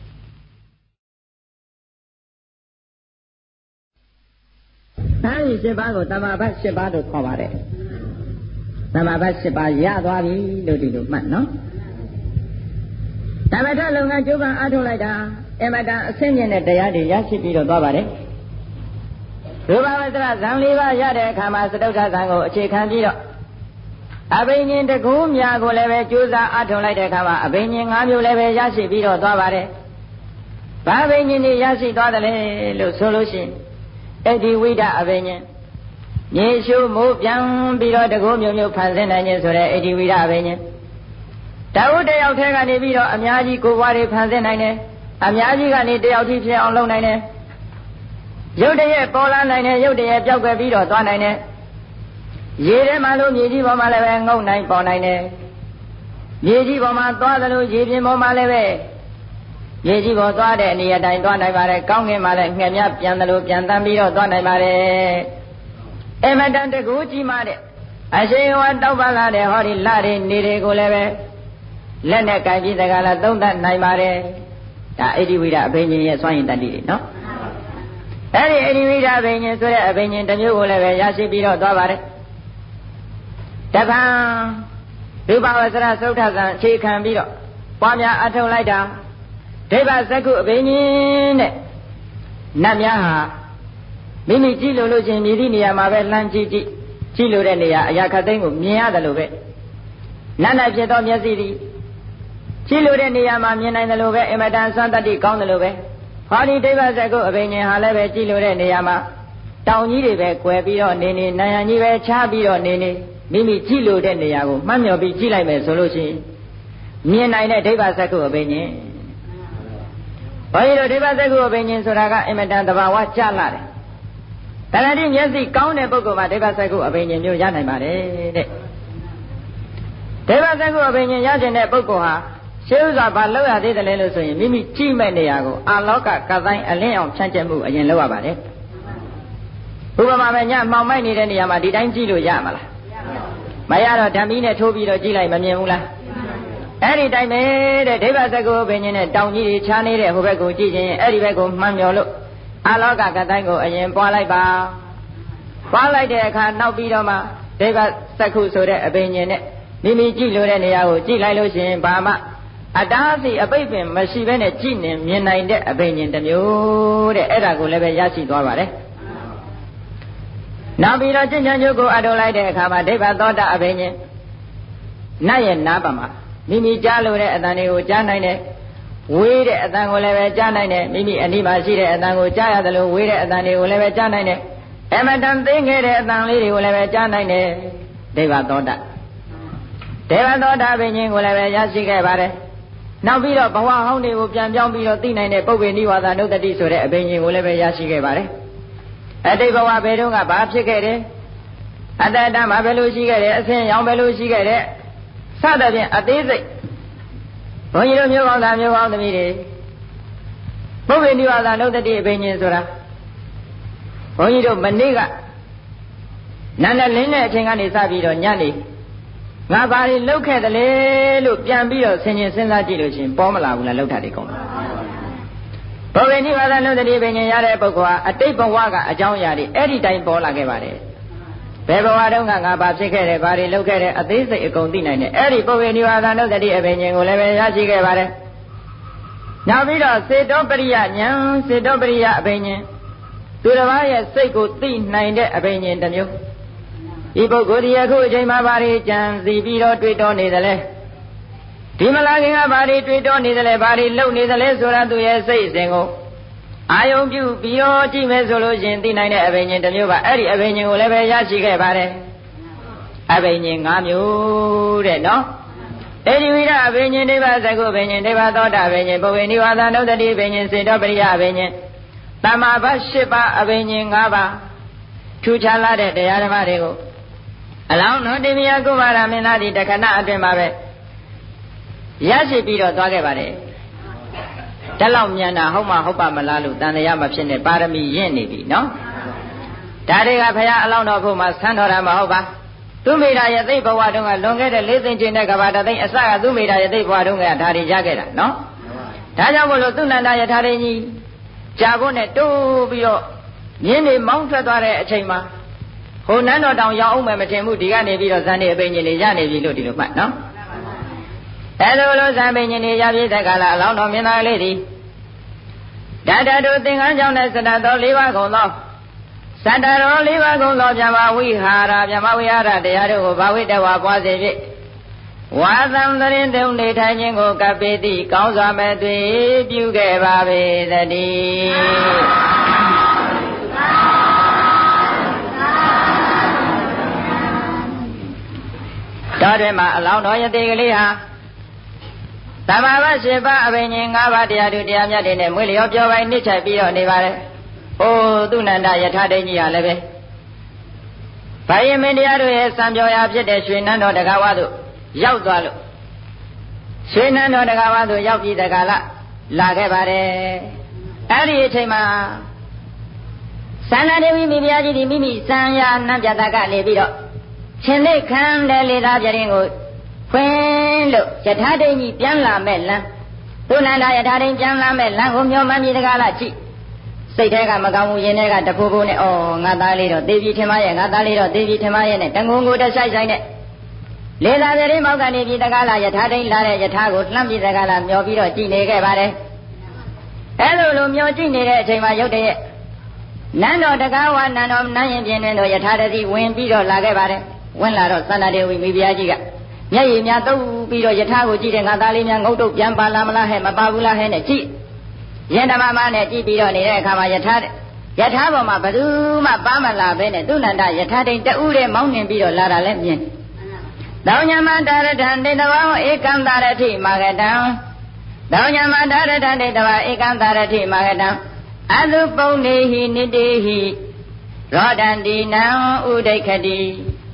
အဲဒီ၈ပါးကိုတမ္မာဘတ်၈ပါးလို့ခေါ်ပါတယ်တမ္မာဘတ်၈ပါးရသွားပြီလို့ဒီလိုမှတ်နော်ဓမ္မထလုပ်ငန်းကျိုးပန်းအားထုတ်လိုက်တာအမတန်အဆင့်မြင့်တဲ့တရားတွေရရှိပြီးတော့သွားပါတယ်ရူပဝတ္တရဇံ၄ပါးရတဲ့အခါမှာစတုထဇံကိုအခြေခံပြီးတော့အဘိညာဉ်တကူများကိုလည်းပဲကြိုးစားအားထုတ်လိုက်တဲ့အခါမှာအဘိညာဉ်၅မျိုးလည်းပဲရရှိပြီးတော့သွားပါတယ်။ဘာဘိညာဉ်တွေရရှိသွားတယ်လဲလို့ဆိုလို့ရှိရင်အဋ္ဌိဝိဒအဘိညာဉ်မြေရှုမိုးပြန်ပြီးတော့တကူမျိုးမျိုးဖန်ဆင်းနိုင်ခြင်းဆိုတဲ့အဋ္ဌိဝိဒအဘိညာဉ်တဝုတယောက်ထဲကနေပြီးတော့အများကြီးကိုယ်ပွားတွေဖန်ဆင်းနိုင်တယ်။အများကြီးကနေတယောက်ထိဖြစ်အောင်လုပ်နိုင်တယ်ရုပ်တရက်ပေါ်လာနိုင်တယ်ရုပ်တရက်ပြောက်ွယ်ပြီးတော့သွားနိုင်တယ်ရေထဲမှာလို့မြေကြီးပေါ်မှာလည်းပဲငုံနိုင်ပေါ်နိုင်တယ်မြေကြီးပေါ်မှာသွားသလိုရေပြင်ပေါ်မှာလည်းပဲမြေကြီးပေါ်သွားတဲ့နေရာတိုင်းသွားနိုင်ပါတယ်ကောင်းကင်မှာလည်းငှက်မြပြန်သလိုပြန်တန်းပြီးတော့သွားနိုင်ပါတယ်အမတန်တကူကြီးမားတဲ့အရှိန်ဝါတောက်ပလာတဲ့ဟောဒီလတွေနေတွေကိုလည်းပဲလက်နဲ့ကြိုက်ပြီးတကလားသုံးသပ်နိုင်ပါတယ်ဒါအဋ္ဌိဝိဒအဘိညာဉ်ရဲ့စွမ်းရည်တတ္တိတွေနော်အဲ့ဒီအဋ္ဌိဝိဒအဘိညာဉ်ဆိုတဲ့အဘိညာဉ်တစ်မျိုးကိုလည်းပဲရရှိပြီးတော့သွားပါတယ်တပံရူပဝဆရာသုဒ္ဓဇံအခြေခံပြီးတော့ပွားများအထုတ်လိုက်တာဒိဗ္ဗစက္ခုအဘိညာဉ်တဲ့နတ်များဟာမိမိကြည့်လို့လို့ချင်းမြည်သည့်နေရာမှာပဲလှမ်းကြည့်ကြည့်ကြည့်လို့တဲ့နေရာအရာခတ်သိမ်းကိုမြင်ရတယ်လို့ပဲနတ်၌ဖြစ်သောမျက်စိသည်ကြည့်လို့တဲ့နေရာမှာမြင်နိုင်တယ်လို့ပဲအင်မတန်စံတတ်တိကောင်းတယ်လို့ပဲဟောဒီဒိဗ္ဗစကုအဘိညာဉ်ဟာလည်းပဲကြည့်လို့တဲ့နေရာမှာတောင်ကြီးတွေပဲကွယ်ပြီးတော့နေနေနံရံကြီးပဲချပြီးတော့နေနေမိမိကြည့်လို့တဲ့နေရာကိုမှတ်မြော်ပြီးကြည့်လိုက်မယ်ဆိုလို့ရှိရင်မြင်နိုင်တဲ့ဒိဗ္ဗစကုအဘိညာဉ်ဘာလို့ဒိဗ္ဗစကုအဘိညာဉ်ဆိုတာကအင်မတန်တဘာဝကျလာတယ်တဏှာတိမျက်စိကောင်းတဲ့ပုဂ္ဂိုလ်မှာဒိဗ္ဗစကုအဘိညာဉ်မျိုးရနိုင်ပါတယ်တဲ့ဒိဗ္ဗစကုအဘိညာဉ်ရခြင်းတဲ့ပုဂ္ဂိုလ်ဟာရှေးဥစွာဘာလုပ်ရသေးတယ်လဲလို့ဆိုရင်မိမိကြည့်မဲ့နေရာကိုအာလောကကတိုင်းအလင်းအောင်ဖြန့်ကျက်မှုအရင်လုပ်ရပါတယ်ဥပမာပဲညမှောင်မိုက်နေတဲ့နေရာမှာဒီတိုင်းကြည့်လို့ရမလားမရတော့ဓမ္မီနဲ့ထိုးပြီးတော့ကြည့်လိုက်မမြင်ဘူးလားအဲ့ဒီတိုင်းပဲတဲ့ဒိဗ္ဗစကုအဘိညာဉ်နဲ့တောင်ကြီးတွေခြားနေတဲ့ဟိုဘက်ကိုကြည့်ခြင်းအဲ့ဒီဘက်ကိုမှန်မျောလို့အာလောကကတိုင်းကိုအရင်ပွားလိုက်ပါပွားလိုက်တဲ့အခါနောက်ပြီးတော့မှဒိဗ္ဗစကုဆိုတဲ့အဘိညာဉ်နဲ့မိမိကြည့်လို့တဲ့နေရာကိုကြည့်လိုက်လို့ရှိရင်ဘာမှအတားအဆီးအပိတ်ပင်မရှိဘဲနဲ့ကြည့်နေမြင်နိုင်တဲ့အဘိညာဉ်တစ်မျိုးတဲ့အဲ့ဒါကိုလည်းပဲရရှိသွားပါတယ်နောက်ပြီးတော့ကျင့်ကြံကြိုးကိုအထုတ်လိုက်တဲ့အခါမှာဒိဗ္ဗသောတာအဘိညာဉ်နတ်ရဲ့နားပါမှာမိမိကြားလို့တဲ့အတန်တွေကိုကြားနိုင်တယ်ဝေးတဲ့အတန်ကိုလည်းပဲကြားနိုင်တယ်မိမိအနီးမှာရှိတဲ့အတန်ကိုကြားရတယ်လို့ဝေးတဲ့အတန်တွေကိုလည်းပဲကြားနိုင်တယ်အမတန်သိငယ်တဲ့အတန်လေးတွေကိုလည်းပဲကြားနိုင်တယ်ဒိဗ္ဗသောတာဒိဗ္ဗသောတာဘိညာဉ်ကိုလည်းပဲရရှိခဲ့ပါတယ်နောက်ပြီးတော့ဘဝဟောင်းတွေကိုပြန်ပြောင်းပြီးတော့သိနိုင်တဲ့ပုဗ္ဗေနိဝါဒနုတ္တိဆိုတဲ့အဘိညာဉ်ကိုလည်းပဲရရှိခဲ့ပါတယ်အတိတ်ဘဝဘယ်တော့ကဘာဖြစ်ခဲ့တယ်အတ္တတမှာဘယ်လိုရှိခဲ့တယ်အစဉ်ရောင်ဘယ်လိုရှိခဲ့တယ်စသဖြင့်အသေးစိတ်ဘုန်းကြီးတို့မျိုးကောင်းသားမျိုးကောင်းသမီးတွေပုဗ္ဗေနိဝါဒနုတ္တိအဘိညာဉ်ဆိုတာဘုန်းကြီးတို့မနေ့ကနန္ဒလင်းတဲ့အချိန်ကနေစပြီးတော့ညနေငါဘာတွေလှုပ်ခဲ့တယ်လဲလို့ပြန်ပြီးတော့ဆင်ခြင်စဉ်းစားကြည့်လို့ရှိရင်ပေါ်မလာဘူးလားလှုပ်တာတွေကောင်းလားပုဗ္ဗေနိဝါဒနုတ္တိပညာရတဲ့ပုဂ္ဂိုလ်ဟာအတိတ်ဘဝကအကြောင်းအရာတွေအဲ့ဒီတိုင်းပေါ်လာခဲ့ပါတယ်ဘယ်ဘဝတုန်းကငါဘာဖြစ်ခဲ့တယ်ဘာတွေလှုပ်ခဲ့တယ်အသေးစိတ်အကုန်သိနိုင်တယ်အဲ့ဒီပုဗ္ဗေနိဝါဒနုတ္တိအပညာကိုလည်းပဲရရှိခဲ့ပါတယ်နောက်ပြီးတော့စေတောပရိယဉာဏ်စေတောပရိယအပညာသူတစ်ပါးရဲ့စိတ်ကိုသိနိုင်တဲ့အပညာတစ်မျိုးဒီပုဂ္ဂိုလ်ဒီအခုအချိန်မှာဘာတွေကြံစီပြီးတော့တွေ့တော်နေတယ်လဲဒီမလာခင်ကဘာတွေတွေ့တော်နေတယ်လဲဘာတွေလုပ်နေတယ်လဲဆိုတာသူရဲ့စိတ်အစဉ်ကိုအာယုံပြုပြီးတော့ကြည့်မယ်ဆိုလို့ရှင်သိနိုင်တဲ့အဘိညာဉ်တစ်မျိုးပါအဲ့ဒီအဘိညာဉ်ကိုလည်းပဲရရှိခဲ့ပါတယ်အဘိညာဉ်၅မျိုးတဲ့နော်တေဒီဝိရအဘိညာဉ်ဒိဗ္ဗစကုအဘိညာဉ်ဒိဗ္ဗသောတာအဘိညာဉ်ပုဗ္ဗေနိဝါဒနုတ္တိအဘိညာဉ်စေတောပရိယအဘိညာဉ်တမ္မာဘ၈ပါးအဘိညာဉ်၅ပါးထူးခြားလာတဲ့တရားဓမ္မတွေကိုအလောင်းတော်တေမြကုမာရမင်းသားဒီတခဏအတွင်းမှာပဲရရှိပြီးတော့သွားခဲ့ပါတယ်တလောက်မြန်တာဟုတ်မှဟုတ်ပါမလားလို့တန်တရားမဖြစ်နဲ့ပါရမီရင့်နေပြီနော်ဒါတွေကဘုရားအလောင်းတော်ဖို့မှာဆန်းတော်တာမဟုတ်ပါသူမိတာရဲ့သိဘဝတုန်းကလွန်ခဲ့တဲ့လေးသိန်းကျင်းတဲ့ကဘာတသိန်းအစကသူမိတာရဲ့သိဘဝတုန်းကဒါတွေရခဲ့တာနော်ဒါကြောင့်မို့လို့သူနန္ဒယထာရင်းကြီးကြာဖို့နဲ့တိုးပြီးတော့မြင်းတွေမောင်းထွက်သွားတဲ့အချိန်မှာဟိုနန်းတော်တောင်ရောက်အောင်မယ်မထင်ဘူးဒီကနေပြီးတော့ဇန်နေအပိဉ္ဇဉ်တွေရနေပြီလို့ဒီလိုမှတ်နော်အဲလိုလိုဇန်ပိဉ္ဇဉ်တွေရပြည့်တဲ့ကာလအလောင်းတော်မင်းသားလေးသည်ဓာတတုသင်္ကန်းကြောင့်နဲ့စတတော်၄ပါးကုန်သောစတတော်၄ပါးကုန်သောဗျမဝိဟာရဗျမဝိဟာရတရားတို့ကိုဘာဝိတဝါပွားစေဖြင့်ဝါသံသရင်တုံနေထိုင်ခြင်းကိုကပ္ပိတိကောင်းစွာမဲ့တွေ့ပြုခဲ့ပါပေသတည်းတော်တယ်မှာအလောင်းတော်ယတိကလေးဟာသဘာဝရှိပါအဘိညာဉ်၅ပါးတရားတို့တရားမြတ်တွေနဲ့မွေးလျော်ပြောပိုင်းနှိမ့်ချက်ပြီးတော့နေပါတယ်။အိုးသူနန္ဒယထာတိကြီးဟာလည်းပဲဘာယမင်းတရားတို့ရဲ့စံပြောရာဖြစ်တဲ့ရွှေနန်းတော်တကားဝါသို့ရောက်သွားလို့ရွှေနန်းတော်တကားဝါသို့ရောက်ပြီးတကားလလာခဲ့ပါတယ်။အဲ့ဒီအချိန်မှာသန္တာဒေဝီမိဖုရားကြီးဒီမိမိစံရနတ်ပြတာကနေပြီးတော့ရှင်သိခန္ဓာလေသာပြရင်ကိုဖွင့်လို့ယထာတိန်ကြီးပြန်လာမဲ့လမ်းသူနန္ဒယထာတိန်ပြန်လာမဲ့လမ်းကိုမျောမှန်းပြီးတကားလားကြည့်စိတ်ထဲကမကောင်းဘူးရင်ထဲကတပူပူနဲ့ဩငါသားလေးတော့သေပြီထင်မရဲ့ငါသားလေးတော့သေပြီထင်မရဲ့နဲ့တငုံကိုတဆိုင်ဆိုင်နဲ့လေသာပြရင်မောက်ကနေပြီးတကားလားယထာတိန်လာတဲ့ယထာကိုလှမ်းပြီးတကားလားမျောပြီးတော့ကြည့်နေခဲ့ပါတယ်အဲလိုလိုမျောကြည့်နေတဲ့အချိန်မှာရုတ်တရက်နန်းတော်တကားဝနန်းတော်နန်းရင်ပြင်းတွင်တို့ယထာတတိဝင်ပြီးတော့လာခဲ့ပါတယ်ဝင်လာတော့သန္တာဒေဝီမိဖုရားကြီးကမျက်ရည်များတုပ်ပြီးတော့ယထာကိုကြည့်တဲ့ငါသားလေးများငုတ်တုတ်ပြန်ပါလာမလားဟဲ့မပါဘူးလားဟဲ့နဲ့ကြည့်ယန္တမမနဲ့ကြည့်ပြီးတော့နေတဲ့အခါမှာယထာယထာပေါ်မှာဘယ်သူမှပါမလာပဲနဲ့သူနန္ဒယထာတိန်တူးတဲ့မောင်းနှင်ပြီးတော့လာတာလည်းမြင်တောညမတာရထံတေတဝါဧကံတာရတိမာဂတံတောညမတာရထံတေတဝါဧကံတာရတိမာဂတံအသုပုံနေဟိနိတေဟိရောဒန္တိနံဥဒိခတိ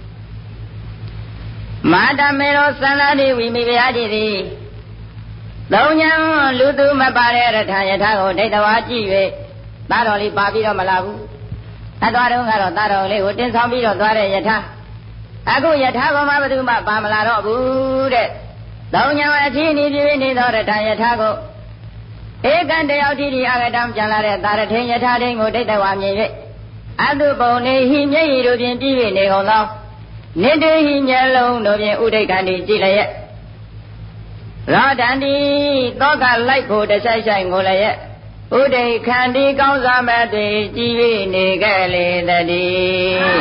မာတမေရောသန္လာတိဝိမိဗျာတိတိသုံးညံလူသူမပါတဲ့ရထယထာကိုဒိဋ္ဌဝါကြည့်၍သားတော်လေးပါပြီးတော့မလာဘူးအတော်တုန်းကတော့သားတော်လေးကိုတင်ဆောင်ပြီးတော့သွားတဲ့ယထာအခုယထာဘောမှာဘယ်သူမှပါမလာတော့ဘူးတဲ့သုံးညံအချင်းဤပြည့်နေသောရထယထာကိုဧကံတယောက်တိတိအဂတံပြန်လာတဲ့သာရထိန်ယထာထိန်ကိုဒိဋ္ဌဝါမြင်၍အတုပုံနေဟိမျက်ရည်တို့ဖြင့်ပြည့်၍နေကုန်သောနိတေဟိမျက်လုံးတို့ဖြင့်ဥဒိဋ္ဌံတိကြည်လျက်ရောဒန္တိတောကလိုက်ဖို့တဆိုင်ဆိုင်ကိုလည်းရဲ့ဥဒိခန္တိကောင်းစားမဲ့တွေကြည်၍နေခဲ့လေတည်း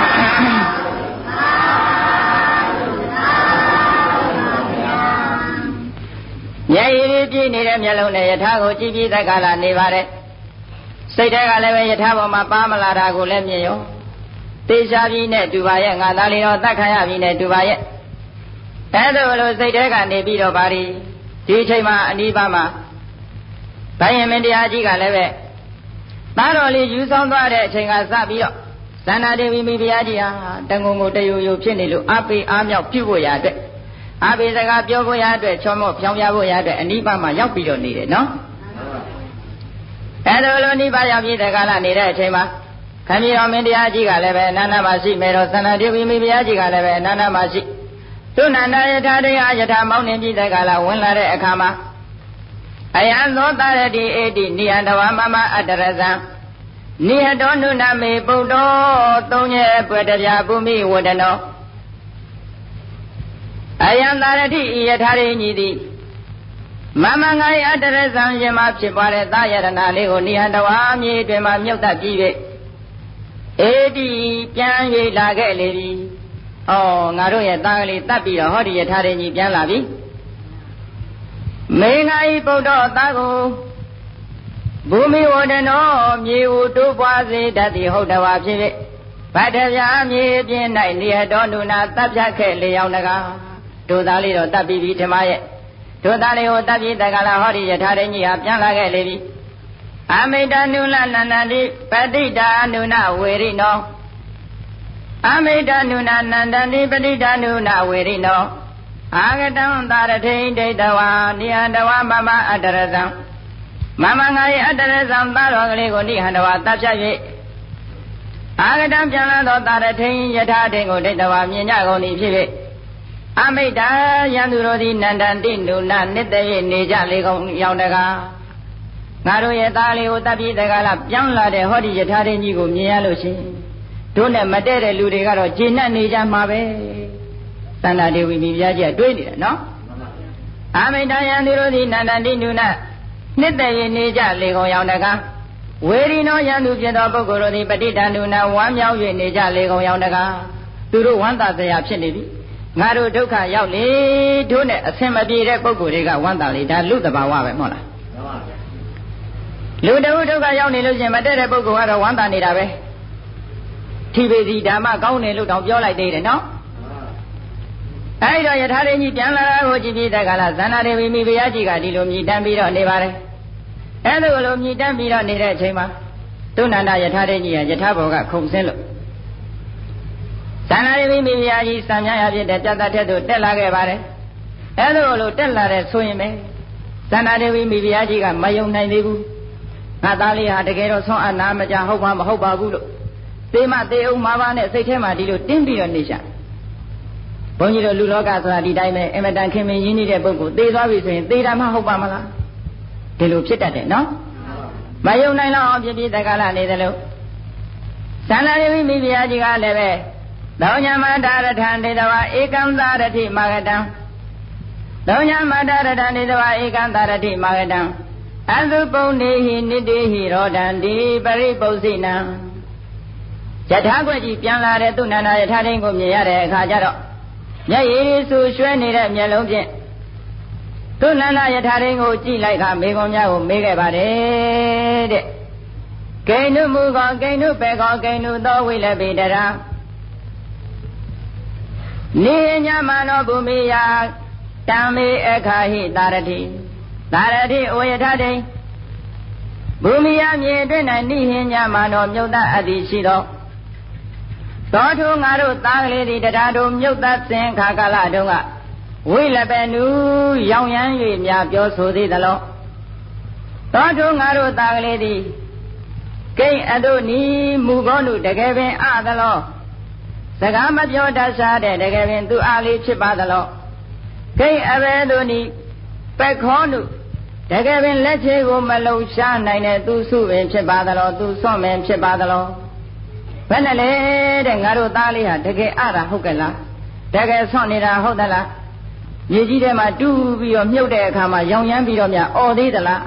မျက်ရည်ပြည့်နေတဲ့မျက်လုံးနဲ့ယထာကိုကြည်ပြီးသက်ကာလနေပါတယ်စိတ်ထဲကလည်းပဲယထာပေါ်မှာပါမလာတာကိုလည်းမြင်ရောတေရှားပြီးနဲ့တူပါရဲ့ငါသားလေးတော့တတ်ခံရပြီးနဲ့တူပါရဲ့အဲဒါလိုစိတ်ထဲကနေပြီးတော့ပါဒီဒီအချိန်မှာအနိဗ္ဗာန်မှာဘယင်မင်းတရားကြီးကလည်းပဲသားတော်လေးယူဆောင်သွားတဲ့အချိန်ကစပြီးတော့သန္တာဒေဝီမိဖုရားကြီးဟာတန်ငုံကိုတယိုယိုဖြစ်နေလို့အပေအားမြောက်ပြုဖို့ရအတွက်အပေစကားပြောဖို့ရအတွက်ချောမော့ဖြောင်းပြဖို့ရအတွက်အနိဗ္ဗာန်မှာရောက်ပြီးတော့နေတယ်နော်အဲဒါလိုနိဗ္ဗာန်ရောက်ပြီးတဲ့ကာလနေတဲ့အချိန်မှာခမည်းတော်မင်းတရားကြီးကလည်းပဲအနန္တမရှိမေတော်သန္တာဒေဝီမိဖုရားကြီးကလည်းပဲအနန္တမရှိသူနန္ဒယထာတေယယထာမောင်းနေပြီးတဲ့ကာလဝင်လာတဲ့အခါမှာအယံသောတရတိအေတိနိယတဝမမအတရဇံနိဟတောနုနမေပုတ္တောသုံးရဲ့ပွေတပြာပုမိဝတ္တနောအယံတရတိယထာရေညီတိမမငါ၏အတရဇံရှင်မှာဖြစ်ပွားတဲ့သာယရဏလေးကိုနိဟတဝမြေတွင်မှမြုပ်တတ်ပြီး၍အေတိပြန်၍လာခဲ့လေပြီဩငါတို့ရဲ့သားကလေးတတ်ပြီးတော့ဟောဒီယထာရေညီပြန်လာပြီမေငါဤပုဒ္ဓသားကိုဘူမိဝဒနောမြေဟုတိုးပွားစေတတ်သည်ဟုတ်တော်ဖြစ်၍ဗတ္တဗျာမြေပြင်း၌နေတော်နုနာတပ်ဖြတ်ခဲ့လေအောင်တကားတို့သားလေးတော့တပ်ပြီးပြီဓမ္မရဲ့တို့သားလေးကိုတပ်ပြီးတက္ကလာဟောဒီယထာရကြီးဟာပြန်လာခဲ့လေပြီအမိတနုလနန္တတိပတိတာနုနဝေရိနောအမိတနုနနန္တတိပတိတာနုနဝေရိနောအာဂတံသာရထိန်ဒိဋ္ဌဝါနိဟန္တဝမမအတ္တရဇံမမငါ၏အတ္တရဇံသာတော်ကလေးကိုနိဟန္တဝါတပ်ဖြတ်၍အာဂတံပြန်လာသောသာရထိန်ယထာထိန်ကိုဒိဋ္ဌဝါမြင်ကြကုန်သည်ဖြစ်၍အမိတ္တယံသူတို့သည်နန္တတိနုနနှစ်သက်၍နေကြလေကုန်ရောင်တကားငါတို့ရဲ့သားလေးကိုတပ်ပြီးတကားလားပြောင်းလာတဲ့ဟောဒီယထာထိန်ကြီးကိုမြင်ရလို့ရှိရင်တို့နဲ့မတည့်တဲ့လူတွေကတော့ကျေနပ်နေကြမှာပဲသန္တာဒေဝီမိဖုရားကြီးကတွေးနေတာနော်အမိတယံသူတို့သည်နန္တတိနုနနှစ်သက်၍နေကြလေကုန်ရောင်တကားဝေရိနောယံသူဖြစ်သောပုဂ္ဂိုလ်တို့သည်ပဋိတန္တုနဝမ်းမြောက်၍နေကြလေကုန်ရောင်တကားသူတို့ဝမ်းသာစရာဖြစ်နေပြီငါတို့ဒုက္ခရောက်လေတို့နဲ့အဆင်မပြေတဲ့ပုဂ္ဂိုလ်တွေကဝမ်းသာလေဒါလူတဘာဝပဲမဟုတ်လားလူတို့ဒုက္ခရောက်နေလို့ရှင်မတည့်တဲ့ပုဂ္ဂိုလ်ကတော့ဝမ်းသာနေတာပဲထိပေစီဓမ္မကောင်းတယ်လို့တောင်ပြောလိုက်သေးတယ်နော်အဲဒီတော့ယထာရင်းကြီးပြန်လာတာကိုကြည့်ပြီးတဲ့ကလာဇန္နာဒေဝီမိဖုရားကြီးကဒီလိုမြည်တမ်းပြီးတော့နေပါတယ်အဲဒါလိုမြည်တမ်းပြီးတော့နေတဲ့အချိန်မှာသုနန္ဒယထာရင်းကြီးကယထာဘောကခုံဆင်းလို့ဇန္နာဒေဝီမိဖုရားကြီးစံမြရဖြစ်တဲ့ပြတ်တတ်တဲ့သို့တက်လာခဲ့ပါတယ်အဲဒါလိုတက်လာတဲ့ဆိုရင်ပဲဇန္နာဒေဝီမိဖုရားကြီးကမယုံနိုင်သေးဘူးငါသားလေးဟာတကယ်တော့ဆွမ်းအနာမကြဟုတ်ပါမဟုတ်ပါဘူးလို့သေမသေအောင်မှာပါနဲ့စိတ်ထဲမှာဒီလိုတင်းပြီးတော့နေရှာဘုန်းကြီးတို့လူလောကဆိုတာဒီတိုင်းပဲအမတန်ခင်မင်းရင်းနေတဲ့ပုဂ္ဂိုလ်သေသွားပြီဆိုရင်သေတာမှဟုတ်ပါမလားဒီလိုဖြစ်တတ်တယ်နော်မယုံနိုင်တော့အောင်ဖြစ်ပြီးတက္ကလာနေတယ်လို့သန္တာဒေဝီမိဖုရားကြီးကလည်းပဲသောညမတာရထံဒေတဝါဧကံသာရတိမာဂတံသောညမတာရထံဒေတဝါဧကံသာရတိမာဂတံအသုပုံနေဟိနိတိဟိရောဒန္တိပရိပု္ပ္စိနံယထာခွက်ကြီးပြန်လာတဲ့သူနန္ဒယထာထိန်ကိုမြင်ရတဲ့အခါကျတော့မျက်ရည်ဆူရွှဲနေတဲ့မျက်လုံးဖြင့်သူနန္ဒယထာရင်းကိုကြည့်လိုက်ခါမိဂုံများကိုမေးခဲ့ပါတယ်တဲ့ဂိဏုမူကောဂိဏုပေကောဂိဏုသောဝိလပိတရာနိညမနောဘူမိယတံမေအခါဟိတာရတိတာရတိဩယထာတိဘူမိယမြေတွင်၌နိဟိညမနောမြုပ်တအပ်သည်ရှိသောသောထုငါတို့သားကလေးသည်တရားတို့မြုပ်တသင်္ခါကာလတုန်းကဝိလပေနုရောင်ရမ်း၍များပြောဆိုသေးသလောသောထုငါတို့သားကလေးသည်ကိဉ္အတုနီမူကောနုတကယ်ပင်အသလောစကားမပြောတတ်စားတဲ့တကယ်ပင်သူအားလေးဖြစ်ပါသလောကိဉ္အဘေတုနီပက္ခောနုတကယ်ပင်လက်ချေကိုမလုံရှားနိုင်တဲ့သူစုပင်ဖြစ်ပါသလောသူစွန့်ပင်ဖြစ်ပါသလောဘယ်နဲ့လဲတဲ့ငါတို့သားလေးဟာတကယ်အတာဟုတ်ကဲ့လားတကယ်ဆွန့်နေတာဟုတ်သလားမြေကြီးထဲမှာတူးပြီးတော့မြုပ်တဲ့အခါမှာရောင်ရမ်းပြီးတော့များအော်သေးသလား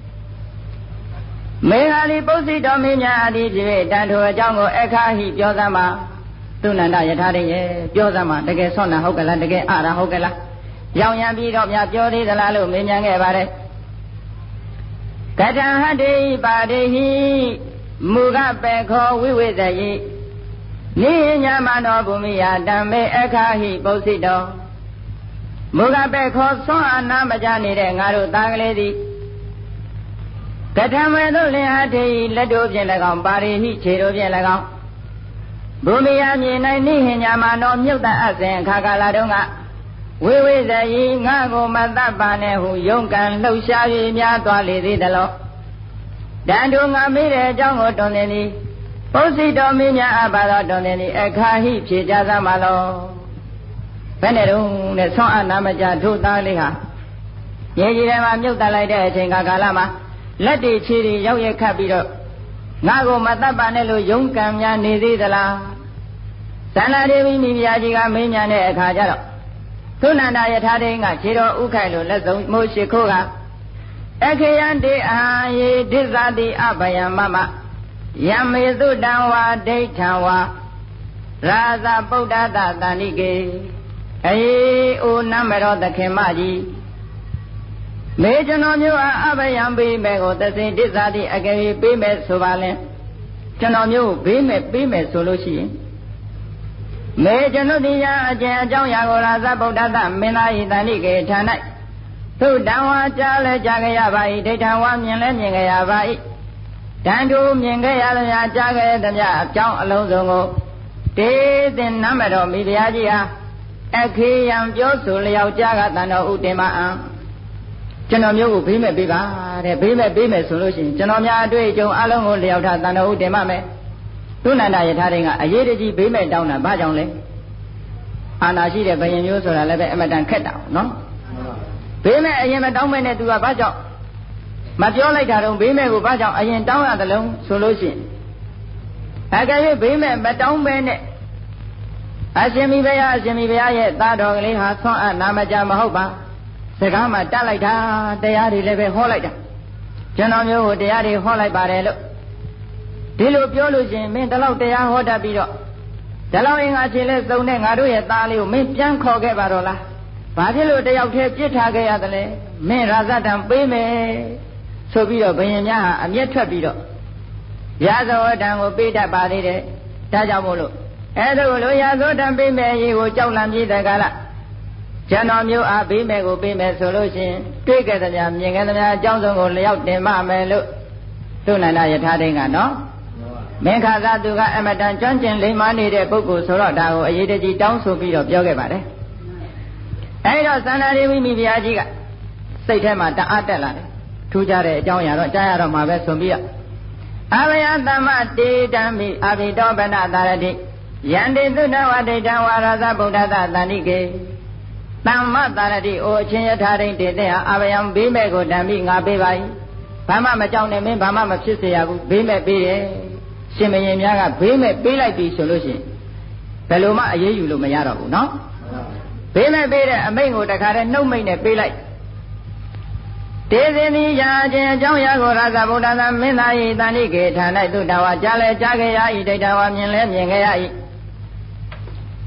မေဃာလီပုစိတော်မင်းများအသည်ဖြစ်တန်ထိုအကြောင်းကိုအခါဟိပြောသမှာသူနန္ဒယထာရရဲ့ပြောသမှာတကယ်ဆွန့်တာဟုတ်ကဲ့လားတကယ်အတာဟုတ်ကဲ့လားရောင်ရမ်းပြီးတော့များပြောသေးသလားလို့မေးမြန်းခဲ့ပါတယ်ကတံဟတေပါတေဟိမူကပေခောဝိဝိဇယိနိညမနောဘူမိယတံမေအခါဟိပုစိတောမူကပေခောဆွမ်းအနာမကြနေတဲ့ငါတို့သားကလေးသည်ကထမေသို့လင်အားထေဤလက်တို့ဖြင့်၎င်းပါရိဟိခြေတို့ဖြင့်၎င်းဘူမိယမြေ၌နိဟိညမနောမြုပ်တအစဉ်အခါကာလတုန်းကဝိဝိဇယိငါကိုမတတ်ပါနဲ့ဟုယုံကံလှုပ်ရှား၍များသွားလေသေးသလောတန်တို့ငါမေးတဲ့အကြောင်းကိုတွင်နေသည်ပုစိတော်မင်းများအပါတော်တွင်နေသည်အခါဟိဖြေကြသမှာလောဘယ်နဲ့တော့နဲ့ဆွမ်းအနာမကြတို့သားလေးဟာရေကြီးထဲမှာမြုပ်တက်လိုက်တဲ့အချိန်ကာလမှာလက်တွေခြေတွေရောက်ရက်ခတ်ပြီးတော့ငါကိုမတတ်ပါနဲ့လို့ယုံကံများနေသေးသလားသန္တာဒေဝီမိဖုရားကြီးကမေးမြန်းတဲ့အခါကျတော့သုနန္ဒယထာတိန်ကခြေတော်ဥခိုင်လို့လက်စုံမိုးရှိခိုးကအခယံတေအာယေဒိသတိအဘယံမမယမေသုတံဝါဒိဋ္ဌံဝါရာဇပုဒ္ဒတတန္တိကေအေအိုနမရောသခင်မကြီးမေကျွန်တော်မျိုးအားအဘယံပေးမယ်ကိုသစိဒိသတိအကယ်၍ပေးမယ်ဆိုပါလဲကျွန်တော်မျိုးဘေးမဲ့ပေးမယ်ဆိုလို့ရှိရင်မေကျွန်ုပ်ဒီရာအကျင့်အကြောင်းရာကိုရာဇဗုဒ္ဓတမင်းသားဤတန်တိကေဌာ၌သုတံဝါကြားလဲကြားကြရပါ၏ဒိဋ္ဌံဝါမြင်လဲမြင်ကြရပါ၏တန်တူမြင်ခဲ့ရသမျှကြားခဲ့သမျှအကြောင်းအလုံးစုံကိုတေသင်နမတော်မိဖုရားကြီးဟာအခေယံပြောဆိုလျောက်ကြားကတန်တော်ဥတင်မအံကျွန်တော်မျိုးကိုဘေးမဲ့ပေးပါတဲ့ဘေးမဲ့ပေးမယ်ဆိုလို့ရှိရင်ကျွန်တော်များအတွေ့အကြုံအလုံးကိုလျောက်ထားတန်တော်ဥတင်မမယ်သုနန္ဒယထာတိန်ကအရေးတကြီးဘေးမဲ့တောင်းတာဘာကြောင့်လဲအာနာရှိတဲ့ဘယင်မျိုးဆိုတာလည်းပဲအမတန်ခက်တာနော်ဘေးမဲ့အရင်မတောင်းမဲ့နဲ့သူကဘာကြောင့်မပြောလိုက်တာတော့ဘေးမဲ့ကိုဘာကြောင့်အရင်တောင်းရတယ်လုံးဆိုလို့ရှိရင်အကယ်၍ဘေးမဲ့မတောင်းပဲနဲ့အရှင်မိဖုရားအရှင်မိဖုရားရဲ့သားတော်ကလေးဟာဆွမ်းအနာမကြမဟုတ်ပါစကားမှတတ်လိုက်တာတရားတွေလည်းပဲဟောလိုက်တာကျွန်တော်မျိုးကိုတရားတွေဟောလိုက်ပါတယ်လို့ဒီလိုပြောလို့ရှိရင်မင်းဒီလောက်တရားဟောတတ်ပြီးတော့ဒီလောက်အင်္ဂါချင်းလဲစုံတဲ့ငါတို့ရဲ့သားလေးကိုမင်းပြန်ခေါ်ခဲ့ပါတော့လားဘာဖြစ်လို့တယောက်တည်းပြစ်ထားခဲ့ရသလဲမင်းရာဇတံပေးမယ်ဆိုပြီးတော့ဘယင်များဟာအမျက်ထွက်ပြီးတော့ရာဇဝတံကိုပေးတတ်ပါသေးတယ်ဒါကြောင့်မို့လို့အဲဒါကိုလို့ရာဇဝတံပေးမယ်အရေးကိုကြောက်လန့်ပြီးတဲ့ကာလကျွန်တော်မျိုးအားပေးမယ်ကိုပေးမယ်ဆိုလို့ရှိရင်တွေ့ခဲ့သမျှမြင်ခဲ့သမျှအကြောင်းစုံကိုလျောက်တင်မမယ်လို့သုနန္ဒယထာတိန်ကနော်မင်းခါသာသူကအမတန်ကျွမ်းကျင်လိမ္မာနေတဲ့ပုဂ္ဂိုလ်ဆိုတော့ဒါကိုအရေးတကြီးတောင်းဆိုပြီးတော့ပြောခဲ့ပါတယ်အဲဒီတော့သန္တာဒေဝီမိဖုရားကြီးကစိတ်ထဲမှာတအားတက်လာတယ်ထူးခြားတဲ့အကြောင်းအရာတော့ကြားရတော့မှာပဲဆိုပြီးတော့အဘယသမ္မတေတံမိအဘိတောပနသာရတိယန္တိသုတဝဒိဋ္ဌံဝါရဇဗုဒ္ဓတတန္တိကေသမ္မသာရတိအိုအချင်းယထာရိန်တေတဲ့ဟာအဘယံဘေးမဲ့ကိုတံမိငါပေးပါ၏ဘာမှမကြောက်နဲ့မင်းဘာမှမဖြစ်စေရဘူးဘေးမဲ့ပေးတယ်ရှင်မင်းများကဘေးမဲ့ပေးလိုက်ပြီဆိုလို့ရှိရင်ဘယ်လိုမှအေးအေးယူလို့မရတော့ဘူးနော်ဘေးမဲ့ပေးတဲ့အမိန့်ကိုတခါတည်းနှုတ်မိတ်နဲ့ပေးလိုက်တေဇင်ဒီရာခြင်းအကြောင်းရာကိုရာဇဗုဒ္ဓသာမင်းသား၏တန်တိကေဌာ၌သုတဝါကြားလဲကြားကြရ၏ဒိဋ္ဌဝါမြင်လဲမြင်ကြရ၏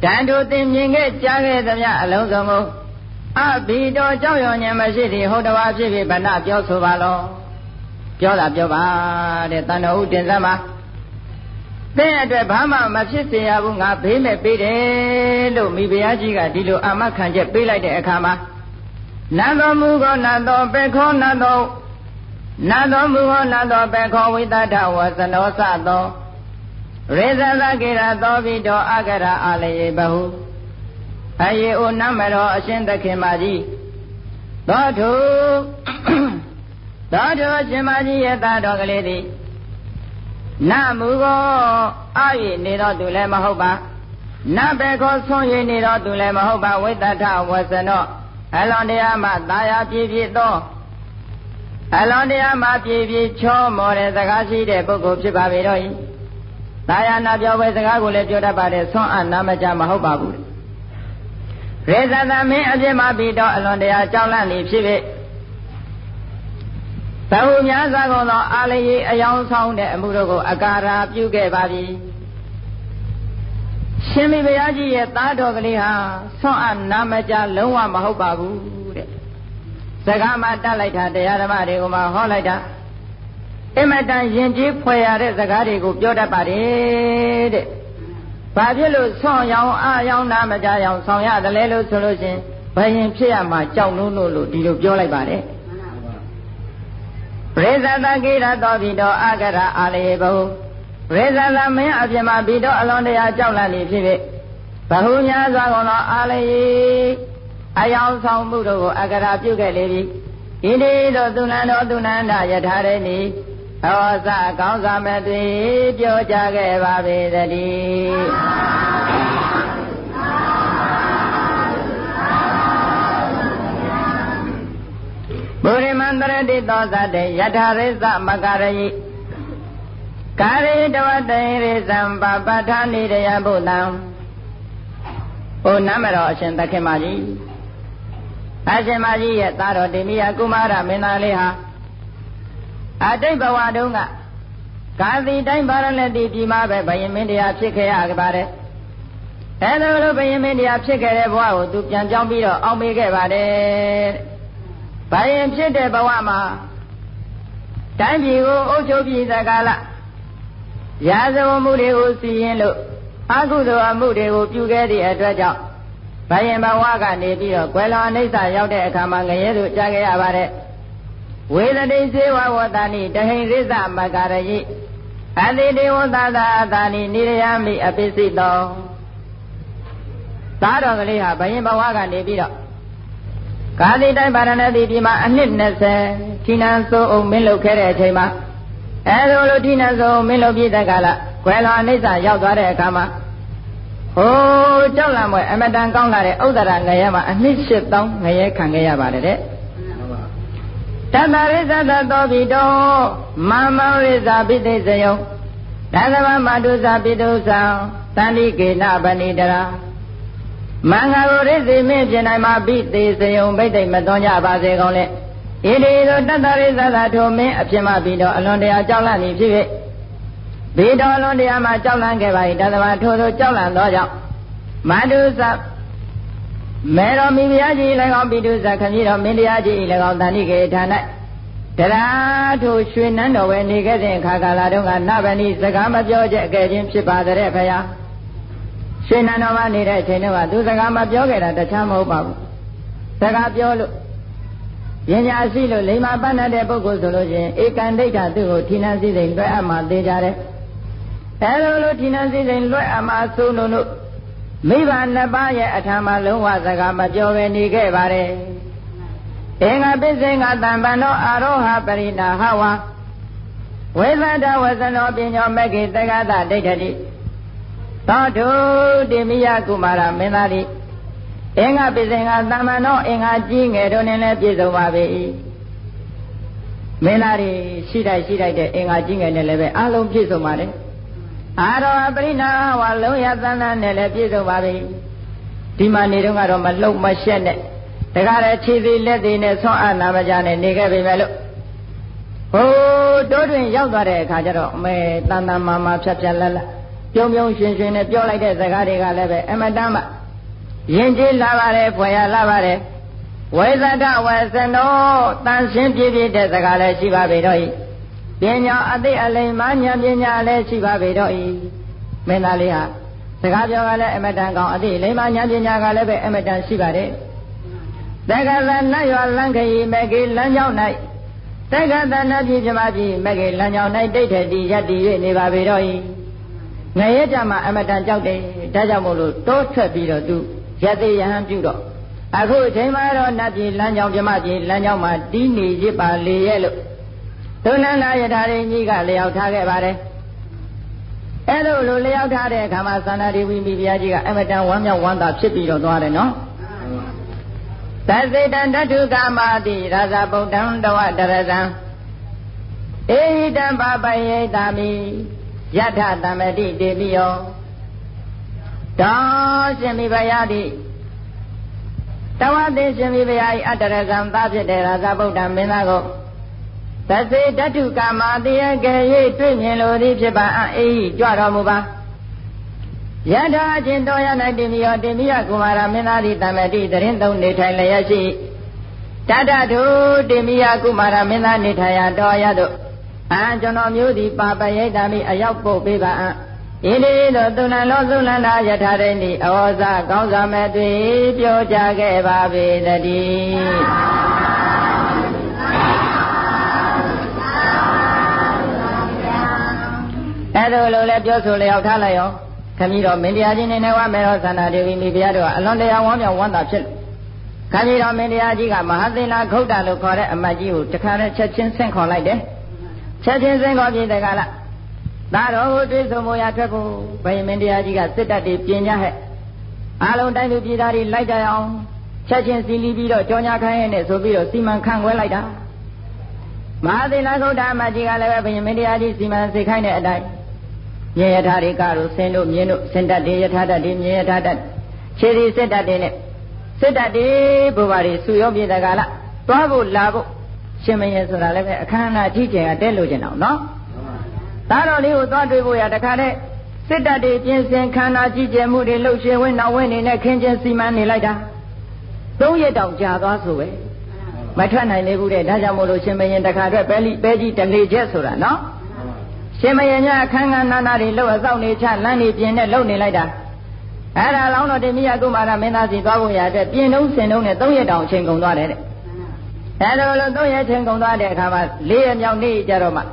တန်တူသင်မြင်ခဲ့ကြားခဲ့သမျှအလုံးစုံကိုအဘိတော်ကြောက်ရွံ့ဉာဏ်မရှိသည်ဟုတ်တော်ဖြစ်ဖြစ်ဗဏပြောဆိုပါလောပြောတာပြောပါတဲ့တန်တော်ဥတင်စမ်းမှာသင်အတွက်ဘာမှမဖြစ်စေရဘူးငါဘေးမဲ့ပေးတယ်လို့မိဖုရားကြီးကဒီလိုအာမခံချက်ပေးလိုက်တဲ့အခါမှာနတ်တော်မူသောနတ်တော်ပေခောနတ်တော်နတ်တော်မူသောနတ်တော်ပေခောဝိသတ္ထဝဇနောစသောရေဇသကေရသောဘိတောအကရအာလယေဘဟုအယေဩနမရောအရှင်သခင်မကြီးသောထုသောထုအရှင်မကြီးရဲ့သားတော်ကလေးသည်နမူကိုအာရနေတော့သူလည်းမဟုတ်ပါနဘေခောဆွန်ရနေတော့သူလည်းမဟုတ်ပါဝိတ္တထဝဇနောအလွန်တရားမှသာယာပြည့်ပြည့်သောအလွန်တရားမှပြည့်ပြည့်ချောမောတဲ့စကားရှိတဲ့ပုဂ္ဂိုလ်ဖြစ်ပါပေတော့၏သာယာနာပြောပွဲစကားကိုလည်းပြောတတ်ပါတယ်ဆွန်အနာမကြမဟုတ်ပါဘူးရေဇသမင်းအပြစ်မှပြီးတော့အလွန်တရားကြောက်လန့်နေဖြစ်ဖြစ်ဘဟုများစွာကုန်သောအာလယေအယောင်ဆောင်တဲ့အမှုတို့ကိုအကာရာပြုခဲ့ပါပြီရှင်မိဖုရားကြီးရဲ့သားတော်ကလေးဟာဆွမ်းအနာမကြလုံးဝမဟုတ်ပါဘူးတဲ့စကားမှတတ်လိုက်တာတရားဓမ္မတွေကိုမှဟောလိုက်တာအမတန်ယဉ်ကျေးဖွယ်ရတဲ့စကားတွေကိုပြောတတ်ပါတယ်တဲ့ဘာဖြစ်လို့ဆွမ်းရောင်အာရောင်နာမကြရောင်ဆောင်ရတယ်လဲလို့ဆိုလို့ရှင်ဘယင်ဖြစ်ရမှာကြောက်လို့လို့ဒီလိုပြောလိုက်ပါတယ်ပရိသတကိရတောဘိတောအာကရအာလေဘဟုပရိသသမင်းအပြစ်မှာဘိတောအလွန်တရာကြောက်လန့်နေဖြစ်ဖြစ်ဘဟုများစွာကုန်သောအာလေအယောင်ဆောင်မှုတို့ကိုအကရာပြုခဲ့လေပြီဣတိသောသူနန္တောသူနန္ဒယထာရေနိဟောစကောင်းစွာမဲ့သွေပြောကြခဲ့ပါပေသတည်းဗုရိမန္တရတိသောသတေယထာရိသမကရယိကာရိတဝတေရိသံပပဋ္ဌာနိရယဘုဒ္ဓံဟိုနမတော်အရှင်သခင်မကြီးအရှင်မကြီးရဲ့သားတော်တိမိယကုမာရမင်းသားလေးဟာအတိတ်ဘဝတုန်းကကာသီတိုင်းဗာရဏသီပြည်မှာပဲဘယင်မင်းတရားဖြစ်ခဲ့ရပါတယ်အဲဒါလိုဘယင်မင်းတရားဖြစ်ခဲ့တဲ့ဘဝကိုသူပြန်ပြောင်းပြီးတော့အောင်မေခဲ့ပါတယ်ဘယင်ဖြစ်တဲ့ဘဝမှာတိုင်းပြည်ကိုအုပ်ချုပ်ပြီးသကာလရာဇဝမှုတွေကိုစီရင်လို့အကုသိုလ်အမှုတွေကိုပြုခဲ့သည့်အတွက်ကြောင့်ဘယင်ဘဝကနေပြီးတော့ကွယ်လွန်အနိစ္စရောက်တဲ့အခါမှာငရဲသို့ကြားခဲ့ရပါတယ်ဝေဒတိစေဝဝတ္တနိတဟိရိသမကရယိအတိတေဝသသာအတာနိနိရယမိအပိစိတောသားတော်ကလေးဟာဘယင်ဘဝကနေပြီးတော့ကာသီတိုင်းဗာရဏသီပြည်မှာအနှစ်၂၀ဌိနံစိုးအောင်မင်းလုပ်ခဲ့တဲ့အချိန်မှာအဲလိုလိုဌိနံစိုးအောင်မင်းလုပ်ပြတဲ့ကာလကွယ်လွန်အနိစ္စရောက်သွားတဲ့အခါမှာဟိုကြောက်လန့်မွဲအမတန်ကောင်းလာတဲ့ဥဒ္ဒရာငရဲမှာအနှစ်၈သောင်းငရဲခံခဲ့ရပါတယ်တဲ့တတရိသတသောဘိတောမမရိဇာပိသိစယုံသသဗမတုဇာပိတုဇံတန္တိကေနဗဏိတရာမင်္ဂကိုရိစီမင်းပြင်နိုင်မှာပိသိစယုံဘိသိမသွန်ကြပါစေကောင်းလေဣတိသောတတရိသတထိုမင်းအဖြစ်မှပြီးတော့အလွန်တရာကြောက်လန့်နေဖြစ်ဖြစ်ဘိတောအလွန်တရာမှာကြောက်လန့်ခဲ့ပါ၏တသဗထိုထိုကြောက်လန့်သောကြောင့်မတုဇမေတော်မိဖုရားကြီး၎င်းပိတုဇခမည်းတော်မင်းတရားကြီး၎င်းတဏိကေဌာ၌တရားထိုရွှေနန်းတော်ဝယ်နေခဲ့တဲ့အခါကာလတုန်းကနဗဏိစကားမပြောချက်အကယ်ချင်းဖြစ်ပါတဲ့ဖရာရွှေနန်းတော်မှာနေတဲ့အချိန်တုန်းကသူစကားမပြောခဲ့တာတခြားမဟုတ်ပါဘူးစကားပြောလို့ပညာရှိလို့လိမ္မာပတ်တဲ့ပုဂ္ဂိုလ်ဆိုလို့ချင်းဧကံဒိဋ္ဌသူ့ကိုဌိနံစည်းစိမ်လွှဲအပ်မှသိကြတယ်အဲလိုလိုဌိနံစည်းစိမ်လွှဲအပ်မှဆုံးလို့လို့မိဘနှစ်ပါးရဲ့အထာမှာလုံးဝစကားမပြောဘဲနေခဲ့ပါတယ်အင်္ဂပိစိငါတံပန္နောအာရောဟပရိနာဟဝဝေသတဝဇနောပညောမဂ္ဂိတက္ကသဒိဋ္ဌတိသောတုတိမိယကုမာရမင်းသားတိအင်္ဂပိစိငါတံပန္နောအင်္ဂကြီးငယ်တို့နဲ့လည်းပြည့်စုံပါပေ၏မင်းသားတွေရှိတိုက်ရှိတိုက်တဲ့အင်္ဂကြီးငယ်နဲ့လည်းပဲအလုံးပြည့်စုံပါတယ်အာရောပရိနာဝလုံးရသန္တနဲ့လည်းပြည့်စုံပါပြီဒီမှာနေတော့ကတော့မလှုပ်မရှက်နဲ့တကားလည်းခြေသေးလက်သေးနဲ့ဆွမ်းအားနာမကြနဲ့နေခဲ့ပြီမဲ့လို့ဟိုတိုးတွင်ရောက်သွားတဲ့အခါကျတော့အမေတန်တန်မာမာဖြတ်ဖြတ်လက်လက်ပြုံးပြုံးရှင်ရှင်နဲ့ပြောလိုက်တဲ့စကားတွေကလည်းပဲအမတမ်းမှယဉ်ကျေးလာပါတယ်ဖွယ်ရလာပါတယ်ဝိဇ္ဇဒဝဇနောတန်ရှင်းပြည့်ပြည့်တဲ့စကားလည်းရှိပါပေတော့ဤပညာအသိအလိမ္မာဉာဏ်ပညာလည်းရှိပါပေတော့ဤမင်းသားလေးဟာစကားပြောကလည်းအမတန်ကောင်းအသိအလိမ္မာဉာဏ်ပညာကလည်းပဲအမတန်ရှိပါတယ်တက္ကသနတ်ရွာလန်းခရီမကေလမ်းကြောင်း၌တက္ကသနတ်ပြည်ပြမပြည်မကေလမ်းကြောင်း၌တိတ်ထတီရတ္တိ၍နေပါပေတော့ဤငရဲကြမှာအမတန်ကြောက်တယ်ဒါကြောင့်မို့လို့တိုးထွက်ပြီးတော့သူရသေးရဟန်းပြုတော့အခုအချိန်မှာတော့နတ်ပြည်လမ်းကြောင်းပြမပြည်လမ်းကြောင်းမှာတီးနေရစ်ပါလေရဲ့လို့သုဏ္ဏယထာရင်းကြီးကလျောက်ထားခဲ့ပါတယ်အဲ့လိုလိုလျောက်ထားတဲ့အခါမှာသန္တာဒေဝီမိဖုရားကြီးကအမတန်ဝမ်းမြောက်ဝမ်းသာဖြစ်ပြီးတော့သွားတယ်နော်သစေတံတထုကာမတိရာဇဗုဒ္ဓံတဝတရဇံဧဟိတံပပယေတာမိယထတမတိတေပိယောတောရှင်မိဖုရားတိတဝတိရှင်မိဖုရား၏အတ္တရဇံသားဖြစ်တဲ့ရာဇဗုဒ္ဓံမင်းသားကိုသစေတထုကာမတိယကေ၍တွေ့မြင်လိုသည်ဖြစ်ပါအေဟိကြွတော်မူပါယထာချင်းတော်ရ၌တိမိယောတိမိယကုမာရမင်းသားသည်တမတိတရင်သုံးနေထိုင်လျက်ရှိတတထုတိမိယကုမာရမင်းသားနေထိုင်ရတော်ရသို့အာကျွန်တော်မျိုးသည်ပါပယေတာမိအရောက်ပုတ်ပေးပါအံဣတိသောသုဏလောသုဏနာယထာရိဏိဩဇာကောင်းစွာမဲ့တွေ့ပြောကြခဲ့ပါပေတည်းအဲ့ဒါလိုလဲပြောဆိုလျောက်ထားလိုက်ရောခမည်းတော်မင်းတရားကြီးနေနေဝမေရောသန္တာဒေဝီမိဖုရားတို့ကအလွန်တရာဝမ်းမြောက်ဝမ်းသာဖြစ်ခမည်းတော်မင်းတရားကြီးကမဟာသေနာခုတ်တာလို့ခေါ်တဲ့အမတ်ကြီးကိုတခါနဲ့ချက်ချင်းဆင့်ခေါ်လိုက်တယ်ချက်ချင်းဆင့်ခေါ်ပြီးတကလားသာတော်ကိုတွေ့ဆုံမို့ရထွက်ဖို့ဘယမင်းတရားကြီးကစစ်တပ်တွေပြင်ကြဟဲ့အားလုံးတိုင်းလူပြည်သားတွေလိုက်ကြအောင်ချက်ချင်းစီလီပြီးတော့ကြောညာခိုင်းရနဲ့ဆိုပြီးတော့စီမံခန့်ခွဲလိုက်တာမဟာသေနာခုတ်တာအမတ်ကြီးကလည်းပဲဘယမင်းတရားကြီးစီမံစိတ်ခိုင်းတဲ့အတိုင်းမြေယထာရိကတို့ဆင်းတို့မြင်းတို့စင်တတ်တွေယထာတတ်တွေမြေယထာတတ်ခြေဒီစစ်တတ်တွေနဲ့စစ်တတ်တွေဘုရားတွေစုရောပြေတကလားသွားဖို့လာဖို့ရှင်မင်းဆိုတာလည်းပဲအခမ်းအနားကြီးကျယ်ကတဲလို့ကျင်အောင်နော်သားတော်လေးကိုသွားတွေ့ဖို့ရတခါတည်းစစ်တပ်တွေပြင်ဆင်ခန္ဓာကြီးကျယ်မှုတွေလှုပ်ရှင်ဝင်နောက်ဝင်နေနဲ့ခင်းချင်းစီမံနေလိုက်တာသုံးရက်တောင်ကြာသွားဆိုပဲမထွက်နိုင်သေးဘူးတဲ့ဒါကြောင့်မို့လို့ရှင်မင်းတခါတည်းပဲလိပဲကြီးတလေချက်ဆိုတာနော်ရှင်မင်းများအခမ်းအနားနာတွေလှုပ်အစောင့်နေချလမ်းနေပြင်းနဲ့လှုပ်နေလိုက်တာအဲ့ဒါလောင်းတော်တင်မိယကုမာရမင်းသားစီသွားဖို့ရတဲ့ပြင်းလုံးစင်လုံးနဲ့သုံးရက်တောင်အချိန်ကုန်သွားတယ်တဲ့အဲ့လိုလိုသုံးရက်ချိန်ကုန်သွားတဲ့အခါမှာလေးရက်မြောက်နေ့ကြတော့မှ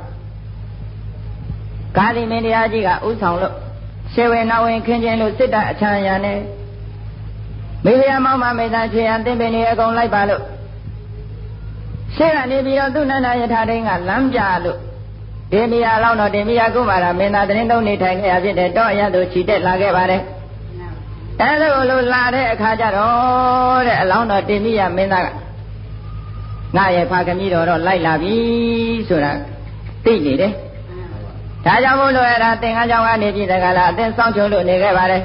ကာလီမင်းတရားကြီးကဥဆောင်လို့ရှေဝေနာဝင်ခင်းချင်းလို့စစ်တပ်အချမ်းရနဲ့မိဖုရားမောင်မမေသာချေရန်သင်ပင်တွေအကုန်လိုက်ပါလို့ရှေ့ကနေပြီးတော့သူနန္ဒယထာတိန်ကလမ်းပြလို့ဒေမီယာလောင်းတော်ဒေမီယာကုမာရမင်းသားတရင်သုံးနေထိုင်ခဲ့ရဖြစ်တဲ့တောအရသို့ခြိတက်လာခဲ့ပါတယ်အဲလိုလိုလာတဲ့အခါကျတော့တဲ့အလောင်းတော်ဒေမီယာမင်းသားကငါရဲ့ဖာခမီးတော်တော့လိုက်လာပြီဆိုတာသိနေတယ်ဒါကြောင့်မို့လို့အဲ့ဒါသင်္ကန်းကျောင်းကနေပြည်တကလားအသင်စောင့်ချုံလို့နေခဲ့ပါတယ်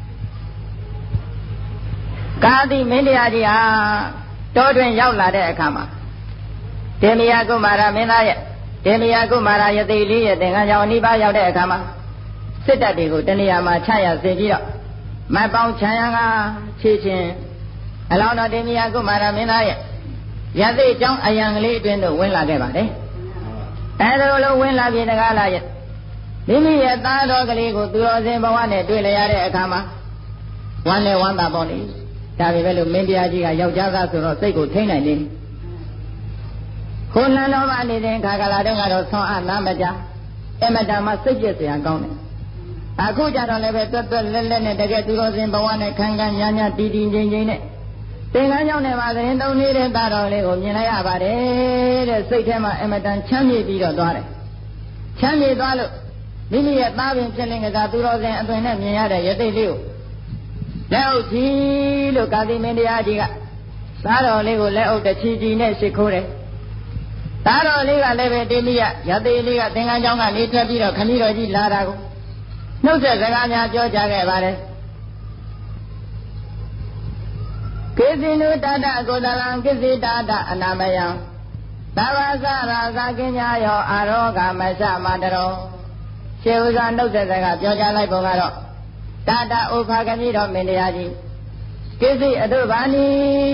ကာတိမင်းတရားကြီးဟာတောတွင်ရောက်လာတဲ့အခါမှာဒေမီယာကုမာရမင်းသားရဲ့ဒေမီယာကုမာရယသိလေးရဲ့သင်္ကန်းကျောင်းအနိဗ္ဗာန်ရောက်တဲ့အခါမှာစစ်တပ်တွေကိုတနေရာမှာချရစေပြီးတော့မတ်ပေါင်းချမ်းရံကခြေချင်းအလောင်းတော်ဒေမီယာကုမာရမင်းသားရဲ့ယသိကျောင်းအယံကလေးအတွင်းသို့ဝင်လာခဲ့ပါတယ်အဲဒါလိုဝင်လာပြီတကားလားရဲ့မိမိရဲ့သားတော်ကလေးကိုသူတော်စင်ဘဝနဲ့တွေ့လျရတဲ့အခါမှာဝမ်းနဲ့ဝမ်းသာပေါ့လေဒါပေမဲ့လို့မင်းတရားကြီးကယောက်ျားသားဆိုတော့စိတ်ကိုထိမ့်နိုင်တယ်ခုနတော်မနေတဲ့ခါကလာတော့ကတော့ဆွမ်းအားနားမကြအမတန်မှစိတ်ပြည့်စရာကောင်းတယ်အခုကြတော့လည်းပဲတွတ်တွတ်လက်လက်နဲ့တကယ်သူတော်စင်ဘဝနဲ့ခံခံညာညာတီတီငိမ့်ငိမ့်နဲ့သင်္ကန်းကျောင်းထဲမှာသတင်းသုံးနေတဲ့သားတော်လေးကိုမြင်လိုက်ရပါတယ်တဲ့စိတ်ထဲမှာအမတန်ချမ်းမြေ့ပြီးတော့သွားတယ်ချမ်းမြေ့သွားလို့မိမိရဲ့သားပင်ဖြစ်လင်ကစားသူတော်စင်အသွင်နဲ့မြင်ရတဲ့ရတိတ်လေးကိုလက်အုပ်ကြီးလို့ကာတိမင်းတရားကြီးကသားတော်လေးကိုလက်အုပ်တချီချီနဲ့ရှိခိုးတယ်သားတော်လေးကလည်းပဲတေမိယရတိတ်လေးကသင်္ကန်းကျောင်းကနေထွက်ပြီးတော့ခမည်းတော်ကြီးလာတာကိုနှုတ်ဆက်စကားများပြောကြခဲ့ပါတယ်ကိစီနုတတကုသလံကိစီတတအနာမယံသဘာသရာဇာကင်းညာယောအာရောဂမရှမတရောရှေးဥစွာနှုတ်ဆက်စကားပြောကြားလိုက်ပုံကတော့တာတာဥဖာခမည်းတော်မင်းတရားကြီးကိစ္စအတုဘာနီ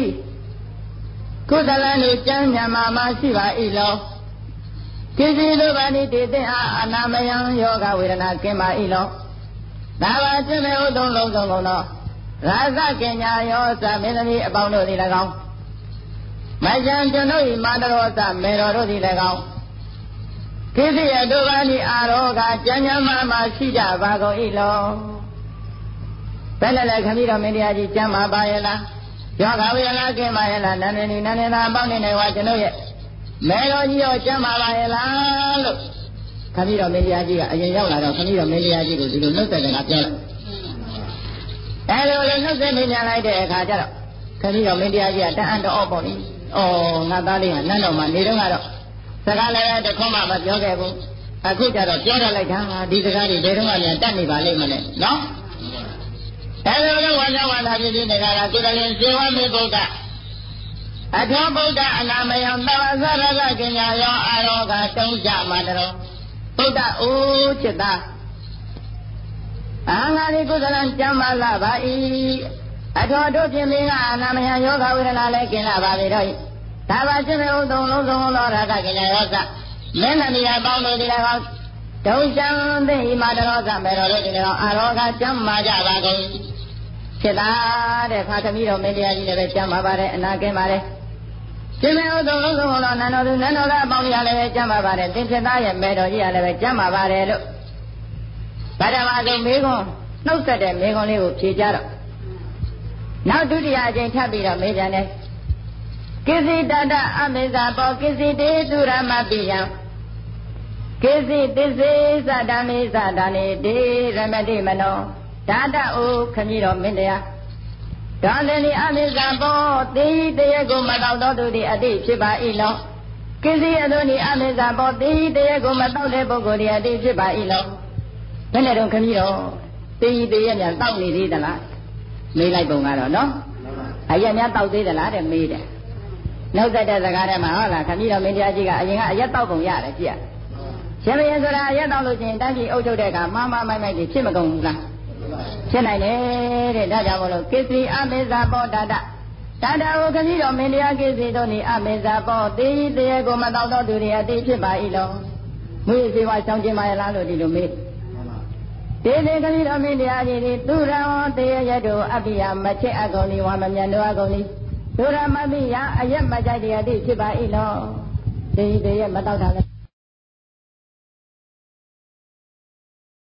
ကုသလန်တို့ကျမ်းမြတ်မှာမရှိပါ၏လောကိစ္စတို့ဘာနီတည်တဲ့အာအနာမယံယောဂဝေဒနာကင်းပါ၏လောဒါပါကျင့်မဲ့ဥသုံးလုံးစုံကုန်သောရာဇကင်ညာယောသမင်းသမီးအပေါင်းတို့သည်၎င်းမယံကျွန်ုပ်၏မာတရောသမေတော်တို့သည်၎င်းကိစ္စရတို့ဘာနီအာရောဂကျမ်းမြတ်မှာမရှိကြပါကုန်၏လောဘယ်နဲ့လဲခမည်းတော်မင်းတရားကြီးကျမ်းမှာပါရဲ့လားယောဂဝေဒနာကင်းပါရဲ့လားနန္ဒနီနန္ဒနာအပေါင်းနေနေဝါကျွန်ုပ်ရဲ့မေတော်ကြီးရောကျမ်းမှာပါရဲ့လားလို့ခမည်းတော်မင်းတရားကြီးကအရင်ရောက်လာတော့ခမည်းတော်မင်းတရားကြီးကိုဒီလိုနှုတ်ဆက်ကပြောလိုက်အဲလိုလိုနှုတ်ဆက်နေကြလိုက်တဲ့အခါကျတော့ခမည်းတော်မင်းတရားကြီးကတန်အံ့တော့ပေါ့လေဩငါသားလေးကနန်းတော်မှာနေတော့ကတော့စကားလည်းတခွန်းမှမပြောခဲ့ဘူးအခုကျတော့ပြောရလိုက်တာဒီစကားတွေဘယ်တော့မှလည်းတတ်နေပါလိမ့်မလဲနော်အဲလိုလိုဝါကြဝါလာပြည်ပြည်နေတာကကုသလင်ဇေဝမေဗုဒ္ဓအထောဗုဒ္ဓအနာမယံသဗ္ဗသရကကညာယောအာရောဂတုံးကြမှာတော်ဗုဒ္ဓအိုးจิตသားအာငါဒီကုသလင်ကျမ်းမာလာပါ၏အထောတို့ပြင်မင်းကအနာမယံယောဂဝေဒနာလည်းกินလာပါပြီတော့ဒါပါခြင်းမေဥသုံးလုံးစုံသောရကကညာယောသမင်းသမီးအပေါင်းတို့ဒီ၎င်းဒုရှံသိဣမာတရောသမေတော်တို့ဒီ၎င်းအာရောဂကျမ်းမာကြပါကုန်ဖြစ်တာတဲ့ခါသမီးတော်မင်းတရားကြီးလည်းပဲကျမ်းပါပါတယ်အနာကင်းပါတယ်ရှင်မေဥသုံးလုံးစုံသောနန္တော်သူနန္တော်ကအပေါင်းကြီးလည်းပဲကျမ်းပါပါတယ်သင်ဖြစ်သားရဲ့မေတော်ကြီးလည်းပဲကျမ်းပါပါတယ်လို့ဗဒဝါဆုံးမေခွန်းနှုတ်ဆက်တဲ့မေခွန်းလေးကိုဖြေကြတော့နောက်ဒုတိယအကြိမ်ထပ်ပြီးတော့မေးပြန်တယ်ကိစီတတအမေဇာဘောကိစီတေသူရမပိယံကိစီတစ္စေသတ္တမေသတ္တနေတေရမတိမနောဒါတအိုခမည်းတော်မင်းတရားဒါလည်းဒီအမေဇာဘောတေတရေကိုမတော်တော်သူဒီအတိဖြစ်ပါ၏လောကိစီအသွနိအမေဇာဘောတေတရေကိုမတော်တဲ့ပုဂ္ဂိုလ်ဒီအတိဖြစ်ပါ၏လောဘယ်နဲ့တော့ခမည်းတော်တေတရေများတောက်နေသေးသလားမေးလိုက်ပုံကတော့နော်အရက်များတောက်သေးသလားတဲ့မေးတယ်နောက်သက်တဲ့စကားထဲမှာဟုတ်လားခမည်းတော်မင်းတရားကြီးကအရင်ကအရက်တောက်ပုံရတယ်ကြည့်ရရှင်မင်းဆိုတာအရက်တောက်လို့ချင်းတန်းကြီးအုပ်ချုပ်တဲ့အခါမမမိုက်မိုက်ကြီးဖြစ်မကုန်ဘူးလားဖြစ်နိုင်တယ်တဲ့ဒါကြောင့်မလို့ကိစီအမေဇာဘောဒါဒဒါဒဝခမည်းတော်မင်းတရားကိစီတို့နိအမေဇာဘောတေဤတရေကိုမတောက်တော့သူတွေအတိဖြစ်ပါ၏လောမွေးစေဝါဆောင်ကျင်ပါရလားလို့ဒီလိုမေးတေတေခမည်းတော်မင်းတရားကြီးဒီသူရံတေရရတို့အပိယမချစ်အကုန်ဒီဝါမမြန်တို့အကုန်ဒီဒုရမပိယအယက်မကြိုက်တရားတိဖြစ်ပါ၏လောတေတေရမတောက်တာလဲ